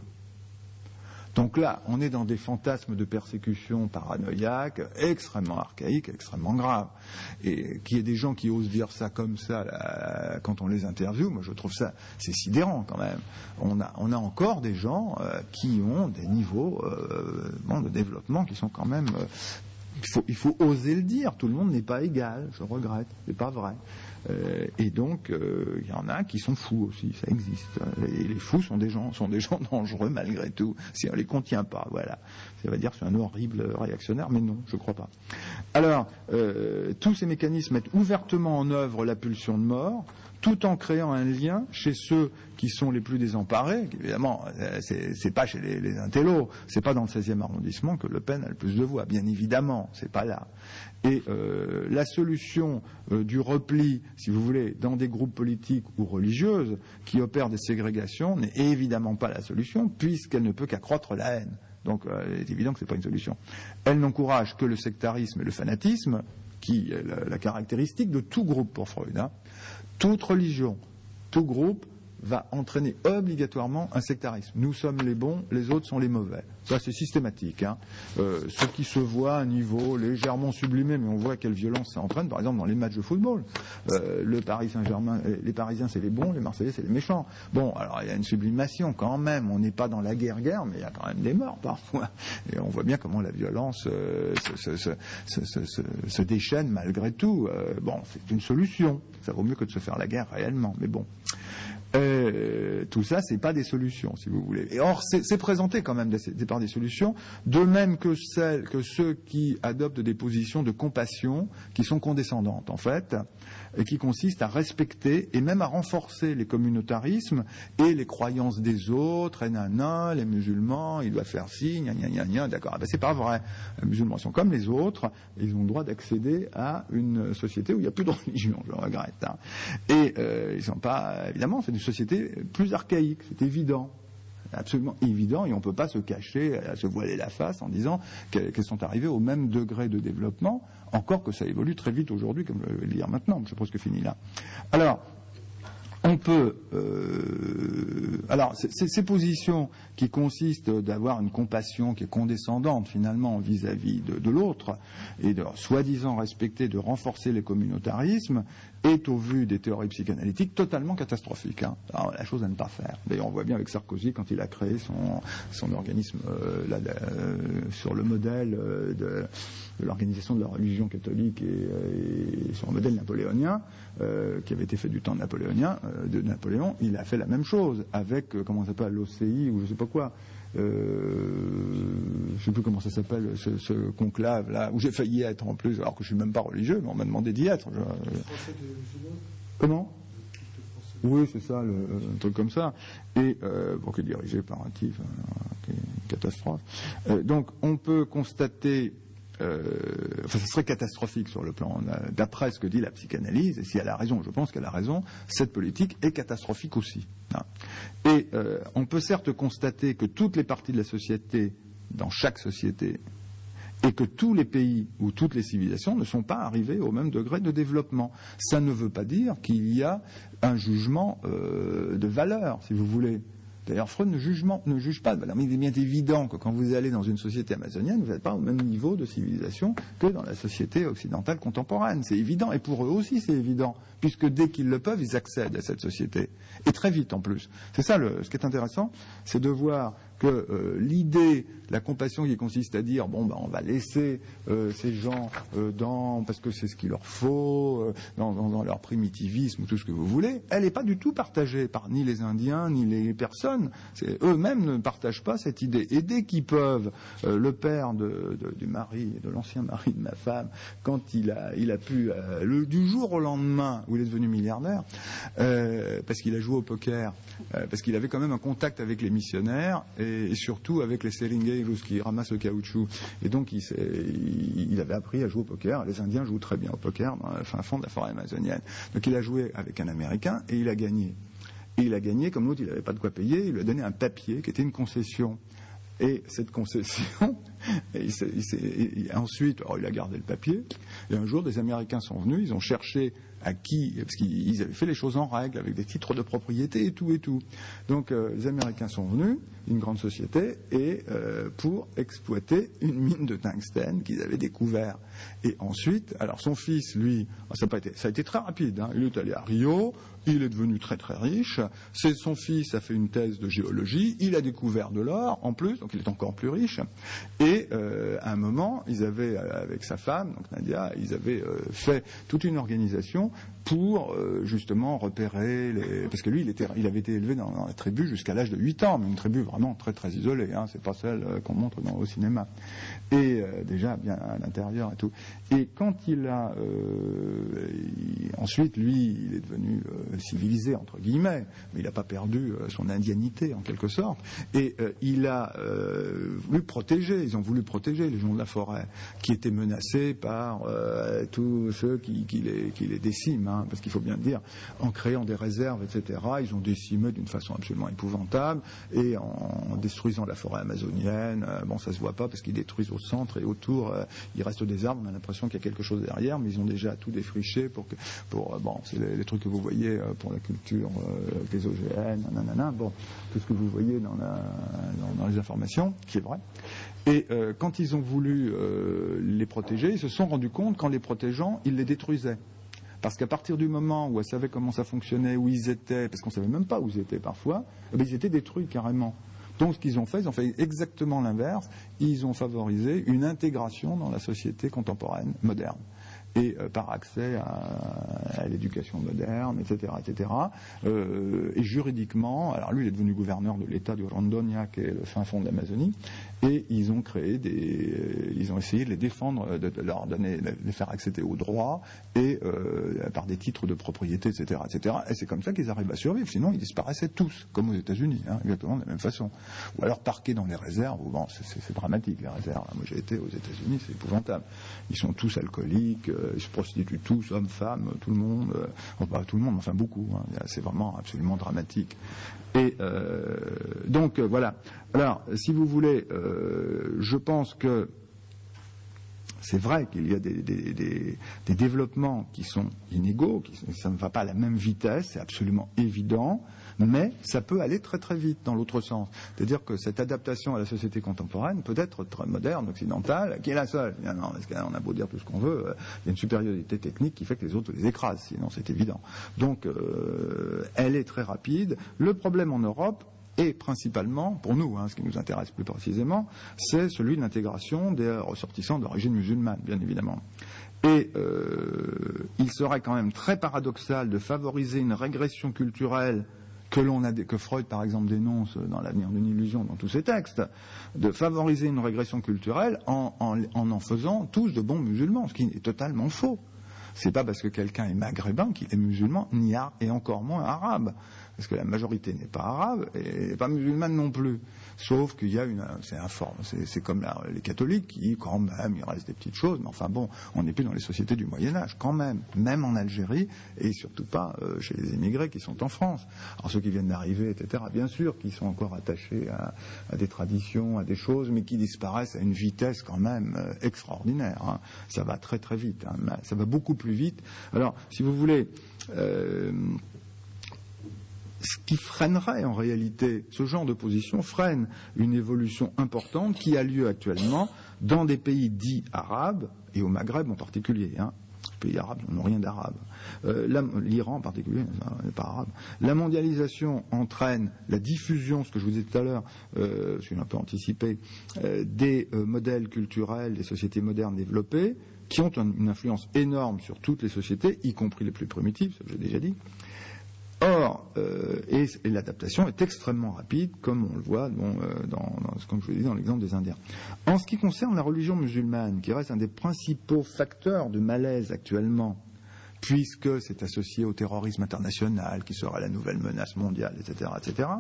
Donc là, on est dans des fantasmes de persécution paranoïaque extrêmement archaïques, extrêmement graves. Et qu'il y ait des gens qui osent dire ça comme ça là, quand on les interviewe, moi je trouve ça, c'est sidérant quand même. On a, on a encore des gens euh, qui ont des niveaux euh, bon, de développement qui sont quand même... Euh, il faut, il faut oser le dire, tout le monde n'est pas égal, je regrette, c'est pas vrai. Euh, et donc, il euh, y en a qui sont fous aussi, ça existe. Et les fous sont des gens, sont des gens dangereux malgré tout, si on les contient pas, voilà. Ça veut dire que c'est un horrible réactionnaire, mais non, je crois pas. Alors, euh, tous ces mécanismes mettent ouvertement en œuvre la pulsion de mort, tout en créant un lien chez ceux qui sont les plus désemparés. Évidemment, c'est, c'est pas chez les, les intellos, c'est pas dans le seizième arrondissement que Le Pen a le plus de voix, bien évidemment, c'est pas là. Et euh, la solution euh, du repli, si vous voulez, dans des groupes politiques ou religieuses qui opèrent des ségrégations n'est évidemment pas la solution, puisqu'elle ne peut qu'accroître la haine. Donc, euh, il est évident que c'est pas une solution. Elle n'encourage que le sectarisme et le fanatisme, qui est la, la caractéristique de tout groupe pour Freud, hein. Toute religion, tout groupe va entraîner obligatoirement un sectarisme. Nous sommes les bons, les autres sont les mauvais. Ça, c'est systématique. Hein. Euh, ce qui se voit à un niveau légèrement sublimé, mais on voit quelle violence ça entraîne, par exemple, dans les matchs de football. Euh, le Paris Saint-Germain, les Parisiens, c'est les bons, les Marseillais, c'est les méchants. Bon, alors il y a une sublimation quand même. On n'est pas dans la guerre-guerre, mais il y a quand même des morts parfois. Et on voit bien comment la violence euh, se, se, se, se, se, se déchaîne malgré tout. Euh, bon, c'est une solution. Ça vaut mieux que de se faire la guerre réellement, mais bon. Euh, tout ça, c'est pas des solutions, si vous voulez. Et or, c'est, c'est présenté quand même des, des, par des solutions, de même que celles, que ceux qui adoptent des positions de compassion, qui sont condescendantes, en fait, et qui consiste à respecter et même à renforcer les communautarismes et les croyances des autres, et nana, les musulmans, ils doivent faire ci, gna gna gna gna, d'accord. Ah ben c'est pas vrai. Les musulmans sont comme les autres, et ils ont le droit d'accéder à une société où il n'y a plus de religion, je le regrette. Hein. Et euh, ils sont pas, évidemment, c'est une société plus archaïque, c'est évident. Absolument évident, et on ne peut pas se cacher, à se voiler la face en disant qu'elles sont arrivées au même degré de développement, encore que ça évolue très vite aujourd'hui, comme je vais le dire maintenant, je pense que fini là. Alors, on peut, euh, alors ces, ces positions qui consistent d'avoir une compassion qui est condescendante finalement vis-à-vis de, de l'autre et de soi-disant respecter, de renforcer les communautarismes, est au vu des théories psychanalytiques totalement catastrophique. Hein. Alors, la chose à ne pas faire. D'ailleurs, on voit bien avec Sarkozy quand il a créé son, son organisme euh, là, euh, sur le modèle euh, de, de l'organisation de la religion catholique et, et sur le modèle napoléonien, euh, qui avait été fait du temps napoléonien, euh, de Napoléon. Il a fait la même chose avec, euh, comment ça s'appelle, l'O C I ou je sais pas quoi. Euh, je ne sais plus comment ça s'appelle, ce, ce conclave là, où j'ai failli être en plus, alors que je suis même pas religieux, mais on m'a demandé d'y être. Je, je... Comment ? Oui, c'est ça, le, un truc comme ça. Et euh, bon, qui est dirigé par un type, euh, qui est une catastrophe. Euh, donc, on peut constater. Euh, enfin, ce serait catastrophique sur le plan d'après ce que dit la psychanalyse, et si elle a raison, je pense qu'elle a raison, cette politique est catastrophique aussi. Hein. Et euh, on peut certes constater que toutes les parties de la société, dans chaque société, et que tous les pays ou toutes les civilisations ne sont pas arrivés au même degré de développement. Ça ne veut pas dire qu'il y a un jugement euh, de valeur, si vous voulez. D'ailleurs, Freud ne, jugement, ne juge pas de valeur. Mais il est bien évident que quand vous allez dans une société amazonienne, vous n'êtes pas au même niveau de civilisation que dans la société occidentale contemporaine. C'est évident. Et pour eux aussi, c'est évident. Puisque dès qu'ils le peuvent, ils accèdent à cette société. Et très vite, en plus. C'est ça, le, ce qui est intéressant, c'est de voir que euh, l'idée, la compassion qui consiste à dire bon ben on va laisser euh, ces gens euh, dans parce que c'est ce qu'il leur faut euh, dans, dans, dans leur primitivisme ou tout ce que vous voulez, elle n'est pas du tout partagée par ni les Indiens ni les personnes. Eux-mêmes ne partagent pas cette idée. Et dès qu'ils peuvent, euh, le père de, de, du mari, de l'ancien mari de ma femme, quand il a il a pu euh, le, du jour au lendemain où il est devenu milliardaire, euh, parce qu'il a joué au poker, euh, parce qu'il avait quand même un contact avec les missionnaires. Et et surtout avec les seringueiros qui ramassent le caoutchouc. Et donc il, il, il avait appris à jouer au poker. Les Indiens jouent très bien au poker dans le fin fond de la forêt amazonienne. Donc il a joué avec un Américain et il a gagné. Et il a gagné, comme l'autre il n'avait pas de quoi payer, il lui a donné un papier qui était une concession. Et cette concession, et il s'est, il s'est, et ensuite, alors il a gardé le papier, et un jour des Américains sont venus, ils ont cherché à qui, parce qu'ils avaient fait les choses en règle, avec des titres de propriété et tout et tout. Donc euh, les Américains sont venus, une grande société, et euh, pour exploiter une mine de tungstène qu'ils avaient découvert. Et ensuite, alors son fils, lui, ça a, pas été, ça a été très rapide, hein, il est allé à Rio, il est devenu très très riche, c'est son fils a fait une thèse de géologie, il a découvert de l'or en plus, donc il est encore plus riche. Et euh, à un moment, ils avaient, avec sa femme, donc Nadia, ils avaient euh, fait toute une organisation pour euh, justement repérer les... Parce que lui, il, était, il avait été élevé dans, dans la tribu jusqu'à l'âge de huit ans, mais une tribu vraiment très très isolée, hein, c'est pas celle euh, qu'on montre dans, au cinéma. Et euh, déjà bien à l'intérieur et tout. Et quand il a... Euh, il, ensuite, lui, il est devenu euh, civilisé, entre guillemets, mais il n'a pas perdu euh, son indianité, en quelque sorte. Et euh, il a euh, voulu protéger, ils ont voulu protéger les gens de la forêt, qui étaient menacés par euh, tous ceux qui, qui, les, qui les déciment, hein, parce qu'il faut bien le dire, en créant des réserves, et cetera, ils ont décimé d'une façon absolument épouvantable, et en, en détruisant la forêt amazonienne, euh, bon, ça se voit pas, parce qu'ils détruisent au centre, et autour, euh, il reste des arbres, on a l'impression qu'il y a quelque chose derrière, mais ils ont déjà tout défriché pour que, pour, euh, bon, c'est les, les trucs que vous voyez euh, pour la culture, euh, les O G N, nanana, bon, tout ce que vous voyez dans, la, dans, dans les informations, qui est vrai. Et euh, quand ils ont voulu euh, les protéger, ils se sont rendus compte qu'en les protégeant, ils les détruisaient. Parce qu'à partir du moment où elles savaient comment ça fonctionnait, où ils étaient, parce qu'on ne savait même pas où ils étaient parfois, eh bien, ils étaient détruits carrément. Donc ce qu'ils ont fait, ils ont fait exactement l'inverse. Ils ont favorisé une intégration dans la société contemporaine, moderne. et euh, par accès à, à l'éducation moderne, et cetera, et cetera. Euh, et juridiquement, alors lui, il est devenu gouverneur de l'État du Rondônia, qui est le fin fond de l'Amazonie, et ils ont créé des, euh, ils ont essayé de les défendre, de, de leur donner, de les faire accéder aux droits et euh, par des titres de propriété, et cetera, et cetera. Et c'est comme ça qu'ils arrivent à survivre. Sinon, ils disparaissaient tous, comme aux États-Unis, hein, exactement de la même façon. Ou alors parqués dans les réserves. Bon, c'est, c'est, c'est dramatique les réserves. Moi, j'ai été aux États-Unis, c'est épouvantable. Ils sont tous alcooliques, euh, ils se prostituent tous, hommes, femmes, tout le monde. Euh, enfin, pas tout le monde, enfin beaucoup. Hein, c'est vraiment absolument dramatique. Et euh, donc euh, voilà. Alors, si vous voulez, euh, je pense que c'est vrai qu'il y a des, des, des, des développements qui sont inégaux, qui, ça ne va pas à la même vitesse, c'est absolument évident, mais ça peut aller très très vite dans l'autre sens. C'est-à-dire que cette adaptation à la société contemporaine peut être très moderne, occidentale, qui est la seule. Non, parce qu'on a beau dire tout ce qu'on veut, il y a une supériorité technique qui fait que les autres les écrasent, sinon c'est évident. Donc, euh, elle est très rapide. Le problème en Europe, et principalement, pour nous, hein, ce qui nous intéresse plus précisément, c'est celui de l'intégration des ressortissants d'origine musulmane, bien évidemment. Et euh, il serait quand même très paradoxal de favoriser une régression culturelle que l'on a, que Freud, par exemple, dénonce dans L'avenir d'une illusion, dans tous ses textes, de favoriser une régression culturelle en en, en, en faisant tous de bons musulmans, ce qui est totalement faux. C'est pas parce que quelqu'un est maghrébin qu'il est musulman, ni ar- et encore moins arabe. Parce que la majorité n'est pas arabe et pas musulmane non plus. Sauf qu'il y a une, c'est informe, c'est, c'est comme la, les catholiques qui, quand même, il reste des petites choses, mais enfin bon, on n'est plus dans les sociétés du Moyen-Âge, quand même, même en Algérie, et surtout pas euh, chez les émigrés qui sont en France. Alors ceux qui viennent d'arriver, et cetera, bien sûr, qui sont encore attachés à, à des traditions, à des choses, mais qui disparaissent à une vitesse quand même euh, extraordinaire. Hein. Ça va très très vite, hein, ça va beaucoup plus vite. Alors, si vous voulez... Euh, Ce qui freinerait en réalité, ce genre de position freine une évolution importante qui a lieu actuellement dans des pays dits arabes, et au Maghreb en particulier. Hein. Les pays arabes n'ont rien d'arabe. Euh, la, L'Iran en particulier n'est pas arabe. La mondialisation entraîne la diffusion, ce que je vous disais tout à l'heure, euh, je suis un peu anticipé, euh, des euh, modèles culturels, des sociétés modernes développées, qui ont un, une influence énorme sur toutes les sociétés, y compris les plus primitives, ça j'ai déjà dit. Or, euh, et, et l'adaptation est extrêmement rapide, comme on le voit bon, euh, dans, dans, comme je vous l'ai dit, dans l'exemple des Indiens. En ce qui concerne la religion musulmane, qui reste un des principaux facteurs de malaise actuellement, puisque c'est associé au terrorisme international, qui sera la nouvelle menace mondiale, et cetera, et cetera,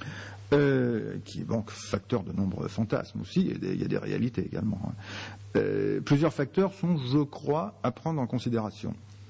euh, qui est donc facteur de nombreux fantasmes aussi, et il y a des réalités également. Hein. Euh, plusieurs facteurs sont, je crois, à prendre en considération.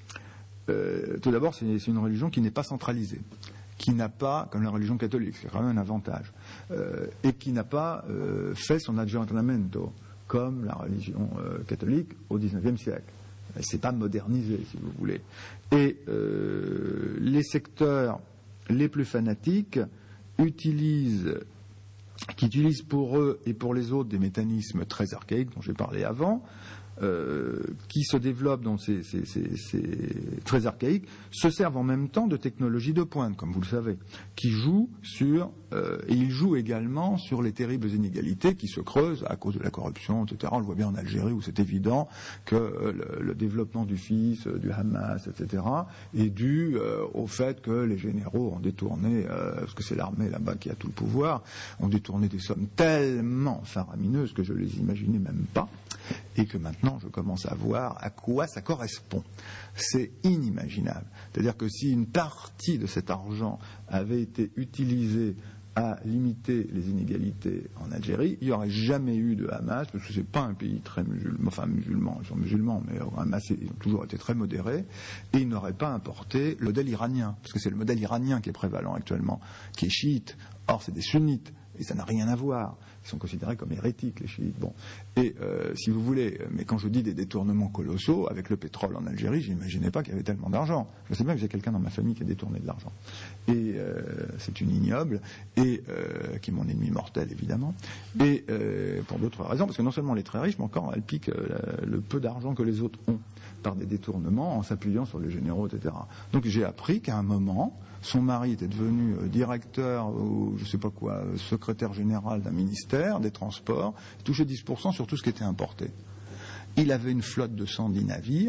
Euh, tout d'abord, c'est, c'est une religion qui n'est pas centralisée, qui n'a pas, comme la religion catholique, c'est quand même un avantage, euh, et qui n'a pas euh, fait son aggiornamento, comme la religion euh, catholique au dix-neuvième siècle. C'est pas modernisé, si vous voulez. Et euh, les secteurs les plus fanatiques utilisent, qui utilisent pour eux et pour les autres des mécanismes très archaïques dont j'ai parlé avant, Euh, qui se développent, donc c'est, c'est, c'est, c'est très archaïque, se servent en même temps de technologies de pointe, comme vous le savez, qui jouent sur, euh, et ils jouent également sur les terribles inégalités qui se creusent à cause de la corruption, et cetera. On le voit bien en Algérie où c'est évident que euh, le, le développement du fils, euh, du Hamas, et cetera, est dû euh, au fait que les généraux ont détourné, euh, parce que c'est l'armée là-bas qui a tout le pouvoir, ont détourné des sommes tellement faramineuses que je les imaginais même pas. Et que maintenant je commence à voir à quoi ça correspond. C'est inimaginable. C'est-à-dire que si une partie de cet argent avait été utilisée à limiter les inégalités en Algérie, il n'y aurait jamais eu de Hamas, parce que c'est pas un pays très musulman, enfin musulman, ils sont musulmans, mais Hamas, ils ont toujours été très modérés, et ils n'auraient pas importé le modèle iranien, parce que c'est le modèle iranien qui est prévalent actuellement, qui est chiite. Or, c'est des sunnites, et ça n'a rien à voir. Ils sont considérés comme hérétiques, les chiites. Bon. Et euh, si vous voulez, mais quand je dis des détournements colossaux, avec le pétrole en Algérie, je n'imaginais pas qu'il y avait tellement d'argent. Je sais bien que j'ai quelqu'un dans ma famille qui a détourné de l'argent. Et euh, c'est une ignoble, et euh, qui est mon ennemi mortel, évidemment. Et euh, pour d'autres raisons, parce que non seulement elle est très riche, mais encore elle pique euh, le peu d'argent que les autres ont, par des détournements, en s'appuyant sur les généraux, et cetera. Donc j'ai appris qu'à un moment, son mari était devenu euh, directeur ou je ne sais pas quoi, euh, secrétaire général d'un ministère des Transports, il touchait dix pour cent sur tout ce qui était importé. Il avait une flotte de cent dix navires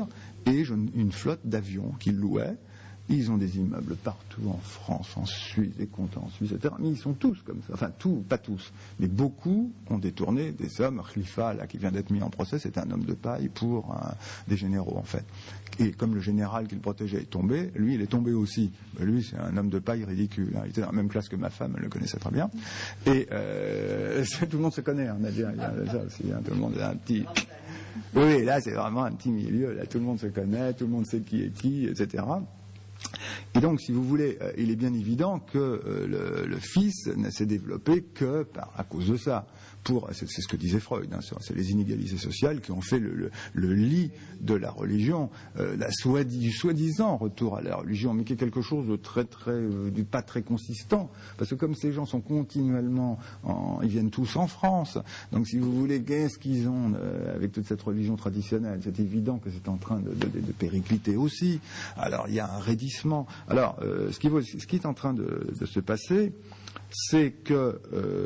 et une flotte d'avions qu'ils louaient. Ils ont des immeubles partout en France, en Suisse, des comptes en Suisse, et cetera. Mais ils sont tous comme ça. Enfin, tous, pas tous. Mais beaucoup ont détourné des sommes. Khalifa, là, qui vient d'être mis en procès, c'est un homme de paille pour un, des généraux, en fait. Et comme le général qui le protégeait est tombé, lui, il est tombé aussi. Lui, c'est un homme de paille ridicule. Il était dans la même classe que ma femme, elle le connaissait très bien. Et euh, tout le monde se connaît, hein, Nadia. Il y a ça aussi, hein, tout le monde a un petit... Oui, là, c'est vraiment un petit milieu. Là, tout le monde se connaît, tout le monde sait qui est qui, et cetera. Et donc, si vous voulez, euh, il est bien évident que euh, le, le fils ne s'est développé que par, à cause de ça. Pour, c'est, c'est ce que disait Freud, hein, c'est les inégalités sociales qui ont fait le, le, le lit de la religion, euh, la soi, du soi-disant retour à la religion, mais qui est quelque chose de très, très, euh, du pas très consistant, parce que comme ces gens sont continuellement, en, ils viennent tous en France, donc si vous voulez, qu'est-ce qu'ils ont euh, avec toute cette religion traditionnelle? C'est évident que c'est en train de, de, de péricliter aussi. Alors il y a un raidissement. Alors euh, ce, qui, ce qui est en train de, de se passer, c'est que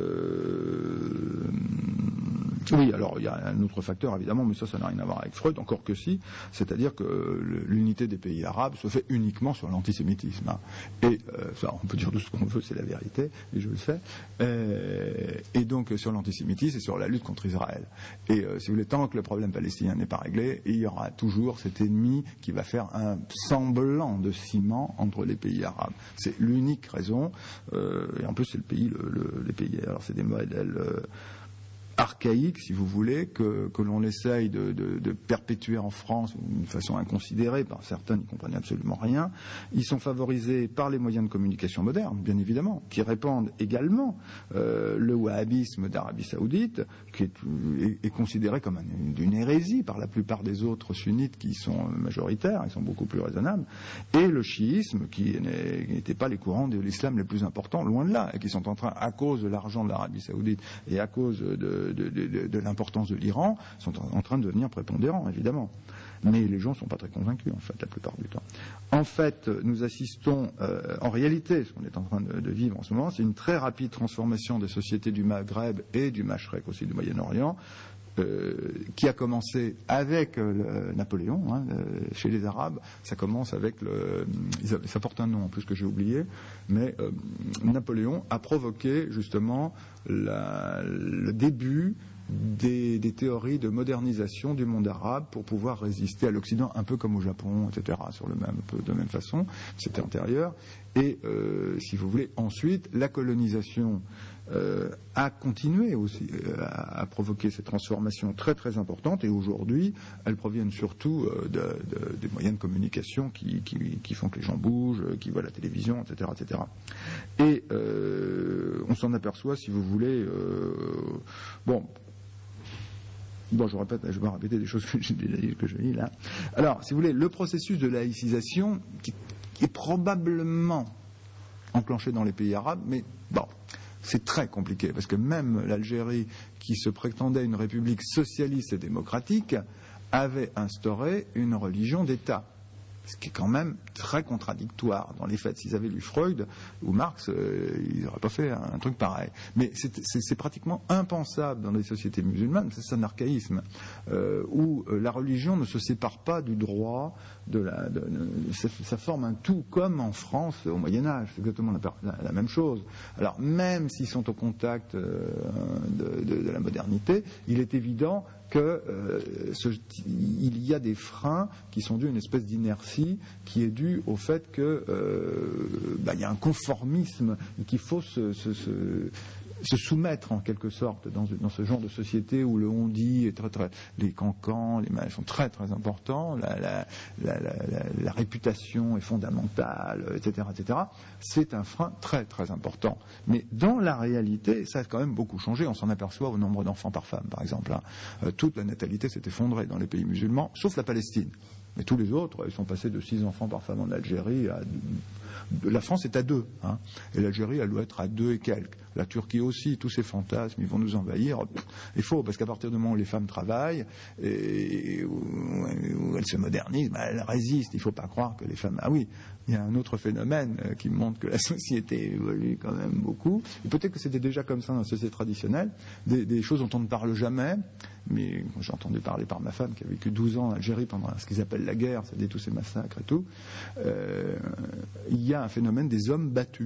euh, oui, alors il y a un autre facteur évidemment, mais ça, ça n'a rien à voir avec Freud, encore que si, c'est-à-dire que l'unité des pays arabes se fait uniquement sur l'antisémitisme. Hein. Et euh, ça, on peut dire tout ce qu'on veut, c'est la vérité, et je le sais. Euh, et donc sur l'antisémitisme et sur la lutte contre Israël. Et euh, si vous voulez, tant que le problème palestinien n'est pas réglé, il y aura toujours cet ennemi qui va faire un semblant de ciment entre les pays arabes. C'est l'unique raison. Euh, et en plus, c'est le pays, le, le, les pays. Alors c'est des modèles euh, archaïques, si vous voulez, que, que l'on essaye de, de, de perpétuer en France d'une façon inconsidérée, par certains n'y comprennent absolument rien. Ils sont favorisés par les moyens de communication modernes, bien évidemment, qui répandent également euh, le wahhabisme d'Arabie Saoudite, qui est, est, est considéré comme un, une hérésie par la plupart des autres sunnites qui sont majoritaires, ils sont beaucoup plus raisonnables, et le chiisme, qui n'était pas les courants de l'islam les plus importants, loin de là, et qui sont en train, à cause de l'argent de l'Arabie Saoudite et à cause de De, de, de, de l'importance de l'Iran, sont en, en train de devenir prépondérants, évidemment. Mais les gens ne sont pas très convaincus, en fait, la plupart du temps. En fait, nous assistons, euh, en réalité, ce qu'on est en train de, de vivre en ce moment, c'est une très rapide transformation des sociétés du Maghreb et du Mashrek, aussi du Moyen-Orient, euh, qui a commencé avec euh, le, Napoléon, hein, euh, chez les Arabes. Ça commence avec le... Ça porte un nom, en plus, que j'ai oublié, mais euh, Napoléon a provoqué, justement, la, le début Des, des théories de modernisation du monde arabe pour pouvoir résister à l'Occident, un peu comme au Japon, et cetera, sur le même, un peu de la même façon. C'était antérieur. Et, euh, si vous voulez, ensuite, la colonisation euh, a continué aussi euh, à, à provoquer ces transformations très très importantes. Et aujourd'hui, elles proviennent surtout euh, de, de, des moyens de communication qui, qui, qui font que les gens bougent, qui voient la télévision, et cetera, et cetera. Et euh, on s'en aperçoit, si vous voulez, euh, bon. Bon, je répète, je vais répéter des choses que j'ai déjà dit, que je dis là. Alors, si vous voulez, le processus de laïcisation qui, qui est probablement enclenché dans les pays arabes, mais bon, c'est très compliqué, parce que même l'Algérie, qui se prétendait une république socialiste et démocratique, avait instauré une religion d'État. Ce qui est quand même très contradictoire dans les faits. S'ils avaient lu Freud ou Marx, euh, ils n'auraient pas fait un, un truc pareil. Mais c'est, c'est, c'est pratiquement impensable dans les sociétés musulmanes, c'est un archaïsme, euh, où euh, la religion ne se sépare pas du droit, de la, de, de, ça, ça forme un tout, comme en France au Moyen-Âge, c'est exactement la, la, la même chose. Alors même s'ils sont au contact euh, de, de, de la modernité, il est évident que euh, ce, il y a des freins qui sont dus à une espèce d'inertie qui est due au fait que euh, bah, il y a un conformisme et qu'il faut se, se, se, se soumettre en quelque sorte dans, dans ce genre de société où le on-dit est très très, les cancans, les mâles sont très très importants, la, la, la, la, la, la réputation est fondamentale, et cetera, et cetera. C'est un frein très très important. Mais dans la réalité, ça a quand même beaucoup changé. On s'en aperçoit au nombre d'enfants par femme, par exemple. Hein. Euh, toute la natalité s'est effondrée dans les pays musulmans, sauf la Palestine. Mais tous les autres, ils sont passés de six enfants par femme en Algérie à... La France est à deux, hein, et l'Algérie, elle doit être à deux et quelques. La Turquie aussi, tous ces fantasmes, ils vont nous envahir. Il faut, parce qu'à partir du moment où les femmes travaillent et où, où elles se modernisent, ben elles résistent. Il ne faut pas croire que les femmes... Ah oui, il y a un autre phénomène qui montre que la société évolue quand même beaucoup. Et peut-être que c'était déjà comme ça dans la société traditionnelle, des, des choses dont on ne parle jamais, mais j'ai entendu parler par ma femme qui a vécu douze ans en Algérie pendant ce qu'ils appellent la guerre, c'est-à-dire tous ces massacres et tout, euh, il y a un phénomène des hommes battus.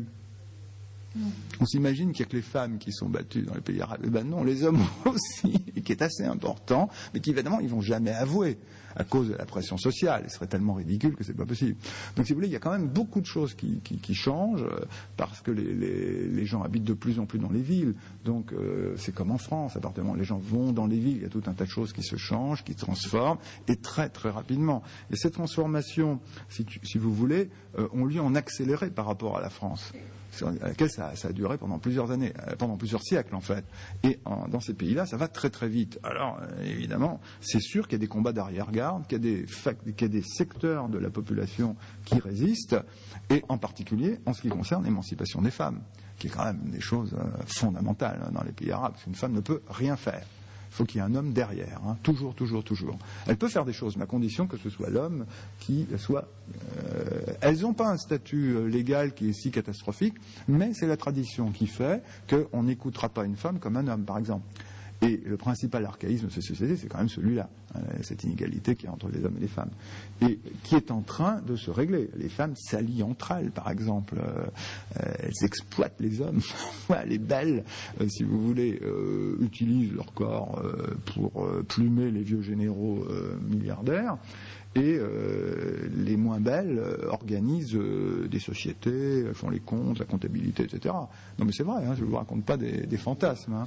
On s'imagine qu'il n'y a que les femmes qui sont battues dans les pays arabes. Eh ben non, les hommes aussi, et qui est assez important, mais qui évidemment ils vont jamais avouer à cause de la pression sociale. Ce serait tellement ridicule que c'est pas possible. Donc si vous voulez, il y a quand même beaucoup de choses qui, qui, qui changent parce que les, les, les gens habitent de plus en plus dans les villes. Donc euh, c'est comme en France, à partir du moment où les gens vont dans les villes, il y a tout un tas de choses qui se changent, qui se transforment, et très très rapidement. Et cette transformation, si, tu, si vous voulez, euh, ont lieu en accéléré par rapport à la France, à laquelle ça, ça a duré pendant plusieurs années, pendant plusieurs siècles en fait. Et en, dans ces pays-là, ça va très très vite. Alors évidemment, c'est sûr qu'il y a des combats d'arrière-garde, qu'il y a des, qu'il y a des secteurs de la population qui résistent, et en particulier en ce qui concerne l'émancipation des femmes, qui est quand même des choses euh, fondamentales hein, dans les pays arabes, parce qu'une femme ne peut rien faire. Il faut qu'il y ait un homme derrière, hein, toujours, toujours, toujours. Elle peut faire des choses, mais à condition que ce soit l'homme qui soit... Euh, elles n'ont pas un statut euh, légal qui est si catastrophique, mais c'est la tradition qui fait qu'on n'écoutera pas une femme comme un homme, par exemple. Et le principal archaïsme de cette société, c'est quand même celui-là, hein, cette inégalité qu'il y a entre les hommes et les femmes, et qui est en train de se régler. Les femmes s'allient entre elles, par exemple, euh, elles exploitent les hommes. Les belles, euh, si vous voulez, euh, utilisent leur corps euh, pour euh, plumer les vieux généraux euh, milliardaires. Et euh, les moins belles euh, organisent euh, des sociétés, font les comptes, la comptabilité, et cetera. Non mais c'est vrai, hein, je ne vous raconte pas des, des fantasmes. Hein.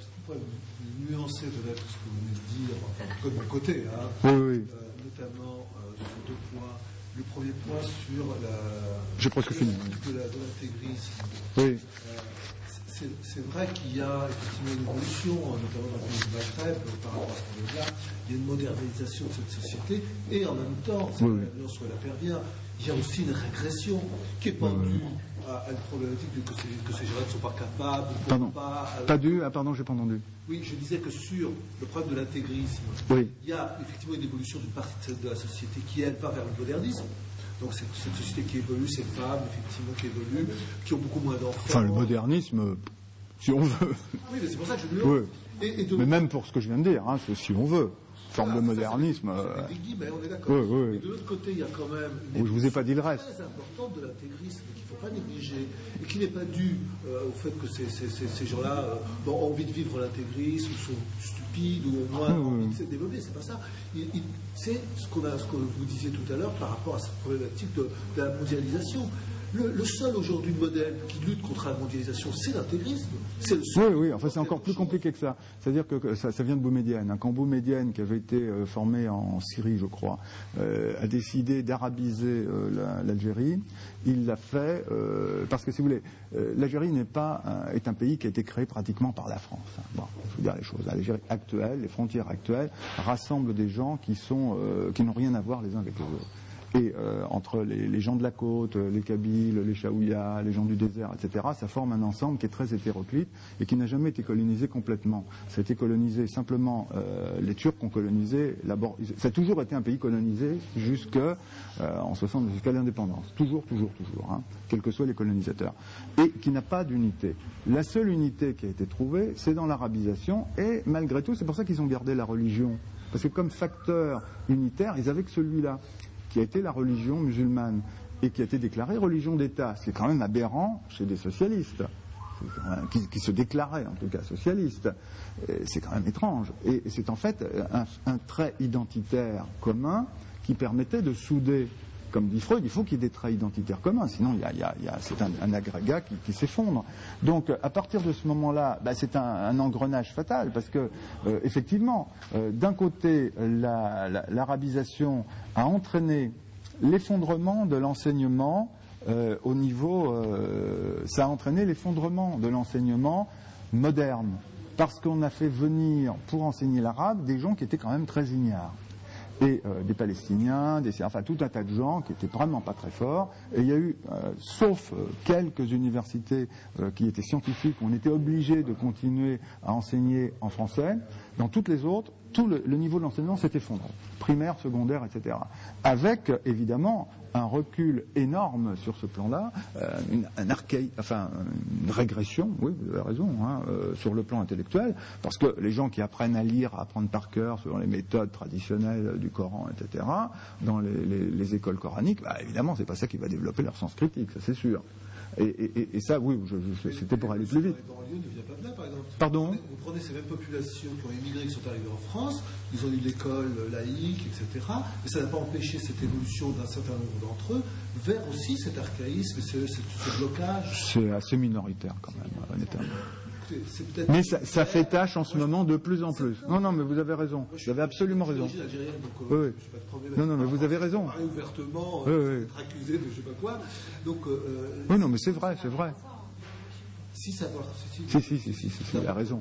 Nuancer peut-être ce que vous venez de dire, enfin, de mon côté, hein, oui, oui. Euh, notamment euh, sur deux points. Le premier point sur la, J'ai presque fini. De, la, de l'intégrisme. Oui. Euh, c'est, c'est vrai qu'il y a effectivement une évolution, notamment dans le pays du Maghreb, par rapport à ce période-là. Il y a une modernisation de cette société, et en même temps, c'est oui, la nuance où elle intervient, il y a aussi une régression qui est pendue oui. à, à une problématique de que ces, que ces gens-là ne sont pas capables, ne pardon. pas... Euh, pas dû, ah pardon, j'ai pas entendu. Oui, je disais que sur le problème de l'intégrisme, oui. il y a effectivement une évolution d'une partie de la société qui, elle, va vers le modernisme. Donc c'est cette société qui évolue, ces femmes, effectivement, qui évoluent, qui ont beaucoup moins d'enfants. Enfin, le modernisme, si on veut. Oui, mais c'est pour ça que je le oui. et, et de... Mais même pour ce que je viens de dire, hein, c'est si on veut. Forme voilà, de modernisme. Ça, euh... c'est des guillemets, on est d'accord. Oui, oui. Et de l'autre côté, il y a quand même une oui, je vous ai pas dit le reste. Très importante de l'intégrisme qu'il ne faut pas négliger et qui n'est pas due euh, au fait que ces, ces, ces, ces gens-là euh, bon, ont envie de vivre l'intégrisme, ou sont stupides ou au moins oui, ont envie oui. de se développer. C'est pas ça. Il, il, c'est ce, qu'on a, ce que vous disiez tout à l'heure par rapport à cette problématique de, de la mondialisation. Le, le seul aujourd'hui modèle qui lutte contre la mondialisation, c'est l'intégrisme. C'est le seul. Oui, oui, enfin c'est encore plus compliqué que ça. C'est-à-dire que, que ça, ça vient de Boumedienne. Hein. Quand Boumedienne, qui avait été euh, formé en Syrie, je crois, euh, a décidé d'arabiser euh, la, l'Algérie, il l'a fait euh, parce que, si vous voulez, euh, l'Algérie n'est pas un, est un pays qui a été créé pratiquement par la France. Hein. Bon, je vous dire les choses. L'Algérie actuelle, les frontières actuelles, rassemblent des gens qui sont euh, qui n'ont rien à voir les uns avec les autres. Et euh, entre les, les gens de la côte, les Kabyles, les Chaouïas, les gens du désert, et cetera, ça forme un ensemble qui est très hétéroclite et qui n'a jamais été colonisé complètement. Ça a été colonisé simplement, euh, les Turcs ont colonisé, ça a toujours été un pays colonisé jusque, euh, en soixante, jusqu'à l'indépendance. Toujours, toujours, toujours, hein, quels que soient les colonisateurs. Et qui n'a pas d'unité. La seule unité qui a été trouvée, c'est dans l'arabisation, et malgré tout, c'est pour ça qu'ils ont gardé la religion. Parce que comme facteur unitaire, ils avaient que celui-là, qui a été la religion musulmane et qui a été déclarée religion d'État, ce qui est quand même aberrant chez des socialistes, qui, qui se déclaraient en tout cas socialistes. C'est quand même étrange. Et c'est en fait un, un trait identitaire commun qui permettait de souder. Comme dit Freud, il faut qu'il y ait des traits identitaires communs, sinon il y a, il y a, il y a, c'est un, un agrégat qui, qui s'effondre. Donc à partir de ce moment-là, bah, c'est un, un engrenage fatal, parce que euh, effectivement, euh, d'un côté, la, la, l'arabisation a entraîné l'effondrement de l'enseignement euh, au niveau, euh, ça a entraîné l'effondrement de l'enseignement moderne, parce qu'on a fait venir pour enseigner l'arabe des gens qui étaient quand même très ignares. Et euh, des Palestiniens, des, enfin tout un tas de gens qui étaient vraiment pas très forts. Et il y a eu, euh, sauf euh, quelques universités euh, qui étaient scientifiques, on était obligé de continuer à enseigner en français. Dans toutes les autres, tout le, le niveau de l'enseignement s'est effondré, primaire, secondaire, et cetera. Avec, évidemment, un recul énorme sur ce plan-là, euh, une, un archaï, enfin, une régression, oui, vous avez raison, hein, euh, sur le plan intellectuel, parce que les gens qui apprennent à lire, à apprendre par cœur, selon les méthodes traditionnelles du Coran, et cetera, dans les, les, les écoles coraniques, bah, évidemment, c'est pas ça qui va développer leur sens critique, ça c'est sûr. Et, et, et ça, oui, je, je, c'était pour aller plus vite. Pardon ? Vous prenez ces mêmes populations qui ont immigré, qui sont arrivées en France, ils ont eu l'école laïque, et cetera. Et ça n'a pas empêché cette évolution d'un certain nombre d'entre eux vers aussi cet archaïsme et ce, ce, ce blocage. C'est assez minoritaire quand même, honnêtement. Mais ça, ça fait tâche en ce moment de plus en plus. Non, non, mais vous avez raison. Vous avez absolument raison. Oui, oui. Non, non, mais vous avez raison. Ouvertement, oui, oui. être accusé de je sais pas quoi. Donc. Euh, oui, non, mais c'est vrai, c'est vrai. Si ça va. Si, si, si, si, si, si, il a raison.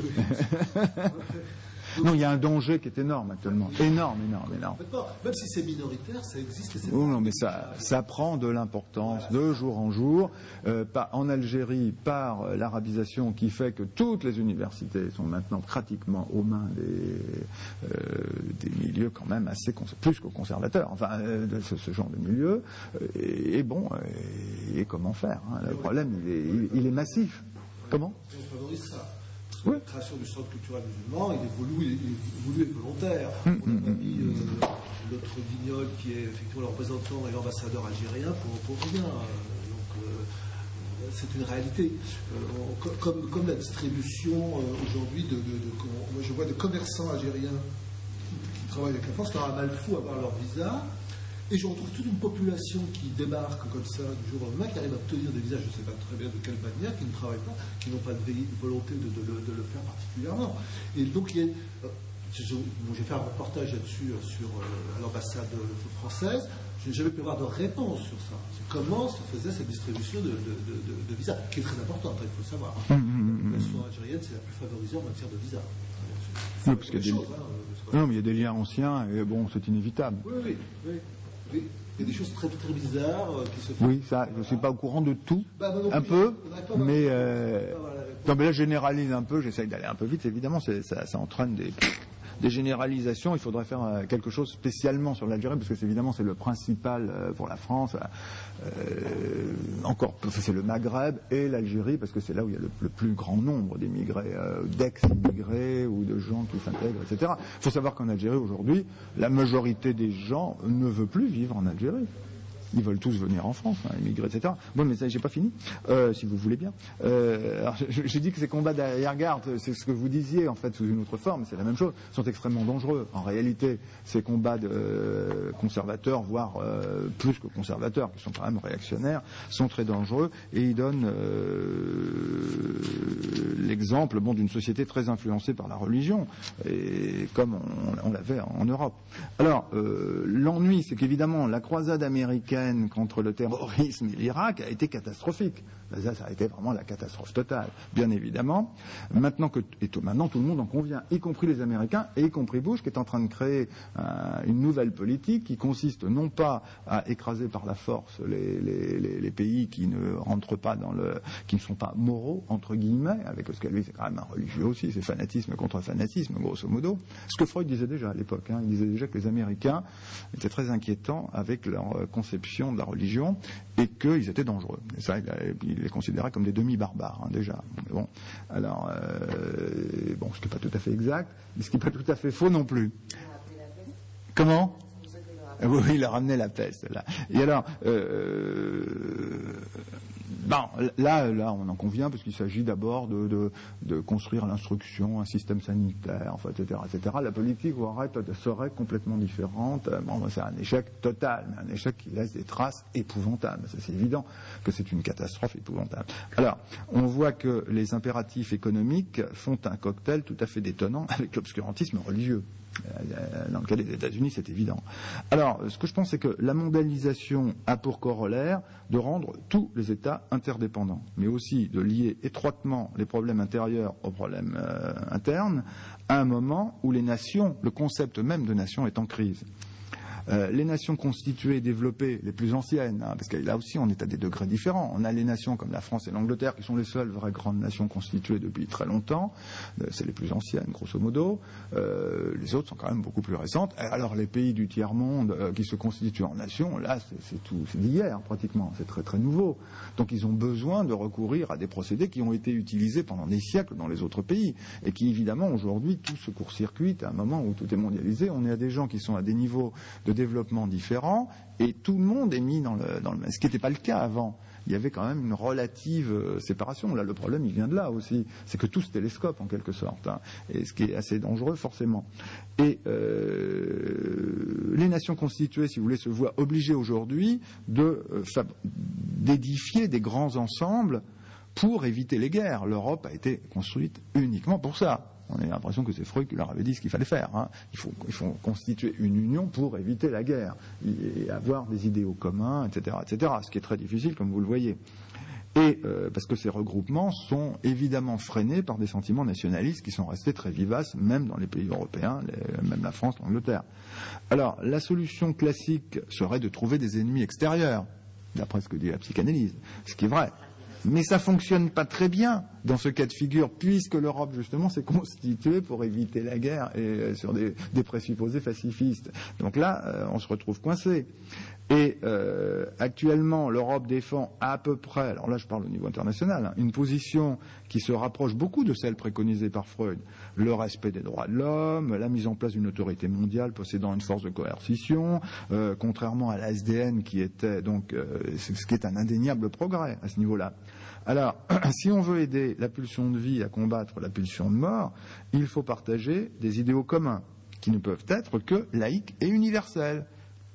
Non, il y a un danger qui est énorme actuellement. Énorme, énorme, énorme. Même si c'est minoritaire, ça existe. Oh non, mais ça, ça prend de l'importance de jour en jour. Euh, pas, en Algérie, par euh, l'arabisation qui fait que toutes les universités sont maintenant pratiquement aux mains des, euh, des milieux quand même assez, cons- plus que conservateurs, enfin, euh, de ce, ce genre de milieu. Et, et bon, et, et comment faire hein, le problème, il est, il, il est massif. Comment ? On favorise ça. Oui. La création du centre culturel musulman, il est voulu, il est voulu et volontaire. Mmh, On n'a pas mmh, mis euh, l'autre guignol qui est effectivement le représentant et l'ambassadeur algérien pour, pour rien. Donc euh, c'est une réalité. Euh, on, comme, comme la distribution euh, aujourd'hui de, de, de, de, moi je vois des commerçants algériens qui, qui travaillent avec la France qui ont un mal fou à avoir leur visa. Et je retrouve toute une population qui débarque comme ça du jour au lendemain, qui arrive à obtenir des visas, je ne sais pas très bien de quelle manière, qui ne travaillent pas, qui n'ont pas de volonté de, de, de, de le faire particulièrement. Et donc, il y a, euh, j'ai fait un reportage là-dessus sur euh, l'ambassade française. Je n'ai jamais pu avoir de réponse sur ça. C'est comment se faisait cette distribution de, de, de, de, de visas, qui est très importante, il faut le savoir. Hein. La population algérienne, c'est la plus favorisée en matière de visas. Oui, parce qu'il y a des... choses, hein, non, mais il y a des liens anciens, et bon, c'est inévitable. Oui, oui, oui. Il y a des choses très, très bizarres euh, qui se font. Oui, ça, je ne suis pas au courant de tout, bah, non, non, un peu, pas mais, euh... non, mais là, je généralise un peu, j'essaye d'aller un peu vite, évidemment, c'est, ça, ça entraîne des, des généralisations. Il faudrait faire euh, quelque chose spécialement sur l'Algérie, parce que c'est, évidemment, c'est le principal euh, pour la France, euh, encore, c'est le Maghreb et l'Algérie, parce que c'est là où il y a le, le plus grand nombre d'immigrés, euh, d'ex-immigrés ou de gens qui s'intègrent, et cetera. Il faut savoir qu'en Algérie, aujourd'hui, la majorité des gens ne veut plus vivre en Algérie. Ils veulent tous venir en France, hein, immigrer, et cetera. Bon, mais ça, j'ai pas fini, euh, si vous voulez bien. Euh, alors, j'ai dit que ces combats d'arrière-garde, c'est ce que vous disiez, en fait, sous une autre forme, c'est la même chose, sont extrêmement dangereux. En réalité, ces combats de euh, conservateurs, voire euh, plus que conservateurs, qui sont quand même réactionnaires, sont très dangereux, et ils donnent euh, l'exemple, bon, d'une société très influencée par la religion, et comme on, on l'avait en Europe. Alors, euh, l'ennui, c'est qu'évidemment, la croisade américaine contre le terrorisme et l'Irak a été catastrophique. Ça, ça a été vraiment la catastrophe totale, bien évidemment. Maintenant, que, et tout, maintenant tout le monde en convient, y compris les Américains, et y compris Bush, qui est en train de créer euh, une nouvelle politique qui consiste non pas à écraser par la force les, les, les, les pays qui ne rentrent pas dans le, qui ne sont pas moraux, entre guillemets, avec ce qu'à lui c'est quand même un religieux aussi, c'est fanatisme contre fanatisme, grosso modo. Ce que Freud disait déjà à l'époque, hein, il disait déjà que les Américains étaient très inquiétants avec leur conception de la religion et qu'ils étaient dangereux. Et ça, il, a, il les considérait comme des demi-barbares, hein, déjà. Bon, alors, euh, bon, ce qui n'est pas tout à fait exact, mais ce qui n'est pas tout à fait faux non plus. Comment ? Oui, il a ramené la peste, là. Et alors, euh, bon, là, là, on en convient, parce qu'il s'agit d'abord de, de, de construire l'instruction, un système sanitaire, enfin, et cetera, et cetera. La politique aurait, serait complètement différente. Bon, c'est un échec total, mais un échec qui laisse des traces épouvantables. C'est évident que c'est une catastrophe épouvantable. Alors, on voit que les impératifs économiques font un cocktail tout à fait détonnant avec l'obscurantisme religieux. Dans le cas des États-Unis, c'est évident. Alors, ce que je pense, c'est que la mondialisation a pour corollaire de rendre tous les États interdépendants, mais aussi de lier étroitement les problèmes intérieurs aux problèmes euh, internes, à un moment où les nations, le concept même de nation est en crise. Euh, les nations constituées et développées, les plus anciennes, hein, parce que là aussi on est à des degrés différents. On a les nations comme la France et l'Angleterre qui sont les seules vraies grandes nations constituées depuis très longtemps. Euh, c'est les plus anciennes, grosso modo. Euh, les autres sont quand même beaucoup plus récentes. Alors les pays du tiers-monde euh, qui se constituent en nations, là c'est, c'est tout, c'est d'hier pratiquement, c'est très très nouveau. Donc ils ont besoin de recourir à des procédés qui ont été utilisés pendant des siècles dans les autres pays et qui évidemment aujourd'hui tout se court-circuite à un moment où tout est mondialisé. On est à des gens qui sont à des niveaux de développement différents et tout le monde est mis dans le, dans le ce qui n'était pas le cas avant. Il y avait quand même une relative euh, séparation. Là, le problème, il vient de là aussi. C'est que tout se télescope, en quelque sorte. Hein, et ce qui est assez dangereux, forcément. Et euh, les nations constituées, si vous voulez, se voient obligées aujourd'hui de, euh, fab- d'édifier des grands ensembles pour éviter les guerres. L'Europe a été construite uniquement pour ça. On a l'impression que c'est Freud qui leur avait dit ce qu'il fallait faire. Hein. Il faut, il faut constituer une union pour éviter la guerre et avoir des idéaux communs, et cetera, et cetera. Ce qui est très difficile, comme vous le voyez. Et euh, parce que ces regroupements sont évidemment freinés par des sentiments nationalistes qui sont restés très vivaces, même dans les pays européens, les, même la France, l'Angleterre. Alors, la solution classique serait de trouver des ennemis extérieurs, d'après ce que dit la psychanalyse, ce qui est vrai. Mais ça fonctionne pas très bien dans ce cas de figure, puisque l'Europe, justement, s'est constituée pour éviter la guerre et euh, sur des, des présupposés pacifistes. Donc là, euh, on se retrouve coincé. Et euh, actuellement, l'Europe défend à peu près, alors là je parle au niveau international, hein, une position qui se rapproche beaucoup de celle préconisée par Freud. Le respect des droits de l'homme, la mise en place d'une autorité mondiale possédant une force de coercition, euh, contrairement à la S D N qui était donc, euh, ce qui est un indéniable progrès à ce niveau-là. Alors, si on veut aider la pulsion de vie à combattre la pulsion de mort, il faut partager des idéaux communs qui ne peuvent être que laïques et universels.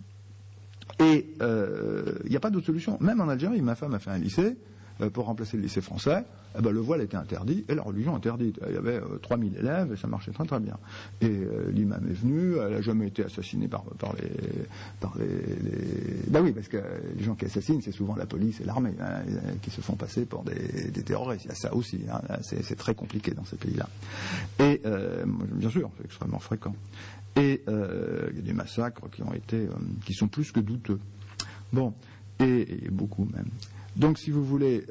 Et il euh, n'y a pas d'autre solution. Même en Algérie, ma femme a fait un lycée euh, pour remplacer le lycée français. Eh ben, le voile était interdit et la religion interdite. Il y avait euh, trois mille élèves et ça marchait très très bien. Et euh, l'imam est venu, elle n'a jamais été assassinée par, par les... Par les, les... Ben oui, parce que les gens qui assassinent, c'est souvent la police et l'armée hein, qui se font passer pour des, des terroristes. Il y a ça aussi. Hein, c'est, c'est très compliqué dans ces pays-là. Et euh, bien sûr, c'est extrêmement fréquent. Et euh, il y a des massacres qui ont été, euh, qui sont plus que douteux. Bon, et, et beaucoup même. Donc, si vous voulez,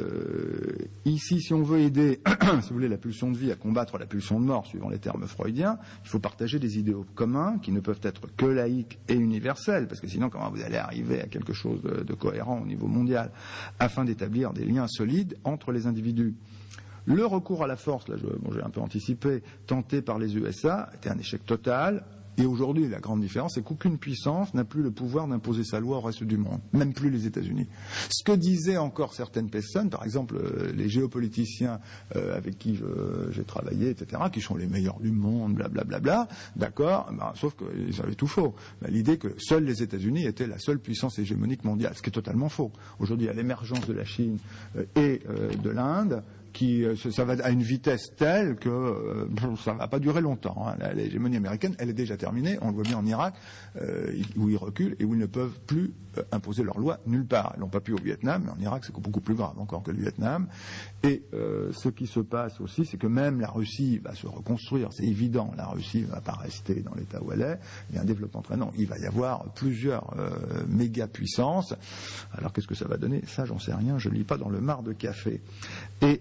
euh, ici, si on veut aider, si vous voulez, la pulsion de vie à combattre la pulsion de mort, suivant les termes freudiens, il faut partager des idéaux communs qui ne peuvent être que laïques et universels, parce que sinon, comment vous allez arriver à quelque chose de, de cohérent au niveau mondial, afin d'établir des liens solides entre les individus. Le recours à la force, là je, bon, j'ai un peu anticipé, tenté par les U S A, était un échec total. Et aujourd'hui, la grande différence, c'est qu'aucune puissance n'a plus le pouvoir d'imposer sa loi au reste du monde, même plus les États-Unis. Ce que disaient encore certaines personnes, par exemple euh, les géopoliticiens euh, avec qui je, j'ai travaillé, et cetera, qui sont les meilleurs du monde, blablabla, bla, bla, bla, d'accord, ben, sauf qu'ils avaient tout faux. Ben, l'idée que seuls les États-Unis étaient la seule puissance hégémonique mondiale, ce qui est totalement faux. Aujourd'hui, il y a l'émergence de la Chine euh, et euh, de l'Inde, qui ça va à une vitesse telle que euh, ça ne va pas durer longtemps. Hein. L'hégémonie américaine, elle est déjà terminée. On le voit bien en Irak, euh, où ils reculent et où ils ne peuvent plus euh, imposer leurs lois nulle part. Ils l'ont pas pu au Vietnam, mais en Irak, c'est beaucoup plus grave encore que le Vietnam. Et euh, ce qui se passe aussi, c'est que même la Russie va se reconstruire. C'est évident, la Russie ne va pas rester dans l'état où elle est. Il y a un développement très long. Il va y avoir plusieurs euh, méga puissances. Alors qu'est-ce que ça va donner? Ça, j'en sais rien. Je ne lis pas dans le mar de café. Et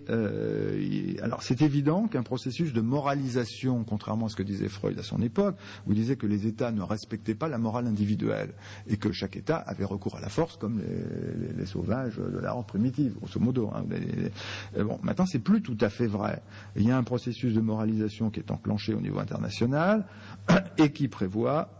euh, alors c'est évident qu'un processus de moralisation, contrairement à ce que disait Freud à son époque, où il disait que les États ne respectaient pas la morale individuelle et que chaque État avait recours à la force comme les, les, les sauvages de l'Europe primitive, grosso modo. Hein. Les, bon, maintenant c'est plus tout à fait vrai. Il y a un processus de moralisation qui est enclenché au niveau international et qui prévoit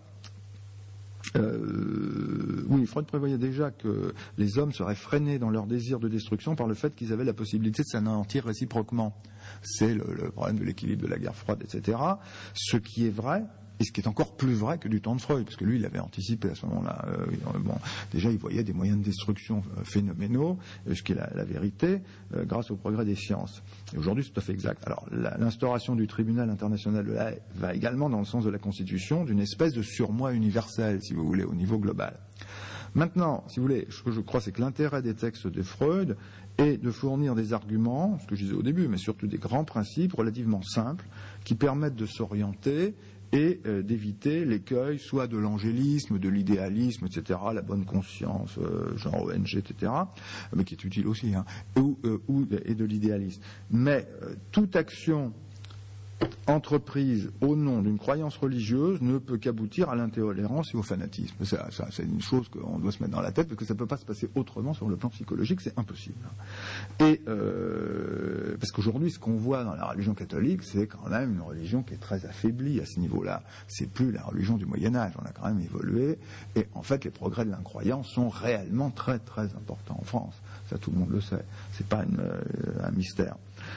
Euh, oui, Freud prévoyait déjà que les hommes seraient freinés dans leur désir de destruction par le fait qu'ils avaient la possibilité de s'anéantir réciproquement. C'est le, le problème de l'équilibre de la guerre froide, et cetera. Ce qui est vrai, et ce qui est encore plus vrai que du temps de Freud, parce que lui, il avait anticipé à ce moment-là. Euh, bon, déjà, il voyait des moyens de destruction euh, phénoménaux, euh, ce qui est la, la vérité, euh, grâce au progrès des sciences. Et aujourd'hui, c'est tout à fait exact. Alors, la, l'instauration du tribunal international de La Haye va également dans le sens de la Constitution, d'une espèce de surmoi universel, si vous voulez, au niveau global. Maintenant, si vous voulez, ce que je crois, c'est que l'intérêt des textes de Freud est de fournir des arguments, ce que je disais au début, mais surtout des grands principes relativement simples, qui permettent de s'orienter et euh, d'éviter l'écueil soit de l'angélisme, de l'idéalisme, et cetera, la bonne conscience, euh, genre O N G, et cetera, mais qui est utile aussi, hein, ou, euh, ou et de l'idéalisme. Mais euh, toute action entreprise au nom d'une croyance religieuse ne peut qu'aboutir à l'intolérance et au fanatisme. Ça, ça, c'est une chose qu'on doit se mettre dans la tête, parce que ça ne peut pas se passer autrement sur le plan psychologique, c'est impossible. Et euh, parce qu'aujourd'hui, ce qu'on voit dans la religion catholique, c'est quand même une religion qui est très affaiblie à ce niveau-là. C'est plus la religion du Moyen-Âge, on a quand même évolué, et en fait, les progrès de l'incroyance sont réellement très très importants en France. Ça, tout le monde le sait. C'est pas une, euh, un mystère.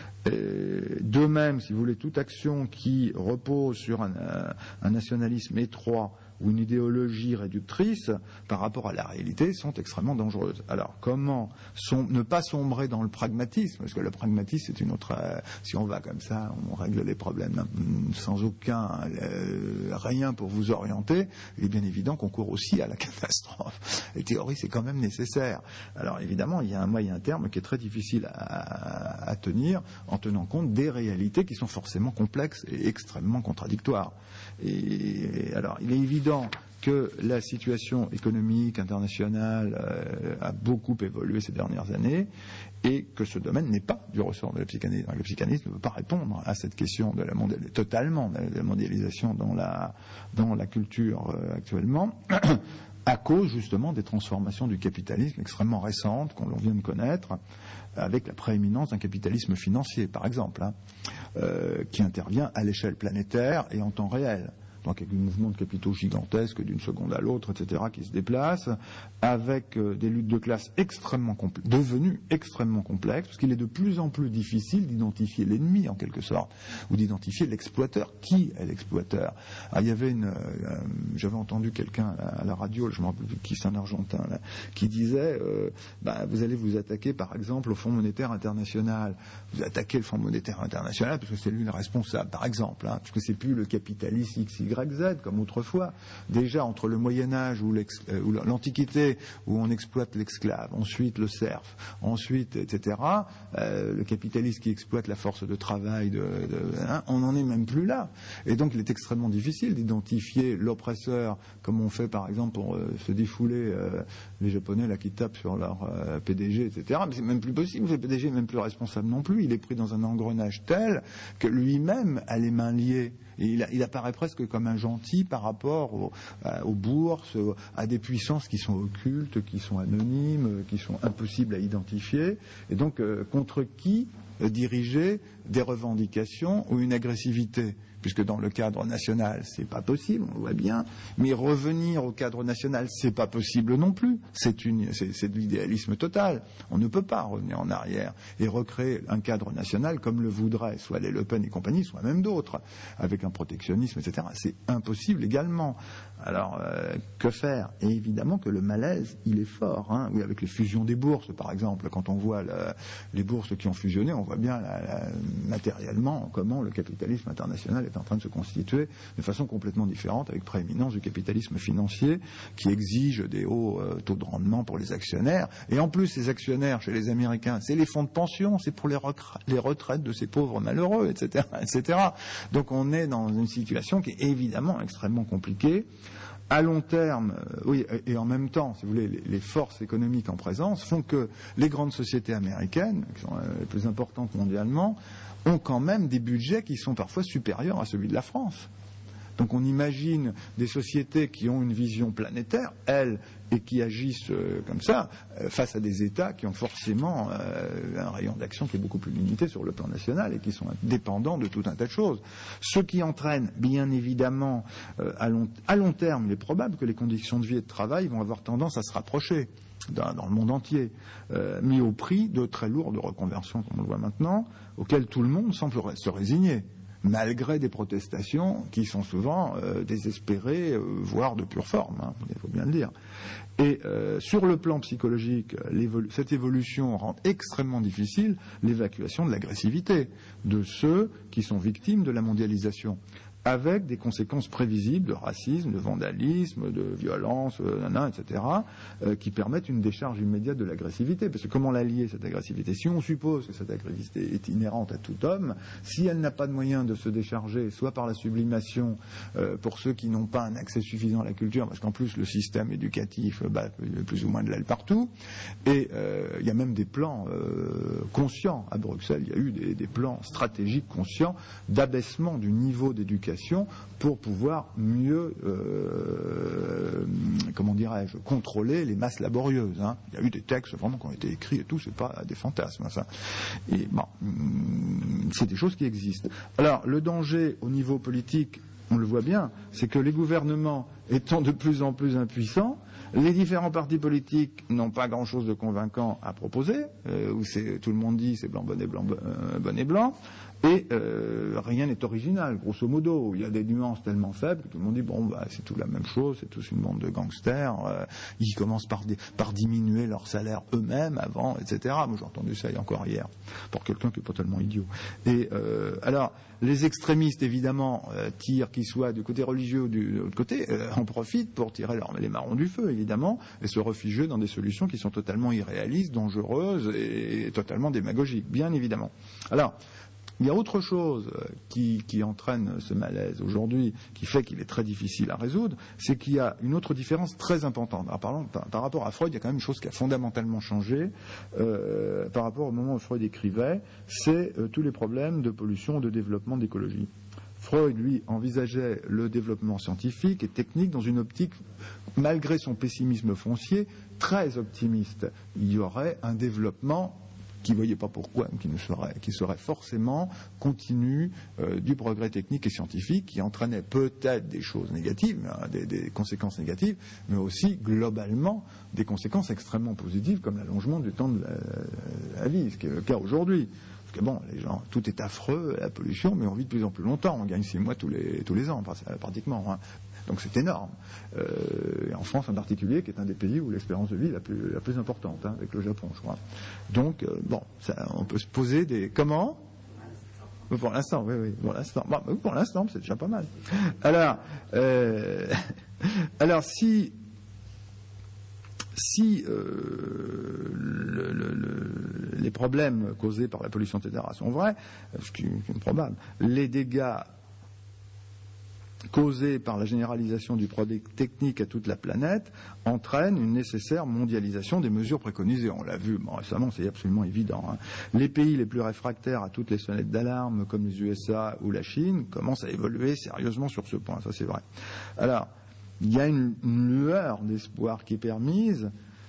De même, si vous voulez, toute action qui repose sur un, un nationalisme étroit ou une idéologie réductrice par rapport à la réalité sont extrêmement dangereuses. Alors, comment som- ne pas sombrer dans le pragmatisme, parce que le pragmatisme, c'est une autre... Euh, si on va comme ça, on règle les problèmes hein, sans aucun... Euh, rien pour vous orienter, il est bien évident qu'on court aussi à la catastrophe. Les théories, c'est quand même nécessaire. Alors, évidemment, il y a un moyen terme qui est très difficile à, à, à tenir, en tenant compte des réalités qui sont forcément complexes et extrêmement contradictoires. Et, et alors, il est évident que la situation économique internationale euh, a beaucoup évolué ces dernières années et que ce domaine n'est pas du ressort de la psychanalyse. Le psychanalyste ne peut pas répondre à cette question de la mondial... totalement de la mondialisation dans la, dans la culture euh, actuellement à cause justement des transformations du capitalisme extrêmement récentes qu'on vient de connaître, avec la prééminence d'un capitalisme financier, par exemple, hein, euh, qui intervient à l'échelle planétaire et en temps réel. Donc avec un mouvement de capitaux gigantesque d'une seconde à l'autre, et cetera, qui se déplacent, avec euh, des luttes de classe extrêmement complexes, devenues extrêmement complexes, parce qu'il est de plus en plus difficile d'identifier l'ennemi, en quelque sorte, ou d'identifier l'exploiteur. Qui est l'exploiteur? Alors, il y avait une... Euh, j'avais entendu quelqu'un à la radio, je ne me rappelle plus qui, c'est un Argentin, là, qui disait, euh, bah, vous allez vous attaquer, par exemple, au Fonds monétaire international. Vous attaquez le Fonds monétaire international, parce que c'est lui le responsable, par exemple, hein, parce que c'est plus le capitaliste X Y Z comme autrefois. Déjà entre le Moyen-Âge ou, euh, ou l'Antiquité où on exploite l'esclave, ensuite le serf, ensuite et cetera. Euh, le capitaliste qui exploite la force de travail, de, de, hein, on n'en est même plus là. Et donc il est extrêmement difficile d'identifier l'oppresseur comme on fait par exemple pour euh, se défouler euh, les Japonais là qui tapent sur leur euh, P D G, et cetera. Mais c'est même plus possible. Le P D G n'est même plus responsable non plus. Il est pris dans un engrenage tel que lui-même a les mains liées. Et il, il apparaît presque comme un gentil par rapport au, à, aux bourses, à des puissances qui sont occultes, qui sont anonymes, qui sont impossibles à identifier. Et donc, euh, contre qui euh, diriger des revendications ou une agressivité? Puisque dans le cadre national, c'est pas possible, on le voit bien. Mais revenir au cadre national, c'est pas possible non plus. C'est une, c'est, c'est de l'idéalisme total. On ne peut pas revenir en arrière et recréer un cadre national comme le voudraient soit les Le Pen et compagnie, soit même d'autres, avec un protectionnisme, et cetera. C'est impossible également. Alors, euh, que faire? Et évidemment que le malaise, il est fort. Hein. Oui, avec les fusions des bourses, par exemple, quand on voit le, les bourses qui ont fusionné, on voit bien la, la, matériellement comment le capitalisme international est en train de se constituer de façon complètement différente, avec prééminence du capitalisme financier qui exige des hauts euh, taux de rendement pour les actionnaires. Et en plus, les actionnaires chez les Américains, c'est les fonds de pension, c'est pour les, recra- les retraites de ces pauvres malheureux, et cetera, et cetera. Donc on est dans une situation qui est évidemment extrêmement compliquée. À long terme, euh, oui, et en même temps, si vous voulez, les, les forces économiques en présence font que les grandes sociétés américaines, qui sont euh, les plus importantes mondialement, ont quand même des budgets qui sont parfois supérieurs à celui de la France. Donc on imagine des sociétés qui ont une vision planétaire, elles, et qui agissent euh, comme ça, euh, face à des États qui ont forcément euh, un rayon d'action qui est beaucoup plus limité sur le plan national et qui sont dépendants de tout un tas de choses. Ce qui entraîne, bien évidemment, euh, à, long, à long terme, il est probable que les conditions de vie et de travail vont avoir tendance à se rapprocher dans, dans le monde entier, euh, mais au prix de très lourdes reconversions, comme on le voit maintenant, auxquelles tout le monde semble se résigner, malgré des protestations qui sont souvent euh, désespérées, euh, voire de pure forme, hein, il faut bien le dire. Et euh, sur le plan psychologique, l'évolu- cette évolution rend extrêmement difficile l'évacuation de l'agressivité de ceux qui sont victimes de la mondialisation. avec des conséquences prévisibles de racisme, de vandalisme, de violence, euh, nana, et cetera, euh, qui permettent une décharge immédiate de l'agressivité. Parce que comment l'allier, cette agressivité? Si on suppose que cette agressivité est inhérente à tout homme, si elle n'a pas de moyen de se décharger, soit par la sublimation euh, pour ceux qui n'ont pas un accès suffisant à la culture, parce qu'en plus le système éducatif bah, plus ou moins de l'aile partout, et euh, il y a même des plans euh, conscients. À Bruxelles, il y a eu des, des plans stratégiques conscients d'abaissement du niveau d'éducation pour pouvoir mieux, euh, comment dirais-je, contrôler les masses laborieuses. Hein. Il y a eu des textes vraiment qui ont été écrits et tout, c'est pas des fantasmes. Ça. Et bon, c'est des choses qui existent. Alors, le danger au niveau politique, on le voit bien, c'est que les gouvernements étant de plus en plus impuissants, les différents partis politiques n'ont pas grand-chose de convaincant à proposer, euh, où c'est, tout le monde dit c'est blanc, bonnet, blanc, euh, bonnet, blanc. Et euh, rien n'est original, grosso modo. Il y a des nuances tellement faibles que tout le monde dit bon, bah, c'est tout la même chose, c'est tous une bande de gangsters. Euh, ils commencent par, des, par diminuer leur salaire eux-mêmes avant, et cetera. Moi, j'ai entendu ça encore hier, pour quelqu'un qui n'est pas tellement idiot. Et euh, alors, les extrémistes, évidemment, euh, tirent, qu'ils soient du côté religieux ou du, de l'autre côté, euh, en profitent pour tirer leur, les marrons du feu, évidemment, et se réfugier dans des solutions qui sont totalement irréalistes, dangereuses et, et totalement démagogiques, bien évidemment. Alors, il y a autre chose qui, qui entraîne ce malaise aujourd'hui, qui fait qu'il est très difficile à résoudre, c'est qu'il y a une autre différence très importante. Alors, par, par, par rapport à Freud, il y a quand même une chose qui a fondamentalement changé euh, par rapport au moment où Freud écrivait, c'est euh, tous les problèmes de pollution, de développement, d'écologie. Freud, lui, envisageait le développement scientifique et technique dans une optique, malgré son pessimisme foncier, très optimiste. Il y aurait un développement qui ne voyait pas pourquoi, qui, ne serait, qui serait forcément continu euh, du progrès technique et scientifique, qui entraînait peut-être des choses négatives, hein, des, des conséquences négatives, mais aussi globalement des conséquences extrêmement positives, comme l'allongement du temps de la, la vie, ce qui est le cas aujourd'hui. Parce que bon, les gens, tout est affreux, la pollution, mais on vit de plus en plus longtemps, on gagne six mois tous les, tous les ans, pratiquement. Hein. Donc c'est énorme. Euh, et en France en particulier, qui est un des pays où l'espérance de vie est la plus, la plus importante, hein, avec le Japon, je crois. Donc, euh, bon, ça, on peut se poser des... Comment ? Pour l'instant, oui, oui, pour l'instant. Bon, pour l'instant, c'est déjà pas mal. Alors, euh, alors si... Si euh, le, le, le, les problèmes causés par la pollution, et cetera, sont vrais, ce qui est probable, les dégâts causés par la généralisation du progrès technique à toute la planète entraînent une nécessaire mondialisation des mesures préconisées. On l'a vu bon, récemment, c'est absolument évident. Hein. Les pays les plus réfractaires à toutes les sonnettes d'alarme, comme les U S A ou la Chine, commencent à évoluer sérieusement sur ce point. Ça, c'est vrai. Alors, il y a une, une lueur d'espoir qui est permise.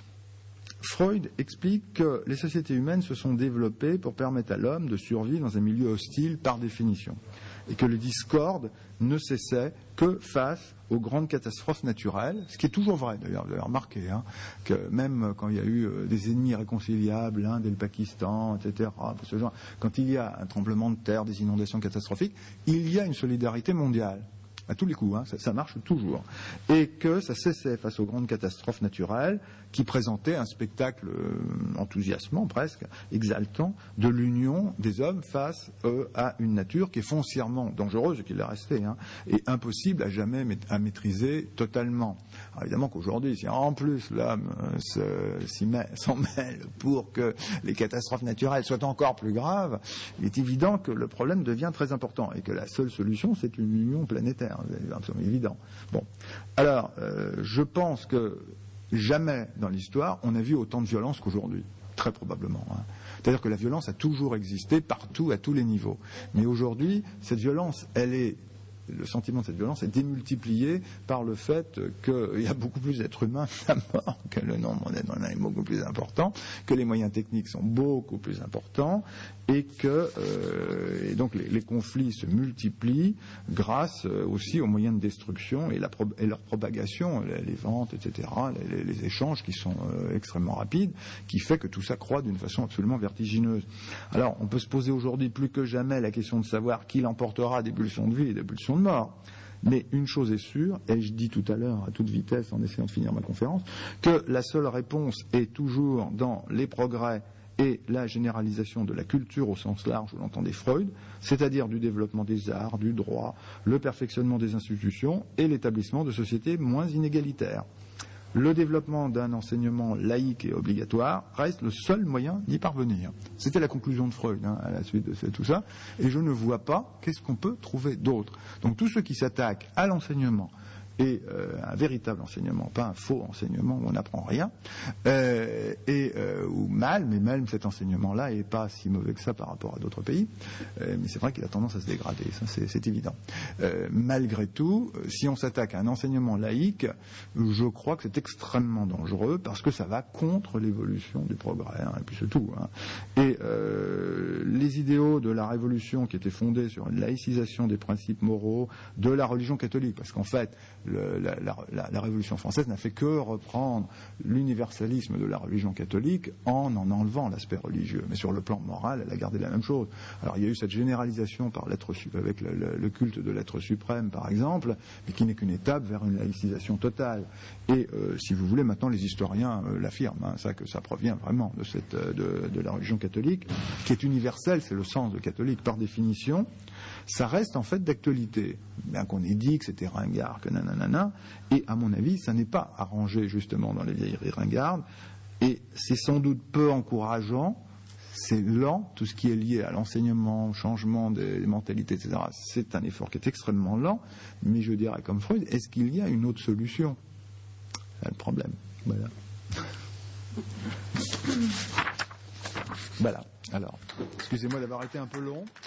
Freud explique que les sociétés humaines se sont développées pour permettre à l'homme de survivre dans un milieu hostile par définition, et que le discorde ne cessait que face aux grandes catastrophes naturelles, ce qui est toujours vrai d'ailleurs, vous avez remarqué, hein, que même quand il y a eu euh, des ennemis irréconciliables, l'Inde et le Pakistan, et cetera, ce genre, quand il y a un tremblement de terre, des inondations catastrophiques, il y a une solidarité mondiale. À tous les coups, hein, ça, ça marche toujours. Et que ça cessait face aux grandes catastrophes naturelles qui présentaient un spectacle euh, enthousiasmant, presque, exaltant, de l'union des hommes face euh, à une nature qui est foncièrement dangereuse, qu'il est resté, hein, et impossible à jamais à maîtriser totalement. Alors évidemment qu'aujourd'hui, si en plus l'homme euh, s'en mêle pour que les catastrophes naturelles soient encore plus graves, il est évident que le problème devient très important et que la seule solution, c'est une union planétaire. C'est absolument évident. Bon. Alors, euh, je pense que jamais dans l'histoire on a vu autant de violence qu'aujourd'hui. Très probablement. Hein. C'est-à-dire que la violence a toujours existé partout, à tous les niveaux. Mais aujourd'hui, cette violence, elle est... Le sentiment de cette violence est démultiplié par le fait qu'il y a beaucoup plus d'êtres humains à mort, que le nombre d'êtres humains est beaucoup plus important, que les moyens techniques sont beaucoup plus importants, et que euh, et donc les, les conflits se multiplient grâce euh, aussi aux moyens de destruction et, la pro- et leur propagation, les, les ventes, et cetera, les, les échanges qui sont euh, extrêmement rapides, qui fait que tout ça croît d'une façon absolument vertigineuse. Alors, on peut se poser aujourd'hui plus que jamais la question de savoir qui l'emportera des pulsions de vie et des pulsions de mort. Mais une chose est sûre, et je dis tout à l'heure à toute vitesse en essayant de finir ma conférence, que la seule réponse est toujours dans les progrès et la généralisation de la culture au sens large où l'entendait Freud, c'est-à-dire du développement des arts, du droit, le perfectionnement des institutions et l'établissement de sociétés moins inégalitaires. Le développement d'un enseignement laïque et obligatoire reste le seul moyen d'y parvenir. C'était la conclusion de Freud, hein, à la suite de tout ça, et je ne vois pas qu'est-ce qu'on peut trouver d'autre. Donc tous ceux qui s'attaquent à l'enseignement, et euh, un véritable enseignement, pas un faux enseignement où on n'apprend rien, euh, et euh, ou mal, mais même cet enseignement-là n'est pas si mauvais que ça par rapport à d'autres pays, euh, mais c'est vrai qu'il a tendance à se dégrader, ça c'est, c'est évident. Euh, malgré tout, si on s'attaque à un enseignement laïque, je crois que c'est extrêmement dangereux parce que ça va contre l'évolution du progrès, hein, et puis c'est tout. Hein. Et euh, les idéaux de la Révolution qui étaient fondés sur une laïcisation des principes moraux de la religion catholique, parce qu'en fait, Le, la, la, la Révolution française n'a fait que reprendre l'universalisme de la religion catholique en en enlevant l'aspect religieux. Mais sur le plan moral, elle a gardé la même chose. Alors il y a eu cette généralisation par l'être, avec le, le, le culte de l'être suprême, par exemple, mais qui n'est qu'une étape vers une laïcisation totale. Et euh, si vous voulez, maintenant les historiens euh, l'affirment, hein, ça, que ça provient vraiment de, cette, de, de la religion catholique, qui est universelle, c'est le sens de catholique par définition. Ça reste en fait d'actualité, bien qu'on ait dit que c'était ringard, que nanana, et à mon avis, ça n'est pas arrangé justement dans les vieilleries ringardes, et c'est sans doute peu encourageant, c'est lent, tout ce qui est lié à l'enseignement, au changement des mentalités, et cetera. C'est un effort qui est extrêmement lent, mais je dirais comme Freud, est-ce qu'il y a une autre solution ? C'est le problème. Voilà. Voilà. Alors, excusez-moi d'avoir été un peu long.